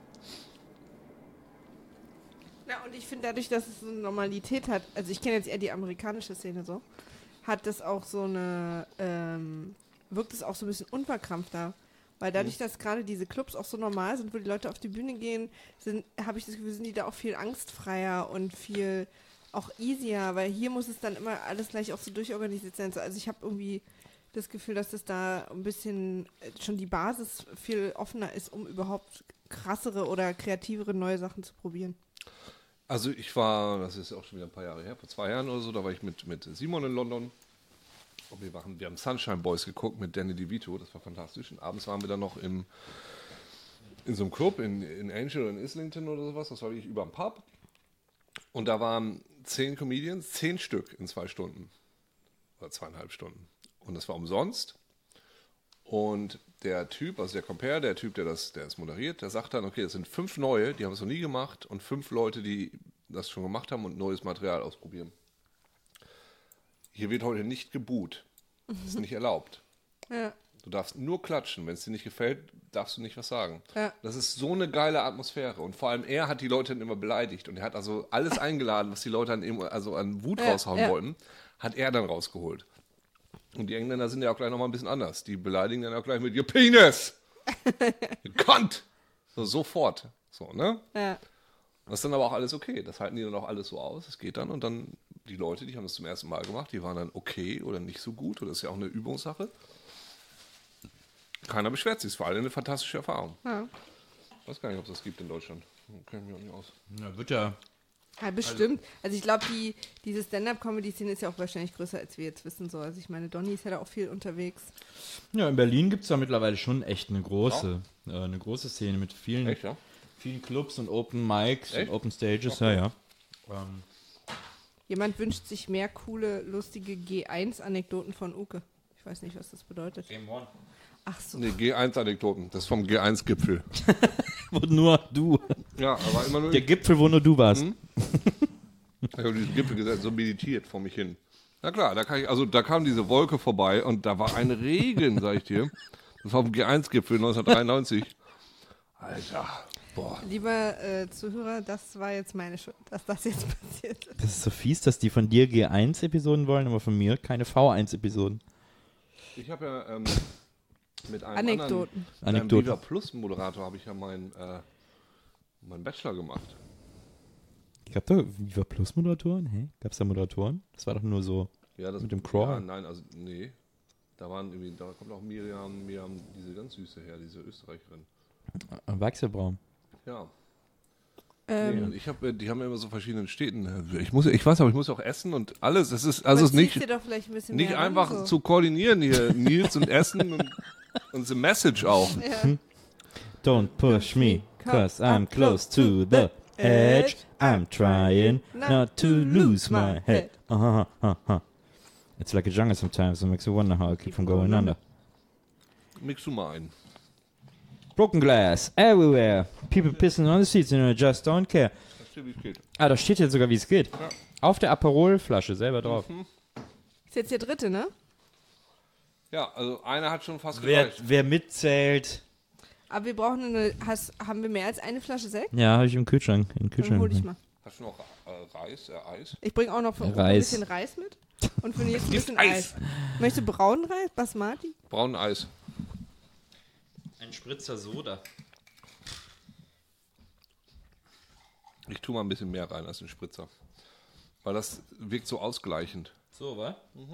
Ja, und ich finde dadurch, dass es so eine Normalität hat, also ich kenne jetzt eher die amerikanische Szene so, hat das auch so eine, wirkt es auch so ein bisschen unverkrampfter. Weil dadurch, dass gerade diese Clubs auch so normal sind, wo die Leute auf die Bühne gehen, habe ich das Gefühl, sind die da auch viel angstfreier und viel auch easier, weil hier muss es dann immer alles gleich auch so durchorganisiert sein. Also ich habe irgendwie das Gefühl, dass das da ein bisschen schon die Basis viel offener ist, um überhaupt krassere oder kreativere neue Sachen zu probieren. Also ich war, das ist auch schon wieder ein paar Jahre her, vor 2 Jahren oder so, da war ich mit Simon in London. Und wir haben Sunshine Boys geguckt mit Danny DeVito, das war fantastisch. Und abends waren wir dann noch in so einem Club in Angel oder in Islington oder sowas, das war wirklich über dem Pub. Und da waren 10 Comedians, 10 Stück in 2 Stunden. Oder 2,5 Stunden. Und das war umsonst. Und der Typ, also der Compare, der Typ, der das moderiert, der sagt dann, okay, das sind 5 neue, die haben es noch nie gemacht und 5 Leute, die das schon gemacht haben und neues Material ausprobieren. hier wird heute nicht geboot. Das ist nicht erlaubt. Ja. Du darfst nur klatschen. Wenn es dir nicht gefällt, darfst du nicht was sagen. Ja. Das ist so eine geile Atmosphäre. Und vor allem er hat die Leute dann immer beleidigt. Und er hat also alles eingeladen, was die Leute an Wut raushauen wollten, hat er dann rausgeholt. Und die Engländer sind ja auch gleich nochmal ein bisschen anders. Die beleidigen dann auch gleich mit, your penis! You cunt! So, sofort. So, ne? Ja. Das ist dann aber auch alles okay. Das halten die dann auch alles so aus. Es geht dann und dann die Leute, die haben das zum ersten Mal gemacht, die waren dann okay oder nicht so gut. Oder das ist ja auch eine Übungssache. Keiner beschwert sich. Es war alle eine fantastische Erfahrung. Ja. Ich weiß gar nicht, ob es das gibt in Deutschland. Kenn ich mich auch nicht aus. Ja, wird ja. Ja, bestimmt. Also ich glaube, diese Stand-Up-Comedy-Szene ist ja auch wahrscheinlich größer, als wir jetzt wissen. So. Also ich meine, Donny ist ja da auch viel unterwegs. Ja, in Berlin gibt es da mittlerweile schon echt eine große Szene mit vielen, Echt, ja? vielen Clubs und Open Mics Echt? und Open Stages. Okay. Ja. Jemand wünscht sich mehr coole, lustige G1-Anekdoten von Uke. Ich weiß nicht, was das bedeutet. Game One. Ach so. Nee, G1-Anekdoten. Das ist vom G1-Gipfel. Wo nur du. Ja, aber immer nur Der Gipfel, wo nur du warst. Ich habe diesen Gipfel gesetzt, so meditiert vor mich hin. Na klar, da kam diese Wolke vorbei und da war ein Regen, sag ich dir. Das war vom G1-Gipfel 1993. Alter, boah. Lieber Zuhörer, das war jetzt meine Schuld, dass das jetzt passiert ist. Das ist so fies, dass die von dir G1-Episoden wollen, aber von mir keine V1-Episoden. Ich habe ja mit einem Anekdoten. anderen Viva Plus Moderator habe ich ja meinen Bachelor gemacht. Gab da Viva Plus Moderatoren? Hä? Gab es da Moderatoren? Das war doch nur so Ja, das mit dem Crawl. Ja, nein, also nee. Da kommt auch Miriam, diese ganz süße her, diese Österreicherin. Wachselbraum. Ja. Nee, und die haben ja immer so verschiedenen Städten. Ich weiß aber, ich muss auch essen und alles. Es ist also Aber nicht, ziehst dir doch vielleicht ein bisschen nicht mehr einfach an, so. zu koordinieren hier. Nils und Essen und the Message auch. Ja. Don't push me, cause I'm close to the edge. I'm trying not to lose my head. It's like a jungle sometimes, it makes you wonder how I keep from going under. Mix du mal ein. Broken glass everywhere. People pissing on the seats and I just don't care. Das steht, wie es geht. Ah, da steht jetzt sogar, wie es geht. Ja. Auf der Aperol-Flasche selber drauf. Ist jetzt der dritte, ne? Ja, also einer hat schon fast gereicht. Wer mitzählt. Aber wir brauchen haben wir mehr als eine Flasche Sekt? Ja, habe ich im Kühlschrank. Dann hol ich mal. Hast du noch Eis? Ich bringe auch noch für Uke ein Reis. bisschen Reis mit. Und für Nils ein Gibt's bisschen Eis? Eis. Möchtest du braunen Reis? Basmati? Braunen Eis. Ein Spritzer Soda. Ich tue mal ein bisschen mehr rein als ein Spritzer. Weil das wirkt so ausgleichend. So, wa?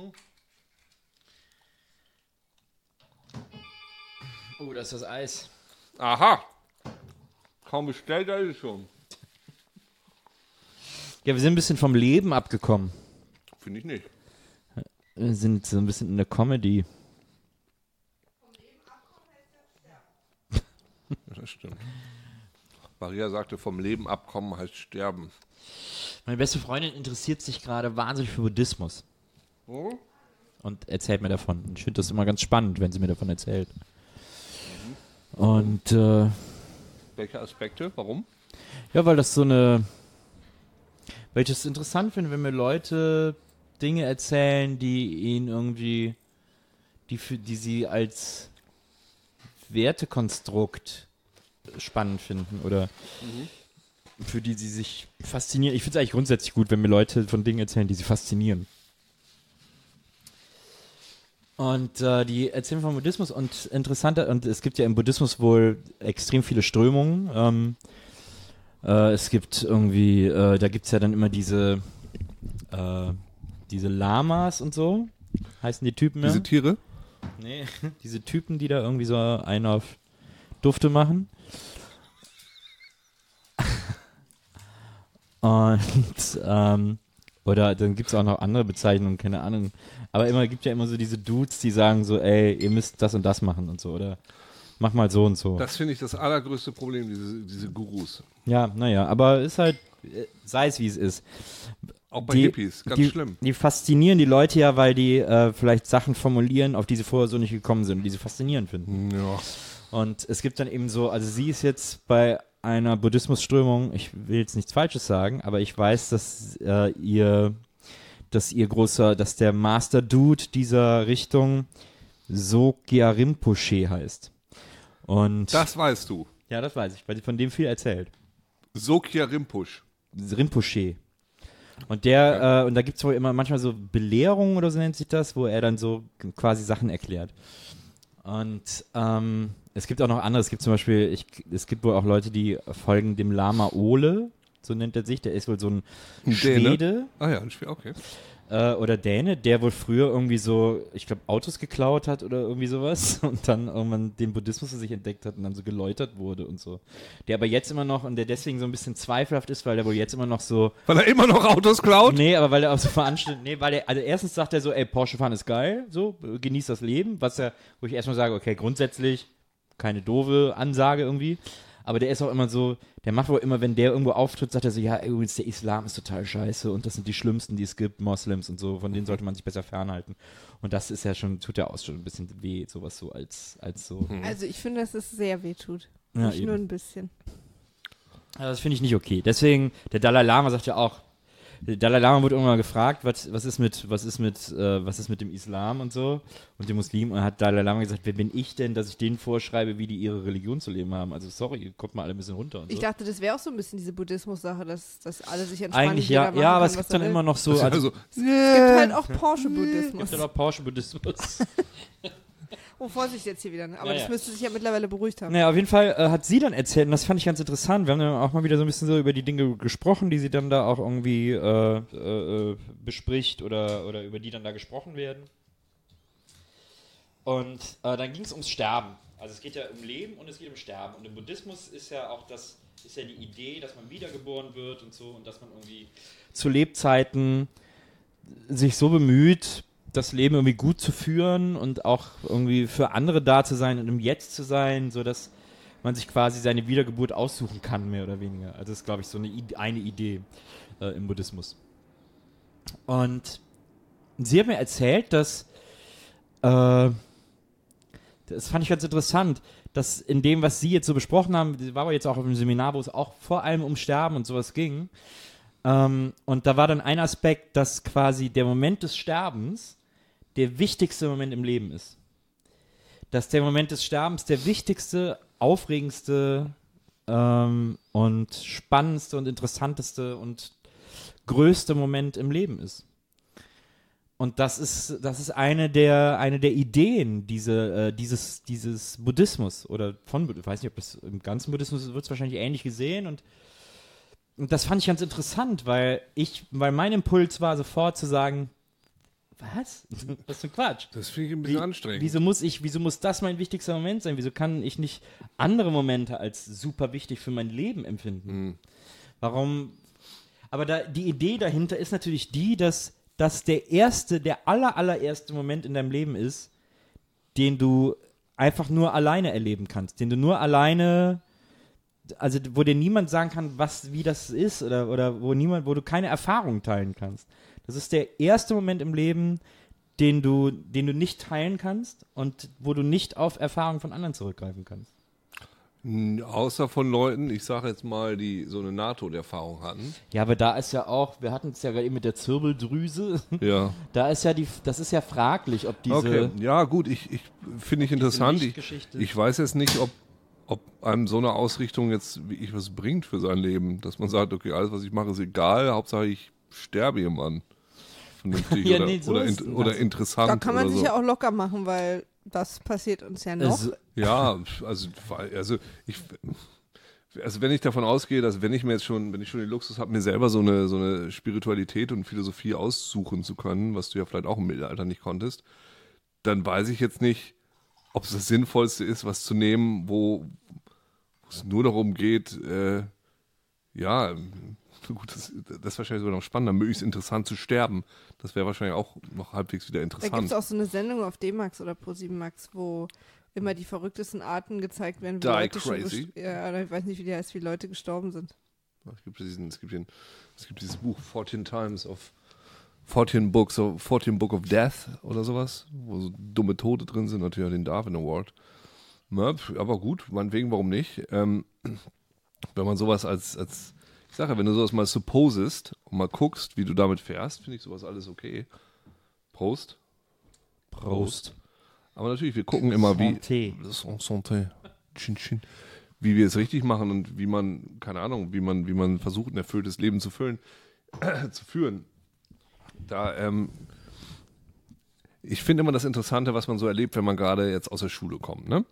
Oh, das ist das Eis. Aha! Kaum bestellt, da ist es schon. Ja, wir sind ein bisschen vom Leben abgekommen. Finde ich nicht. Wir sind so ein bisschen in der Comedy. Das stimmt. Maria sagte, vom Leben abkommen heißt sterben. Meine beste Freundin interessiert sich gerade wahnsinnig für Buddhismus. Und erzählt mir davon. Ich finde das immer ganz spannend, wenn sie mir davon erzählt. Und Welche Aspekte? Warum? ja, weil das weil ich es interessant finde, wenn mir Leute Dinge erzählen, die ihnen irgendwie, die sie als Wertekonstrukt spannend finden oder für die sie sich faszinieren. Ich finde es eigentlich grundsätzlich gut, wenn mir Leute von Dingen erzählen, die sie faszinieren. Und die erzählen vom Buddhismus und interessanter, und es gibt ja im Buddhismus wohl extrem viele Strömungen. Es gibt irgendwie, da gibt es ja dann immer diese Lamas und so, heißen die Typen, Diese ja? Tiere? Nee, diese Typen, die da irgendwie so einen auf Dufte machen. Und, oder dann gibt es auch noch andere Bezeichnungen, keine Ahnung. Aber gibt ja immer so diese Dudes, die sagen so, ey, ihr müsst das und das machen und so, oder mach mal so und so. Das finde ich das allergrößte Problem, diese Gurus. Ja, naja, aber ist halt, sei es wie es ist. Auch bei Hippies, ganz schlimm. Die faszinieren die Leute ja, weil die vielleicht Sachen formulieren, auf die sie vorher so nicht gekommen sind und die sie faszinierend finden. Ja. Und es gibt dann eben so, also sie ist jetzt bei einer Buddhismusströmung, ich will jetzt nichts Falsches sagen, aber ich weiß, dass dass der Master Dude dieser Richtung Sogyal Rinpoche heißt. Und Das weißt du. ja, das weiß ich, weil von dem viel erzählt. Sogyal Rinpoche. Rinpoche. Und der, und da gibt es wohl immer manchmal so Belehrungen oder so nennt sich das, wo er dann so quasi Sachen erklärt. Und es gibt auch noch andere, es gibt zum Beispiel, es gibt wohl auch Leute, die folgen dem Lama Ole, so nennt er sich, der ist wohl so ein Schwede. Ah ja, ein Schwede, okay. Oder Däne, der wohl früher irgendwie so, ich glaube, Autos geklaut hat oder irgendwie sowas und dann irgendwann den Buddhismus für sich entdeckt hat und dann so geläutert wurde und so. Der aber jetzt immer noch, und der deswegen so ein bisschen zweifelhaft ist, weil der wohl jetzt immer noch so... Weil er immer noch Autos klaut? Nee, aber weil er auch so veranstaltet, also erstens sagt er so, ey, Porsche fahren ist geil, so, genießt das Leben, wo ich erstmal sage, okay, grundsätzlich keine doofe Ansage irgendwie. Aber der ist auch immer so, der macht wohl immer, wenn der irgendwo auftritt, sagt er so, ja, übrigens, der Islam ist total scheiße und das sind die Schlimmsten, die es gibt, Moslems und so, von denen sollte man sich besser fernhalten. Und das ist ja schon, tut ja auch schon ein bisschen weh, sowas so als so. Also ich finde, dass es sehr weh tut. Ja, Nicht nur ein bisschen. Also das finde ich nicht okay. Deswegen, der Dalai Lama sagt ja auch, der Dalai Lama wurde irgendwann mal gefragt, was ist mit dem Islam und so und dem Muslimen, und hat Dalai Lama gesagt, wer bin ich denn, dass ich denen vorschreibe, wie die ihre Religion zu leben haben? Also sorry, kommt mal alle ein bisschen runter und so. Ich dachte, das wäre auch so ein bisschen diese Buddhismus-Sache, dass alle sich entspannen. Eigentlich ja, jeder machen aber kann, es gibt was er dann will. immer noch so, Es also gibt halt auch Porsche-Buddhismus. gibt ja noch Porsche-Buddhismus. Oh, Vorsicht jetzt hier wieder. Aber Ja, das ja. müsste sich ja mittlerweile beruhigt haben. Naja, auf jeden Fall hat sie dann erzählt, und das fand ich ganz interessant, wir haben dann auch mal wieder so ein bisschen so über die Dinge gesprochen, die sie dann da auch irgendwie bespricht oder über die dann da gesprochen werden. Und dann ging es ums Sterben. Also es geht ja um Leben und es geht um Sterben. Und im Buddhismus ist ja auch ist ja die Idee, dass man wiedergeboren wird und so, und dass man irgendwie zu Lebzeiten sich so bemüht, das Leben irgendwie gut zu führen und auch irgendwie für andere da zu sein und im Jetzt zu sein, sodass man sich quasi seine Wiedergeburt aussuchen kann, mehr oder weniger. Also das ist, glaube ich, so eine Idee im Buddhismus. Und sie hat mir erzählt, dass das fand ich ganz interessant, dass in dem, was sie jetzt so besprochen haben, sie war aber jetzt auch auf einem Seminar, wo es auch vor allem um Sterben und sowas ging. Und da war dann ein Aspekt, dass quasi der Moment des Sterbens der wichtigste Moment im Leben ist. Dass der Moment des Sterbens der wichtigste, aufregendste und spannendste und interessanteste und größte Moment im Leben ist. Und das ist eine der Ideen dieses Buddhismus oder ich weiß nicht, ob das im ganzen Buddhismus wird es wahrscheinlich ähnlich gesehen, und das fand ich ganz interessant, weil mein Impuls war sofort zu sagen, was? Was für ein Quatsch. Das finde ich ein bisschen anstrengend. Wieso muss das mein wichtigster Moment sein? Wieso kann ich nicht andere Momente als super wichtig für mein Leben empfinden? Warum? Aber die Idee dahinter ist natürlich die, dass der allererste Moment in deinem Leben ist, den du einfach nur alleine erleben kannst, den du nur alleine, also wo dir niemand sagen kann, wie das ist, oder wo du keine Erfahrung teilen kannst. Das ist der erste Moment im Leben, den du nicht teilen kannst und wo du nicht auf Erfahrungen von anderen zurückgreifen kannst. Außer von Leuten, ich sage jetzt mal, die so eine NATO-Erfahrung hatten. Ja, aber da ist ja auch, wir hatten es ja gerade eben mit der Zirbeldrüse. Ja. Da ist ja das ist ja fraglich, ob diese... Okay, ja gut, ich finde ich interessant. Lichtgeschichte. Ich weiß jetzt nicht, ob einem so eine Ausrichtung jetzt wirklich was bringt für sein Leben, dass man sagt, okay, alles, was ich mache, ist egal, Hauptsache ich sterbe jemanden. Vernünftig Ja, nee, so ist oder interessant. Da kann man oder sich so. ja auch locker machen, weil das passiert uns ja noch. Ja, also wenn ich davon ausgehe, dass wenn ich schon den Luxus habe, mir selber so eine Spiritualität und Philosophie aussuchen zu können, was du ja vielleicht auch im Mittelalter nicht konntest, dann weiß ich jetzt nicht, ob es das Sinnvollste ist, was zu nehmen, wo es nur darum geht, gut, das ist wahrscheinlich sogar noch spannender, möglichst interessant zu sterben. Das wäre wahrscheinlich auch noch halbwegs wieder Da interessant. gibt es auch so eine Sendung auf D-Max oder Pro7 Max, wo immer die verrücktesten Arten gezeigt werden. Die Leute Crazy. Ich weiß nicht, wie die heißt, wie Leute gestorben sind. Es gibt dieses Buch 14 Book of Death oder sowas, wo so dumme Tote drin sind, natürlich den Darwin Award. Na, aber gut, meinetwegen, warum nicht? Wenn man sowas als Ich sage ja, wenn du sowas mal supposest und mal guckst, wie du damit fährst, finde ich sowas alles okay. Prost. Prost. Aber natürlich, wir gucken immer, Santé. Santé. Chin, chin. Wie wir es richtig machen und wie man, keine Ahnung, wie man versucht, ein erfülltes Leben zu führen. Ich finde immer das Interessante, was man so erlebt, wenn man gerade jetzt aus der Schule kommt, ne?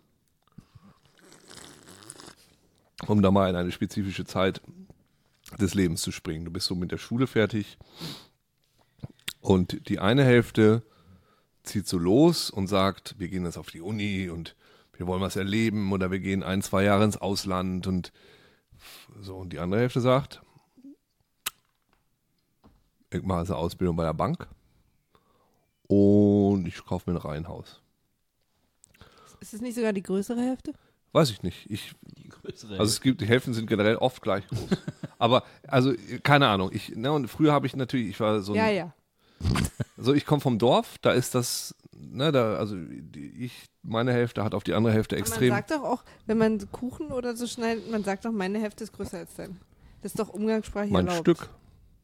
Um da mal in eine spezifische Zeit des Lebens zu springen. Du bist so mit der Schule fertig und die eine Hälfte zieht so los und sagt, wir gehen jetzt auf die Uni und wir wollen was erleben oder wir gehen 1-2 Jahre ins Ausland und so. Und die andere Hälfte sagt, ich mache also Ausbildung bei der Bank und ich kaufe mir ein Reihenhaus. Ist es nicht sogar die größere Hälfte? Weiß ich nicht. Die Hälften sind generell oft gleich groß. Aber, also, keine Ahnung. Und früher habe ich natürlich, ich war so ein, Ja. So, ich komme vom Dorf, da ist das, meine Hälfte hat auf die andere Hälfte extrem. Man sagt doch auch, wenn man Kuchen oder so schneidet, man sagt doch, meine Hälfte ist größer als deine. Das ist doch umgangssprachlich Mein erlaubt. Stück.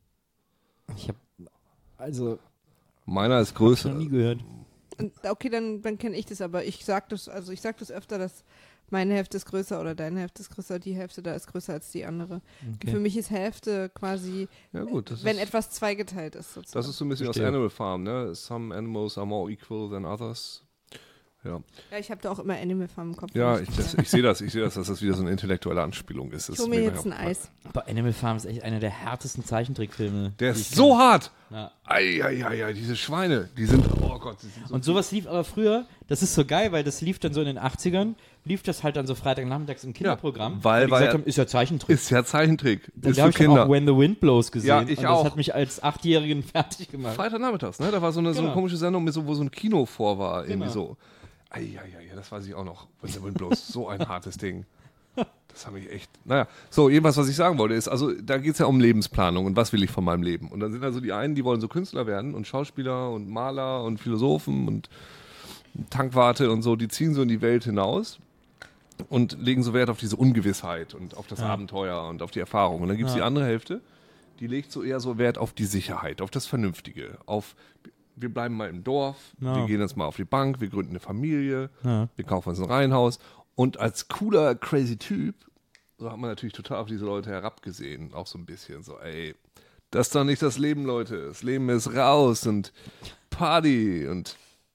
Meiner ist größer. Noch nie gehört. Okay, dann kenne ich das, aber ich sag das öfter, dass meine Hälfte ist größer oder deine Hälfte ist größer, die Hälfte da ist größer als die andere. Okay. Für mich ist Hälfte quasi, Ja, gut, wenn etwas zweigeteilt ist sozusagen. Das ist so ein bisschen Verstehe. aus Animal Farm, ne? Some animals are more equal than others. Ja, Ja, ich habe da auch immer Animal Farm im Kopf. ja ich sehe das, dass das wieder so eine intellektuelle Anspielung ist. Ich hole mir jetzt ein Eis. Aber Animal Farm ist echt einer der härtesten Zeichentrickfilme. Der die ist ich so kenne. hart. Ja. Ei, diese Schweine, die sind, oh Gott. Die sind so Und sowas lief aber früher, das ist so geil, weil das lief dann so in den 80ern, lief das halt dann so Freitagnachmittags im Kinderprogramm. weil- die weil- gesagt haben, ist ja Zeichentrick. ist ja Zeichentrick. Da Ist habe für ich dann auch Kinder. When the Wind Blows gesehen. Ja, ich und auch. Das hat mich als 8-Jährigen fertig gemacht. Freitagnachmittags, ne? Da war so eine Genau. komische Sendung, wo so ein Kino vor war. Irgendwie Genau. so. Ei, das weiß ich auch noch. When the Wind Blows, so ein hartes Ding. Das habe ich echt. Naja, so, jedenfalls, was ich sagen wollte, ist, also da geht es ja um Lebensplanung und was will ich von meinem Leben. Und dann sind also die einen, die wollen so Künstler werden und Schauspieler und Maler und Philosophen und Tankwarte und so, die ziehen so in die Welt hinaus und legen so Wert auf diese Ungewissheit und auf das Abenteuer und auf die Erfahrung. Und dann gibt es die andere Hälfte, die legt so eher so Wert auf die Sicherheit, auf das Vernünftige, auf wir bleiben mal im Dorf, wir gehen jetzt mal auf die Bank, wir gründen eine Familie, wir kaufen uns ein Reihenhaus. Und als cooler, crazy Typ, so hat man natürlich total auf diese Leute herabgesehen, auch so ein bisschen so, ey, das ist doch nicht das Leben, Leute. Das Leben ist raus und Party und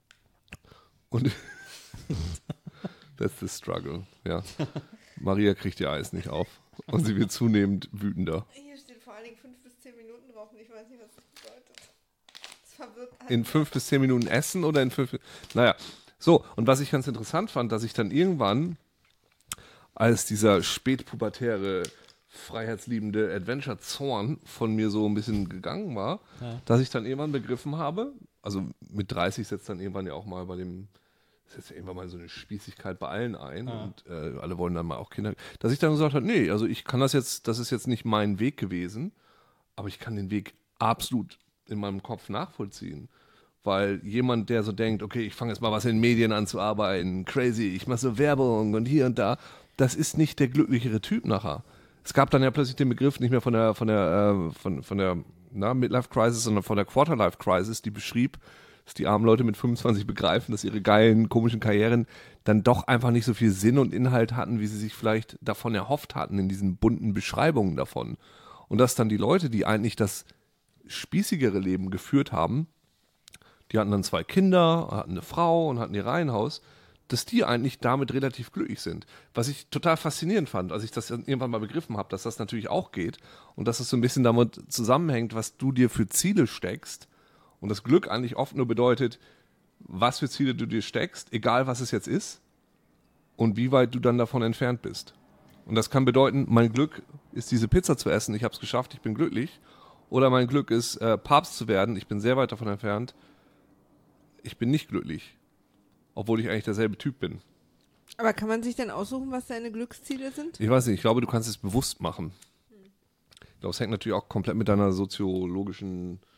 that's the struggle, ja. Maria kriegt ihr Eis nicht auf und sie wird zunehmend wütender. Hier steht vor allen Dingen 5 bis 10 Minuten drauf und ich weiß nicht, was das bedeutet. Das verwirrt einen. In 5 bis 10 Minuten essen oder in 5... Naja, so, und was ich ganz interessant fand, dass ich dann irgendwann, als dieser spätpubertäre, freiheitsliebende Adventure-Zorn von mir so ein bisschen gegangen war, dass ich dann irgendwann begriffen habe, also mit 30 setzt dann irgendwann ja auch mal setzt ja irgendwann mal so eine Spießigkeit bei allen ein und alle wollen dann mal auch Kinder, dass ich dann gesagt habe, nee, also ich kann das ist jetzt nicht mein Weg gewesen, aber ich kann den Weg absolut in meinem Kopf nachvollziehen. Weil jemand, der so denkt, okay, ich fange jetzt mal was in den Medien an zu arbeiten, crazy, ich mache so Werbung und hier und da, das ist nicht der glücklichere Typ nachher. Es gab dann ja plötzlich den Begriff nicht mehr von der Midlife Crisis, sondern von der Quarterlife Crisis, die beschrieb, dass die armen Leute mit 25 begreifen, dass ihre geilen, komischen Karrieren dann doch einfach nicht so viel Sinn und Inhalt hatten, wie sie sich vielleicht davon erhofft hatten in diesen bunten Beschreibungen davon. Und dass dann die Leute, die eigentlich das spießigere Leben geführt haben, die hatten dann 2 Kinder, hatten eine Frau und hatten ihr Reihenhaus, dass die eigentlich damit relativ glücklich sind. Was ich total faszinierend fand, als ich das irgendwann mal begriffen habe, dass das natürlich auch geht und dass es so ein bisschen damit zusammenhängt, was du dir für Ziele steckst und das Glück eigentlich oft nur bedeutet, was für Ziele du dir steckst, egal was es jetzt ist und wie weit du dann davon entfernt bist. Und das kann bedeuten, mein Glück ist diese Pizza zu essen, ich habe es geschafft, ich bin glücklich, oder mein Glück ist Papst zu werden, ich bin sehr weit davon entfernt, ich bin nicht glücklich, obwohl ich eigentlich derselbe Typ bin. Aber kann man sich denn aussuchen, was deine Glücksziele sind? Ich weiß nicht, ich glaube, du kannst es bewusst machen. Ich glaube, es hängt natürlich auch komplett mit deiner soziologischen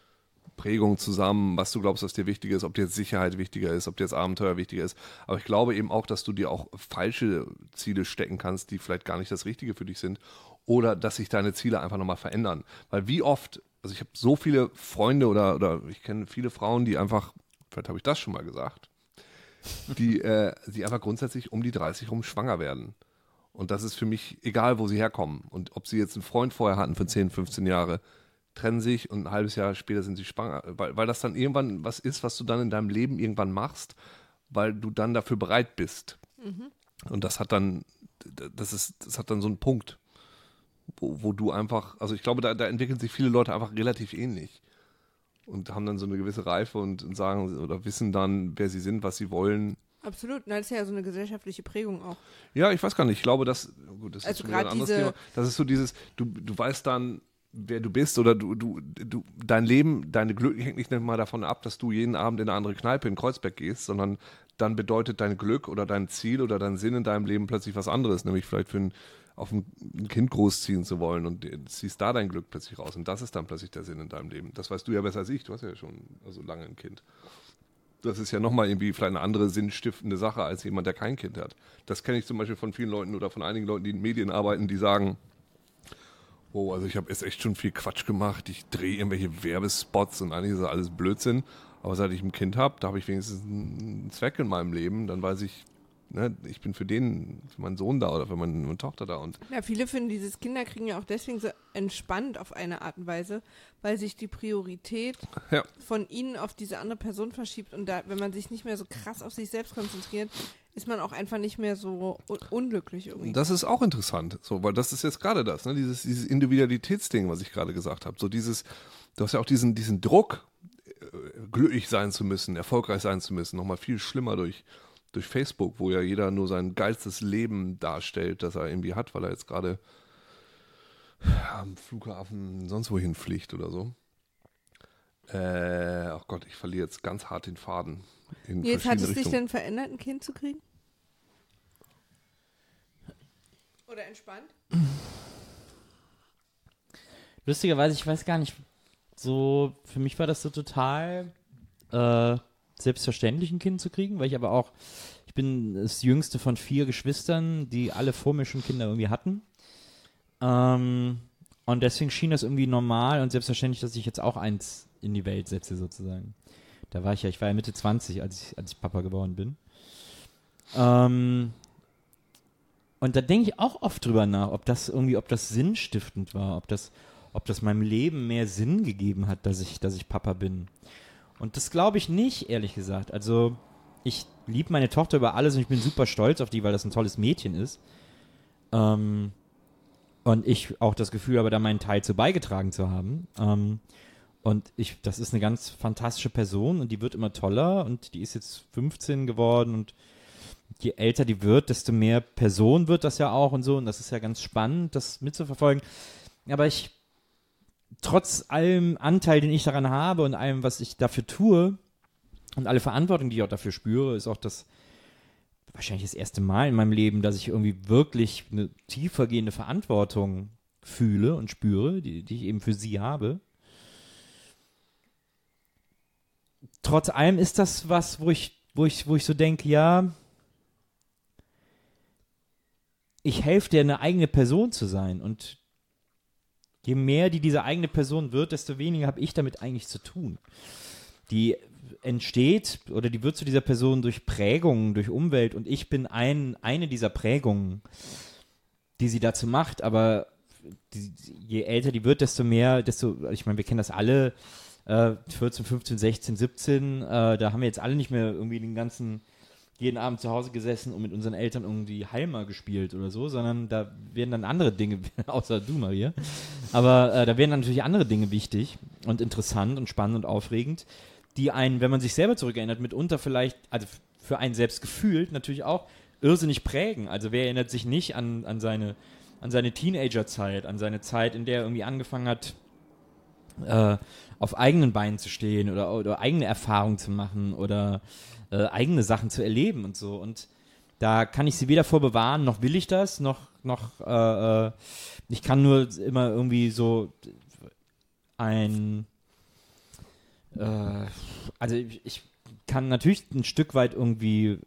Prägung zusammen, was du glaubst, was dir wichtiger ist, ob dir jetzt Sicherheit wichtiger ist, ob dir jetzt Abenteuer wichtiger ist. Aber ich glaube eben auch, dass du dir auch falsche Ziele stecken kannst, die vielleicht gar nicht das Richtige für dich sind. Oder dass sich deine Ziele einfach nochmal verändern. Weil wie oft, also ich habe so viele Freunde oder ich kenne viele Frauen, die einfach, vielleicht habe ich das schon mal gesagt, die einfach grundsätzlich um die 30 rum schwanger werden. Und das ist für mich egal, wo sie herkommen. Und ob sie jetzt einen Freund vorher hatten für 10, 15 Jahre, trennen sich und ein halbes Jahr später sind sie schwanger. Weil das dann irgendwann was ist, was du dann in deinem Leben irgendwann machst, weil du dann dafür bereit bist. Und das hat dann so einen Punkt, wo du einfach, also ich glaube, da entwickeln sich viele Leute einfach relativ ähnlich und haben dann so eine gewisse Reife und sagen oder wissen dann, wer sie sind, was sie wollen. Absolut, das ist ja so eine gesellschaftliche Prägung auch. Ja, ich weiß gar nicht, ich glaube, das also ist schon wieder ein anderes Thema. Das ist so dieses, du weißt dann, wer du bist oder du dein Leben, deine Glück hängt nicht mal davon ab, dass du jeden Abend in eine andere Kneipe in Kreuzberg gehst, sondern dann bedeutet dein Glück oder dein Ziel oder dein Sinn in deinem Leben plötzlich was anderes, nämlich vielleicht auf ein Kind großziehen zu wollen und ziehst da dein Glück plötzlich raus und das ist dann plötzlich der Sinn in deinem Leben. Das weißt du ja besser als ich, du hast ja schon so lange ein Kind. Das ist ja nochmal irgendwie vielleicht eine andere sinnstiftende Sache als jemand, der kein Kind hat. Das kenne ich zum Beispiel von vielen Leuten oder von einigen Leuten, die in Medien arbeiten, die sagen, oh, also ich habe jetzt echt schon viel Quatsch gemacht, ich drehe irgendwelche Werbespots und eigentlich ist das alles Blödsinn, aber seit ich ein Kind habe, da habe ich wenigstens einen Zweck in meinem Leben, dann weiß ich, ne, ich bin für meinen Sohn da oder für meine Tochter da. Und ja, viele finden dieses Kinderkriegen ja auch deswegen so entspannt auf eine Art und Weise, weil sich die Priorität von ihnen auf diese andere Person verschiebt und da, wenn man sich nicht mehr so krass auf sich selbst konzentriert, ist man auch einfach nicht mehr so unglücklich irgendwie. Das ist auch interessant, so, weil das ist jetzt gerade das, ne, dieses Individualitätsding, was ich gerade gesagt habe. So du hast ja auch diesen Druck, glücklich sein zu müssen, erfolgreich sein zu müssen, nochmal viel schlimmer durch Facebook, wo ja jeder nur sein geilstes Leben darstellt, das er irgendwie hat, weil er jetzt gerade am Flughafen sonst wohin fliegt oder so. Ach Gott, ich verliere jetzt ganz hart den Faden. Jetzt hat es dich denn verändert, ein Kind zu kriegen? Oder entspannt? Lustigerweise, ich weiß gar nicht, so, für mich war das so total selbstverständlich, ein Kind zu kriegen, weil ich bin das jüngste von 4 Geschwistern, die alle vor mir schon Kinder irgendwie hatten. Und deswegen schien das irgendwie normal und selbstverständlich, dass ich jetzt auch eins in die Welt setze, sozusagen. Ich war ja Mitte 20, als ich Papa geworden bin. Und da denke ich auch oft drüber nach, ob das sinnstiftend war, ob das meinem Leben mehr Sinn gegeben hat, dass ich Papa bin. Und das glaube ich nicht, ehrlich gesagt. Also ich liebe meine Tochter über alles und ich bin super stolz auf die, weil das ein tolles Mädchen ist. Und ich auch das Gefühl habe, da meinen Teil zu beigetragen zu haben. Das ist eine ganz fantastische Person und die wird immer toller und die ist jetzt 15 geworden und je älter die wird, desto mehr Person wird das ja auch und so und das ist ja ganz spannend, das mitzuverfolgen. Aber trotz allem Anteil, den ich daran habe und allem, was ich dafür tue und alle Verantwortung, die ich auch dafür spüre, ist auch wahrscheinlich das erste Mal in meinem Leben, dass ich irgendwie wirklich eine tiefergehende Verantwortung fühle und spüre, die ich eben für sie habe. Trotz allem ist das was, wo ich so denke, ja, ich helfe dir, eine eigene Person zu sein und je mehr diese eigene Person wird, desto weniger habe ich damit eigentlich zu tun. Die entsteht oder die wird zu dieser Person durch Prägungen, durch Umwelt und ich bin eine dieser Prägungen, die sie dazu macht, aber je älter die wird, desto mehr, ich meine, wir kennen das alle, 14, 15, 16, 17, da haben wir jetzt alle nicht mehr irgendwie jeden Abend zu Hause gesessen und mit unseren Eltern irgendwie Halma gespielt oder so, sondern da werden dann andere Dinge, außer du, Maria, aber da werden dann natürlich andere Dinge wichtig und interessant und spannend und aufregend, die einen, wenn man sich selber zurückerinnert, mitunter vielleicht, also für einen selbst gefühlt, natürlich auch irrsinnig prägen. Also wer erinnert sich nicht an seine Teenagerzeit, an seine Zeit, in der er irgendwie angefangen hat, auf eigenen Beinen zu stehen oder eigene Erfahrungen zu machen oder eigene Sachen zu erleben und so. Und da kann ich sie weder vor bewahren, noch will ich das, noch ich kann nur immer irgendwie so Also ich kann natürlich ein Stück weit irgendwie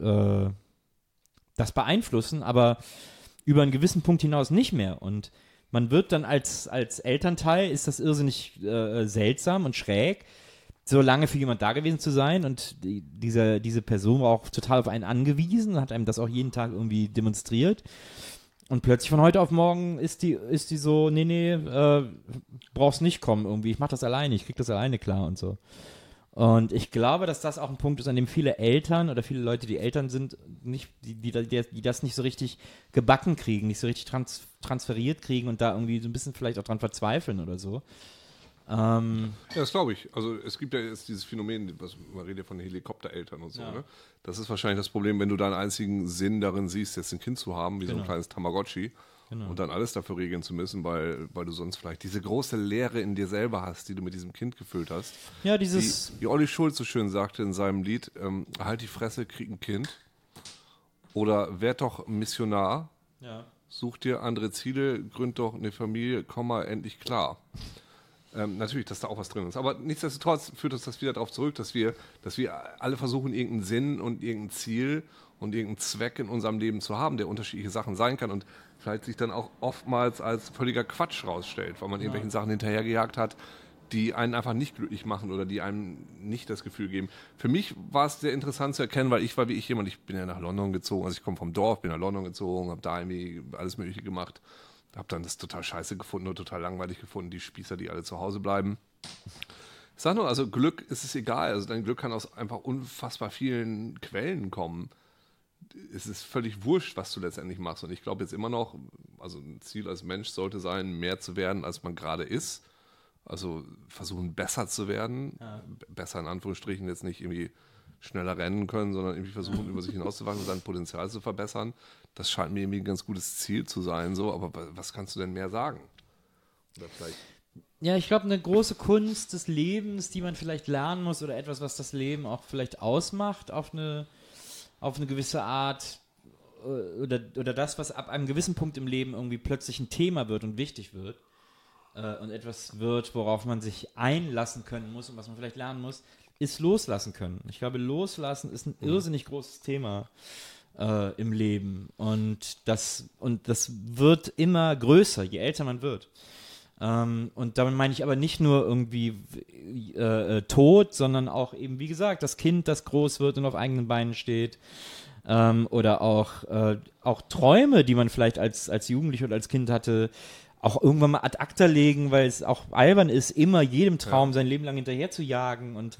das beeinflussen, aber über einen gewissen Punkt hinaus nicht mehr. Und man wird dann als Elternteil, ist das irrsinnig seltsam und schräg, so lange für jemand da gewesen zu sein, und diese Person war auch total auf einen angewiesen und hat einem das auch jeden Tag irgendwie demonstriert. Und plötzlich von heute auf morgen ist die so, nee, brauchst nicht kommen irgendwie, ich mach das alleine, ich krieg das alleine klar und so. Und ich glaube, dass das auch ein Punkt ist, an dem viele Eltern oder viele Leute, die Eltern sind, nicht, die das nicht so richtig gebacken kriegen, nicht so richtig transferiert kriegen und da irgendwie so ein bisschen vielleicht auch dran verzweifeln oder so. Ja, das glaube ich. Also es gibt ja jetzt dieses Phänomen, man redet ja von Helikoptereltern und so, ne? Das ist wahrscheinlich das Problem, wenn du deinen einzigen Sinn darin siehst, jetzt ein Kind zu haben, wie so ein kleines Tamagotchi, und dann alles dafür regeln zu müssen, weil du sonst vielleicht diese große Leere in dir selber hast, die du mit diesem Kind gefüllt hast. Ja, dieses... Wie Olli Schulz so schön sagte in seinem Lied, halt die Fresse, krieg ein Kind. Oder werd doch Missionar, such dir andere Ziele, gründ doch eine Familie, komm mal endlich klar. Natürlich, dass da auch was drin ist. Aber nichtsdestotrotz führt uns das wieder darauf zurück, dass wir alle versuchen, irgendeinen Sinn und irgendein Ziel und irgendeinen Zweck in unserem Leben zu haben, der unterschiedliche Sachen sein kann und vielleicht sich dann auch oftmals als völliger Quatsch rausstellt, weil man irgendwelchen Sachen hinterhergejagt hat, die einen einfach nicht glücklich machen oder die einem nicht das Gefühl geben. Für mich war es sehr interessant zu erkennen, weil ich war wie ich jemand, ich bin ja nach London gezogen, also ich komme vom Dorf, bin nach London gezogen, habe da irgendwie alles Mögliche gemacht. Habe dann das total scheiße gefunden und total langweilig gefunden, die Spießer, die alle zu Hause bleiben. Ich sag nur, also Glück ist es egal. Also dein Glück kann aus einfach unfassbar vielen Quellen kommen. Es ist völlig wurscht, was du letztendlich machst. Und ich glaube jetzt immer noch, also ein Ziel als Mensch sollte sein, mehr zu werden, als man gerade ist. Also versuchen, besser zu werden. Ja. Besser in Anführungsstrichen, jetzt nicht irgendwie schneller rennen können, sondern irgendwie versuchen, über sich hinauszuwachsen, sein Potenzial zu verbessern. Das scheint mir irgendwie ein ganz gutes Ziel zu sein, so, aber was kannst du denn mehr sagen? Oder vielleicht... Ja, ich glaube, eine große Kunst des Lebens, die man vielleicht lernen muss, oder etwas, was das Leben auch vielleicht ausmacht, auf eine gewisse Art, oder das, was ab einem gewissen Punkt im Leben irgendwie plötzlich ein Thema wird und wichtig wird, und etwas wird, worauf man sich einlassen können muss und was man vielleicht lernen muss, ist loslassen können. Ich glaube, loslassen ist ein irrsinnig großes Thema im Leben, und das wird immer größer, je älter man wird. Und damit meine ich aber nicht nur irgendwie Tod, sondern auch eben, wie gesagt, das Kind, das groß wird und auf eigenen Beinen steht, oder auch Träume, die man vielleicht als Jugendlicher oder als Kind hatte, auch irgendwann mal ad acta legen, weil es auch albern ist, immer jedem Traum sein Leben lang hinterher zu jagen, und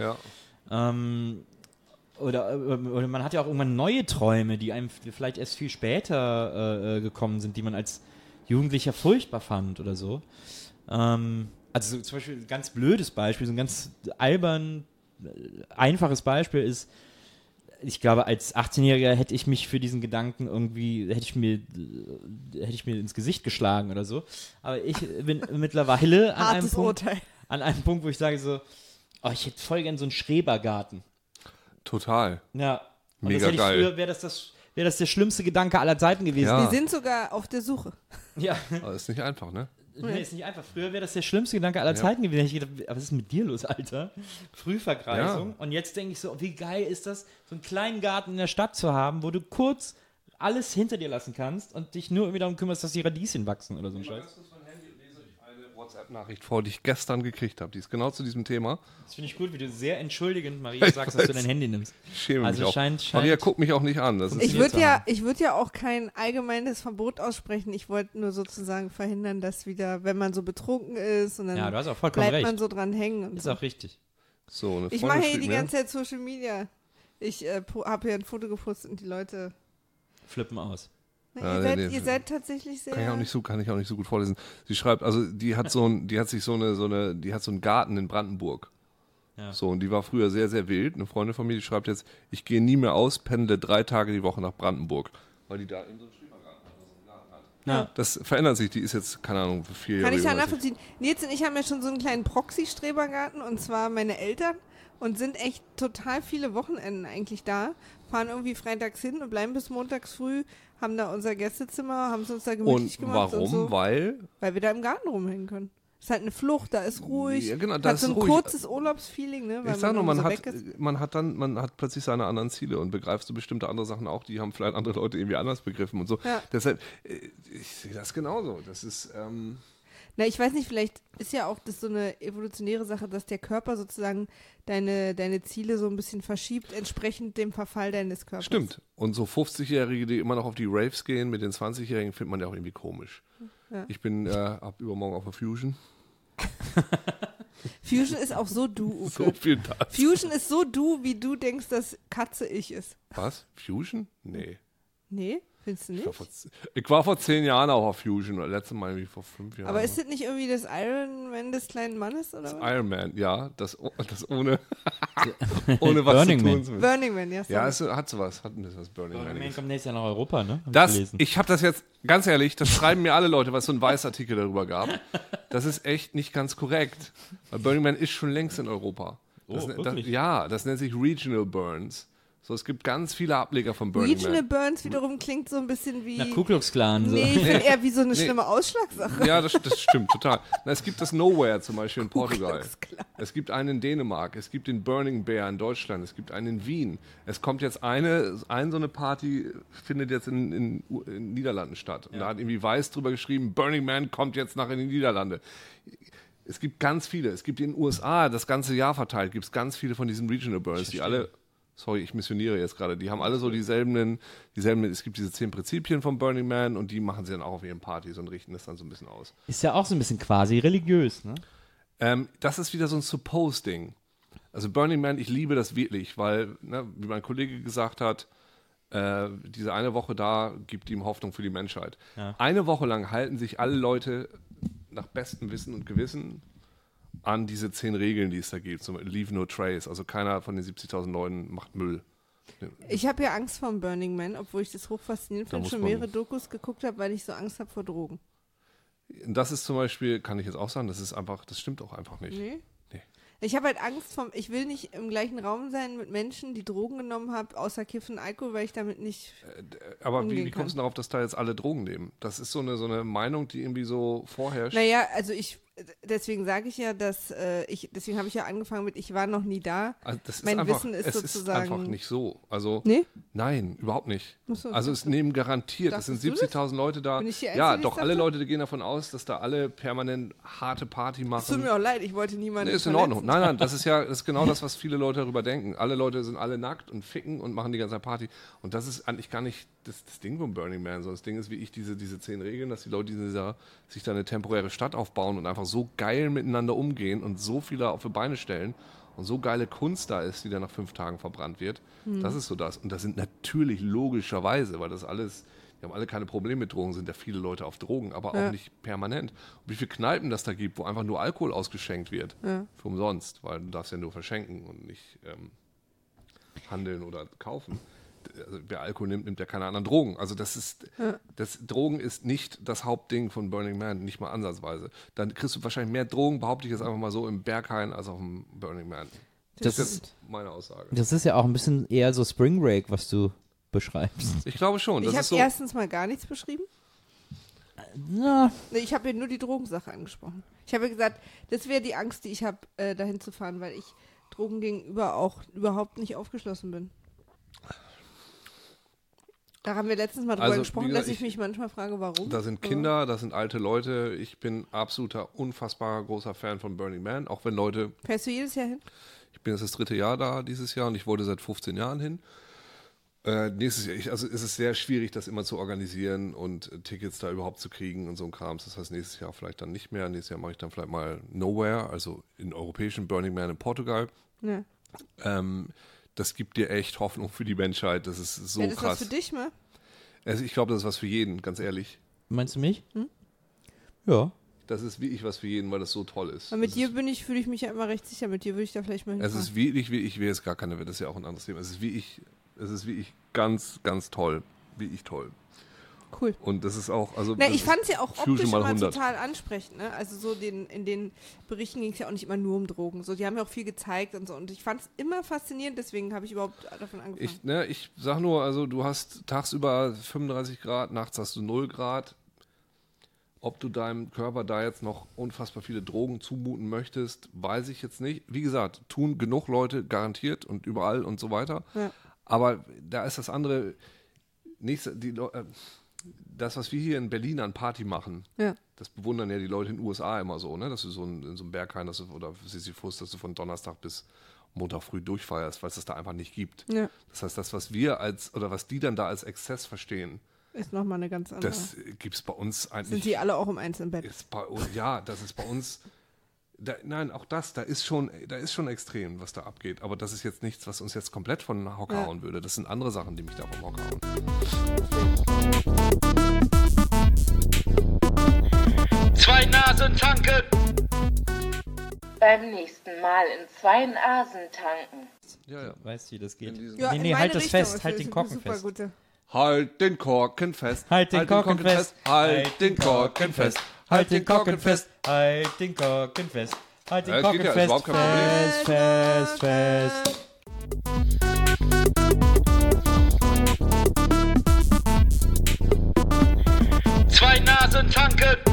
oder man hat ja auch irgendwann neue Träume, die einem vielleicht erst viel später gekommen sind, die man als Jugendlicher furchtbar fand oder so. Also so, zum Beispiel ein ganz blödes Beispiel, so ein ganz einfaches Beispiel ist, ich glaube, als 18-Jähriger hätte ich mich für diesen Gedanken irgendwie, hätte ich mir ins Gesicht geschlagen oder so. Aber ich bin mittlerweile an einem Punkt, wo ich sage so, oh, ich hätte voll gern so einen Schrebergarten. Total. Ja. Und mega geil. Früher wäre das der schlimmste Gedanke aller Zeiten gewesen. Ja. Wir sind sogar auf der Suche. Ja. Aber ist nicht einfach, ne? Nee, ist nicht einfach. Früher wäre das der schlimmste Gedanke aller Zeiten gewesen. Ich gedacht, was ist mit dir los, Alter? Frühvergreisung. Ja. Und jetzt denke ich so, wie geil ist das, so einen kleinen Garten in der Stadt zu haben, wo du kurz alles hinter dir lassen kannst und dich nur irgendwie darum kümmerst, dass die Radieschen wachsen oder so ein Scheiß. Eine WhatsApp-Nachricht vor, die ich gestern gekriegt habe. Die ist genau zu diesem Thema. Das finde ich gut, wie du sehr entschuldigend, Maria, sagst, dass du dein Handy nimmst. Ich schäme mich auch. Scheint Maria guckt mich auch nicht an. Das ich würde ja auch kein allgemeines Verbot aussprechen. Ich wollte nur sozusagen verhindern, dass wieder, wenn man so betrunken ist und dann du hast auch vollkommen bleibt recht. man so dran hängen. Und ist so. auch richtig. So, ich mache hier die ganze Zeit Social Media. Ich habe hier ein Foto gepostet und die Leute flippen aus. Ihr seid tatsächlich sehr... Kann ich auch nicht so gut vorlesen. Sie schreibt, also die hat so einen Garten in Brandenburg. Ja. So, und die war früher sehr, sehr wild. Eine Freundin von mir, die schreibt jetzt, ich gehe nie mehr aus, pendle 3 Tage die Woche nach Brandenburg. Weil die da in so einem Schrebergarten hat. Ja. Das verändert sich, die ist jetzt, keine Ahnung, 4 Jahre. Kann ich ja nachvollziehen. Nils und ich haben ja schon so einen kleinen Proxy-Strebergarten, und zwar meine Eltern, und sind echt total viele Wochenenden eigentlich da. Fahren irgendwie freitags hin und bleiben bis montags früh, haben da unser Gästezimmer, haben es uns da gemütlich gemacht. Warum? Und so. Weil wir da im Garten rumhängen können. Ist halt eine Flucht, da ist ruhig. Ja, genau, da hat ist so ein ruhig. kurzes Urlaubsfeeling, ne? Weil Ich sag nur, man so hat, weg ist. man hat plötzlich seine anderen Ziele und begreift so bestimmte andere Sachen auch, die haben vielleicht andere Leute irgendwie anders begriffen und so. Ja. Deshalb, ich sehe das genauso. Das ist, Na, ich weiß nicht, vielleicht ist ja auch das so eine evolutionäre Sache, dass der Körper sozusagen deine Ziele so ein bisschen verschiebt, entsprechend dem Verfall deines Körpers. stimmt. Und so 50-Jährige, die immer noch auf die Raves gehen, mit den 20-Jährigen, findet man ja auch irgendwie komisch. Ja. Ich bin ab übermorgen auf der Fusion. Fusion ist auch so du, Uke. So viel dazu. Fusion ist so du, wie du denkst, dass Katze ich ist. Was? Fusion? Nee. Nee, findest du nicht? Ich war vor 10 Jahren auch auf Fusion, oder letztes Mal irgendwie vor 5 Jahren. Aber ist das nicht irgendwie das Iron Man des kleinen Mannes, oder was? Iron Man, ja, das ohne, ohne was Burning zu Man. tun. Burning Man, ja. Ja, sorry. es hat sowas, hat ein bisschen was Burning Man. Man kommt nächstes Jahr nach Europa, ne? Hab Ich habe das jetzt, ganz ehrlich, das schreiben mir alle Leute, was so ein Weißartikel darüber gab. Das ist echt nicht ganz korrekt. Weil Burning Man ist schon längst in Europa. Wirklich? Das nennt sich Regional Burns. So, es gibt ganz viele Ableger von Burning Regional Man. Burns wiederum klingt so ein bisschen wie... Na, Ku Klux Klan. So. Nee, ich finde eher wie so eine schlimme Ausschlagssache. Ja, das stimmt, total. Na, es gibt das Nowhere zum Beispiel in Portugal. Klux Klan. Es gibt einen in Dänemark. Es gibt den Burning Bear in Deutschland. Es gibt einen in Wien. Es kommt jetzt so eine Party, findet jetzt in Niederlanden statt. Und da hat irgendwie Weiß drüber geschrieben, Burning Man kommt jetzt nach in die Niederlande. Es gibt ganz viele. Es gibt in den USA, das ganze Jahr verteilt, gibt es ganz viele von diesen Regional Burns, die alle... Sorry, ich missioniere jetzt gerade. Die haben alle so dieselben, es gibt diese 10 Prinzipien von Burning Man und die machen sie dann auch auf ihren Partys und richten das dann so ein bisschen aus. Ist ja auch so ein bisschen quasi religiös, ne? Das ist wieder so ein Suppose-Ding. Also Burning Man, ich liebe das wirklich, weil, ne, wie mein Kollege gesagt hat, diese eine Woche da gibt ihm Hoffnung für die Menschheit. Ja. Eine Woche lang halten sich alle Leute nach bestem Wissen und Gewissen an diese 10 Regeln, die es da gibt. So Leave no trace. Also keiner von den 70.000 Leuten macht Müll. Ich habe ja Angst vor dem Burning Man, obwohl ich das hochfaszinierend Da finde, muss schon man- mehrere Dokus geguckt habe, weil ich so Angst habe vor Drogen. Das ist zum Beispiel, kann ich jetzt auch sagen, das stimmt auch einfach nicht. Nee? Nee. Ich habe halt Angst ich will nicht im gleichen Raum sein mit Menschen, die Drogen genommen haben, außer Kiffen, Alkohol, weil ich damit nicht... Aber umgehen wie kommst du kann. darauf, dass da jetzt alle Drogen nehmen? Das ist so eine Meinung, die irgendwie so vorherrscht. Naja, also deswegen sage ich ja, dass deswegen habe ich ja angefangen ich war noch nie da. Also das ist Mein einfach, Wissen ist es sozusagen... ist einfach nicht so. Also Nee? nein, überhaupt nicht. Ach so, Also es nehmen garantiert, es sind Dachtest du 70.000 Leute da. Bin ich die Einzige, Ja, die doch, das alle dachte? Leute, die gehen davon aus, dass da alle permanent harte Party Es tut machen. mir auch leid, ich wollte niemanden Nee, ist in Ordnung. Nein, das ist genau das, was viele Leute darüber denken. Alle Leute sind alle nackt und ficken und machen die ganze Zeit Party. Und das ist eigentlich gar nicht das Ding von Burning Man, sondern das Ding ist, wie ich diese 10 Regeln, dass die Leute sich da eine temporäre Stadt aufbauen und einfach so geil miteinander umgehen und so viele auf die Beine stellen und so geile Kunst da ist, die dann nach 5 Tagen verbrannt wird. Das ist so das. Und das sind natürlich logischerweise, weil das alles, die haben alle keine Probleme mit Drogen, sind ja viele Leute auf Drogen, aber auch nicht permanent. Und wie viele Kneipen das da gibt, wo einfach nur Alkohol ausgeschenkt wird, für umsonst, weil du darfst ja nur verschenken und nicht handeln oder kaufen. Also wer Alkohol nimmt, nimmt ja keine anderen Drogen. Also Drogen ist nicht das Hauptding von Burning Man, nicht mal ansatzweise. Dann kriegst du wahrscheinlich mehr Drogen, behaupte ich jetzt einfach mal so, im Berghain als auf dem Burning Man. Das Das ist, ist meine Aussage. das ist ja auch ein bisschen eher so Spring Break, was du beschreibst. Ich glaube schon. Das Ich habe ist so, erstens mal gar nichts beschrieben. Na, Nee, ich habe ja nur die Drogensache angesprochen. Ich habe ja gesagt, das wäre die Angst, die ich habe, dahin zu fahren, weil ich Drogen gegenüber auch überhaupt nicht aufgeschlossen bin. Da haben wir letztens mal drüber Also, wie gesprochen, gesagt, dass ich mich manchmal frage, warum. da sind Kinder, da sind alte Leute. Ich bin absoluter, unfassbar großer Fan von Burning Man. Auch wenn Leute, Fährst du jedes Jahr hin? ich bin jetzt das 3. Jahr da dieses Jahr und ich wollte seit 15 Jahren hin. Nächstes Jahr, also es ist sehr schwierig, das immer zu organisieren und Tickets da überhaupt zu kriegen und so ein Krams. Das heißt, nächstes Jahr vielleicht dann nicht mehr. Nächstes Jahr mache ich dann vielleicht mal Nowhere, also in europäischen Burning Man in Portugal. Ja. Das gibt dir echt Hoffnung für die Menschheit. Das ist so Wäre das krass. was für dich, ne? Also ich glaube, das ist was für jeden, ganz ehrlich. meinst du mich? Ja. Das ist wirklich was für jeden, weil das so toll ist. Weil mit Das dir ist, fühle ich mich ja immer recht sicher. Mit dir würde ich da vielleicht mal es hinfahren. ist wirklich, ich will jetzt gar keine, das ist ja auch ein anderes Thema. Es ist wirklich ganz, ganz toll. Wirklich toll. Cool. Und das ist auch, also. Na, das ich fand es ja auch Fusion optisch mal immer 100. total ansprechend, ne? Also so in den Berichten ging es ja auch nicht immer nur um Drogen. So, die haben ja auch viel gezeigt und so. Und ich fand es immer faszinierend, deswegen habe ich überhaupt davon angefangen. Ich sag nur, also du hast tagsüber 35 Grad, nachts hast du 0 Grad. Ob du deinem Körper da jetzt noch unfassbar viele Drogen zumuten möchtest, weiß ich jetzt nicht. Wie gesagt, tun genug Leute garantiert und überall und so weiter. Ja. Aber da ist das andere, das, was wir hier in Berlin an Party machen, das bewundern ja die Leute in den USA immer so, ne? Dass du in so einem Berghain oder Sisyphus, dass du von Donnerstag bis Montag früh durchfeierst, weil es das da einfach nicht gibt. Ja. Das heißt, das, was wir was die dann da als Exzess verstehen, ist nochmal eine ganz andere. Das gibt es bei uns eigentlich. Sind die alle auch um 1 im Bett? Das ist bei uns. Nein, auch das, da ist schon extrem, was da abgeht. Aber das ist jetzt nichts, was uns jetzt komplett von den Hocker hauen würde. Das sind andere Sachen, die mich da vom Hocker hauen. 2 Nasen tanken! Beim nächsten Mal in 2 Nasen tanken. Ja. Weißt du, wie das geht? Nee, halt das fest, halt den Korken fest. Halt den Korken fest. Halt den Korken fest. Halt den Korken fest. Halt den Korken fest. Halt den Korken fest. Halt den Korken fest. Fest. 2 Nasen tanken!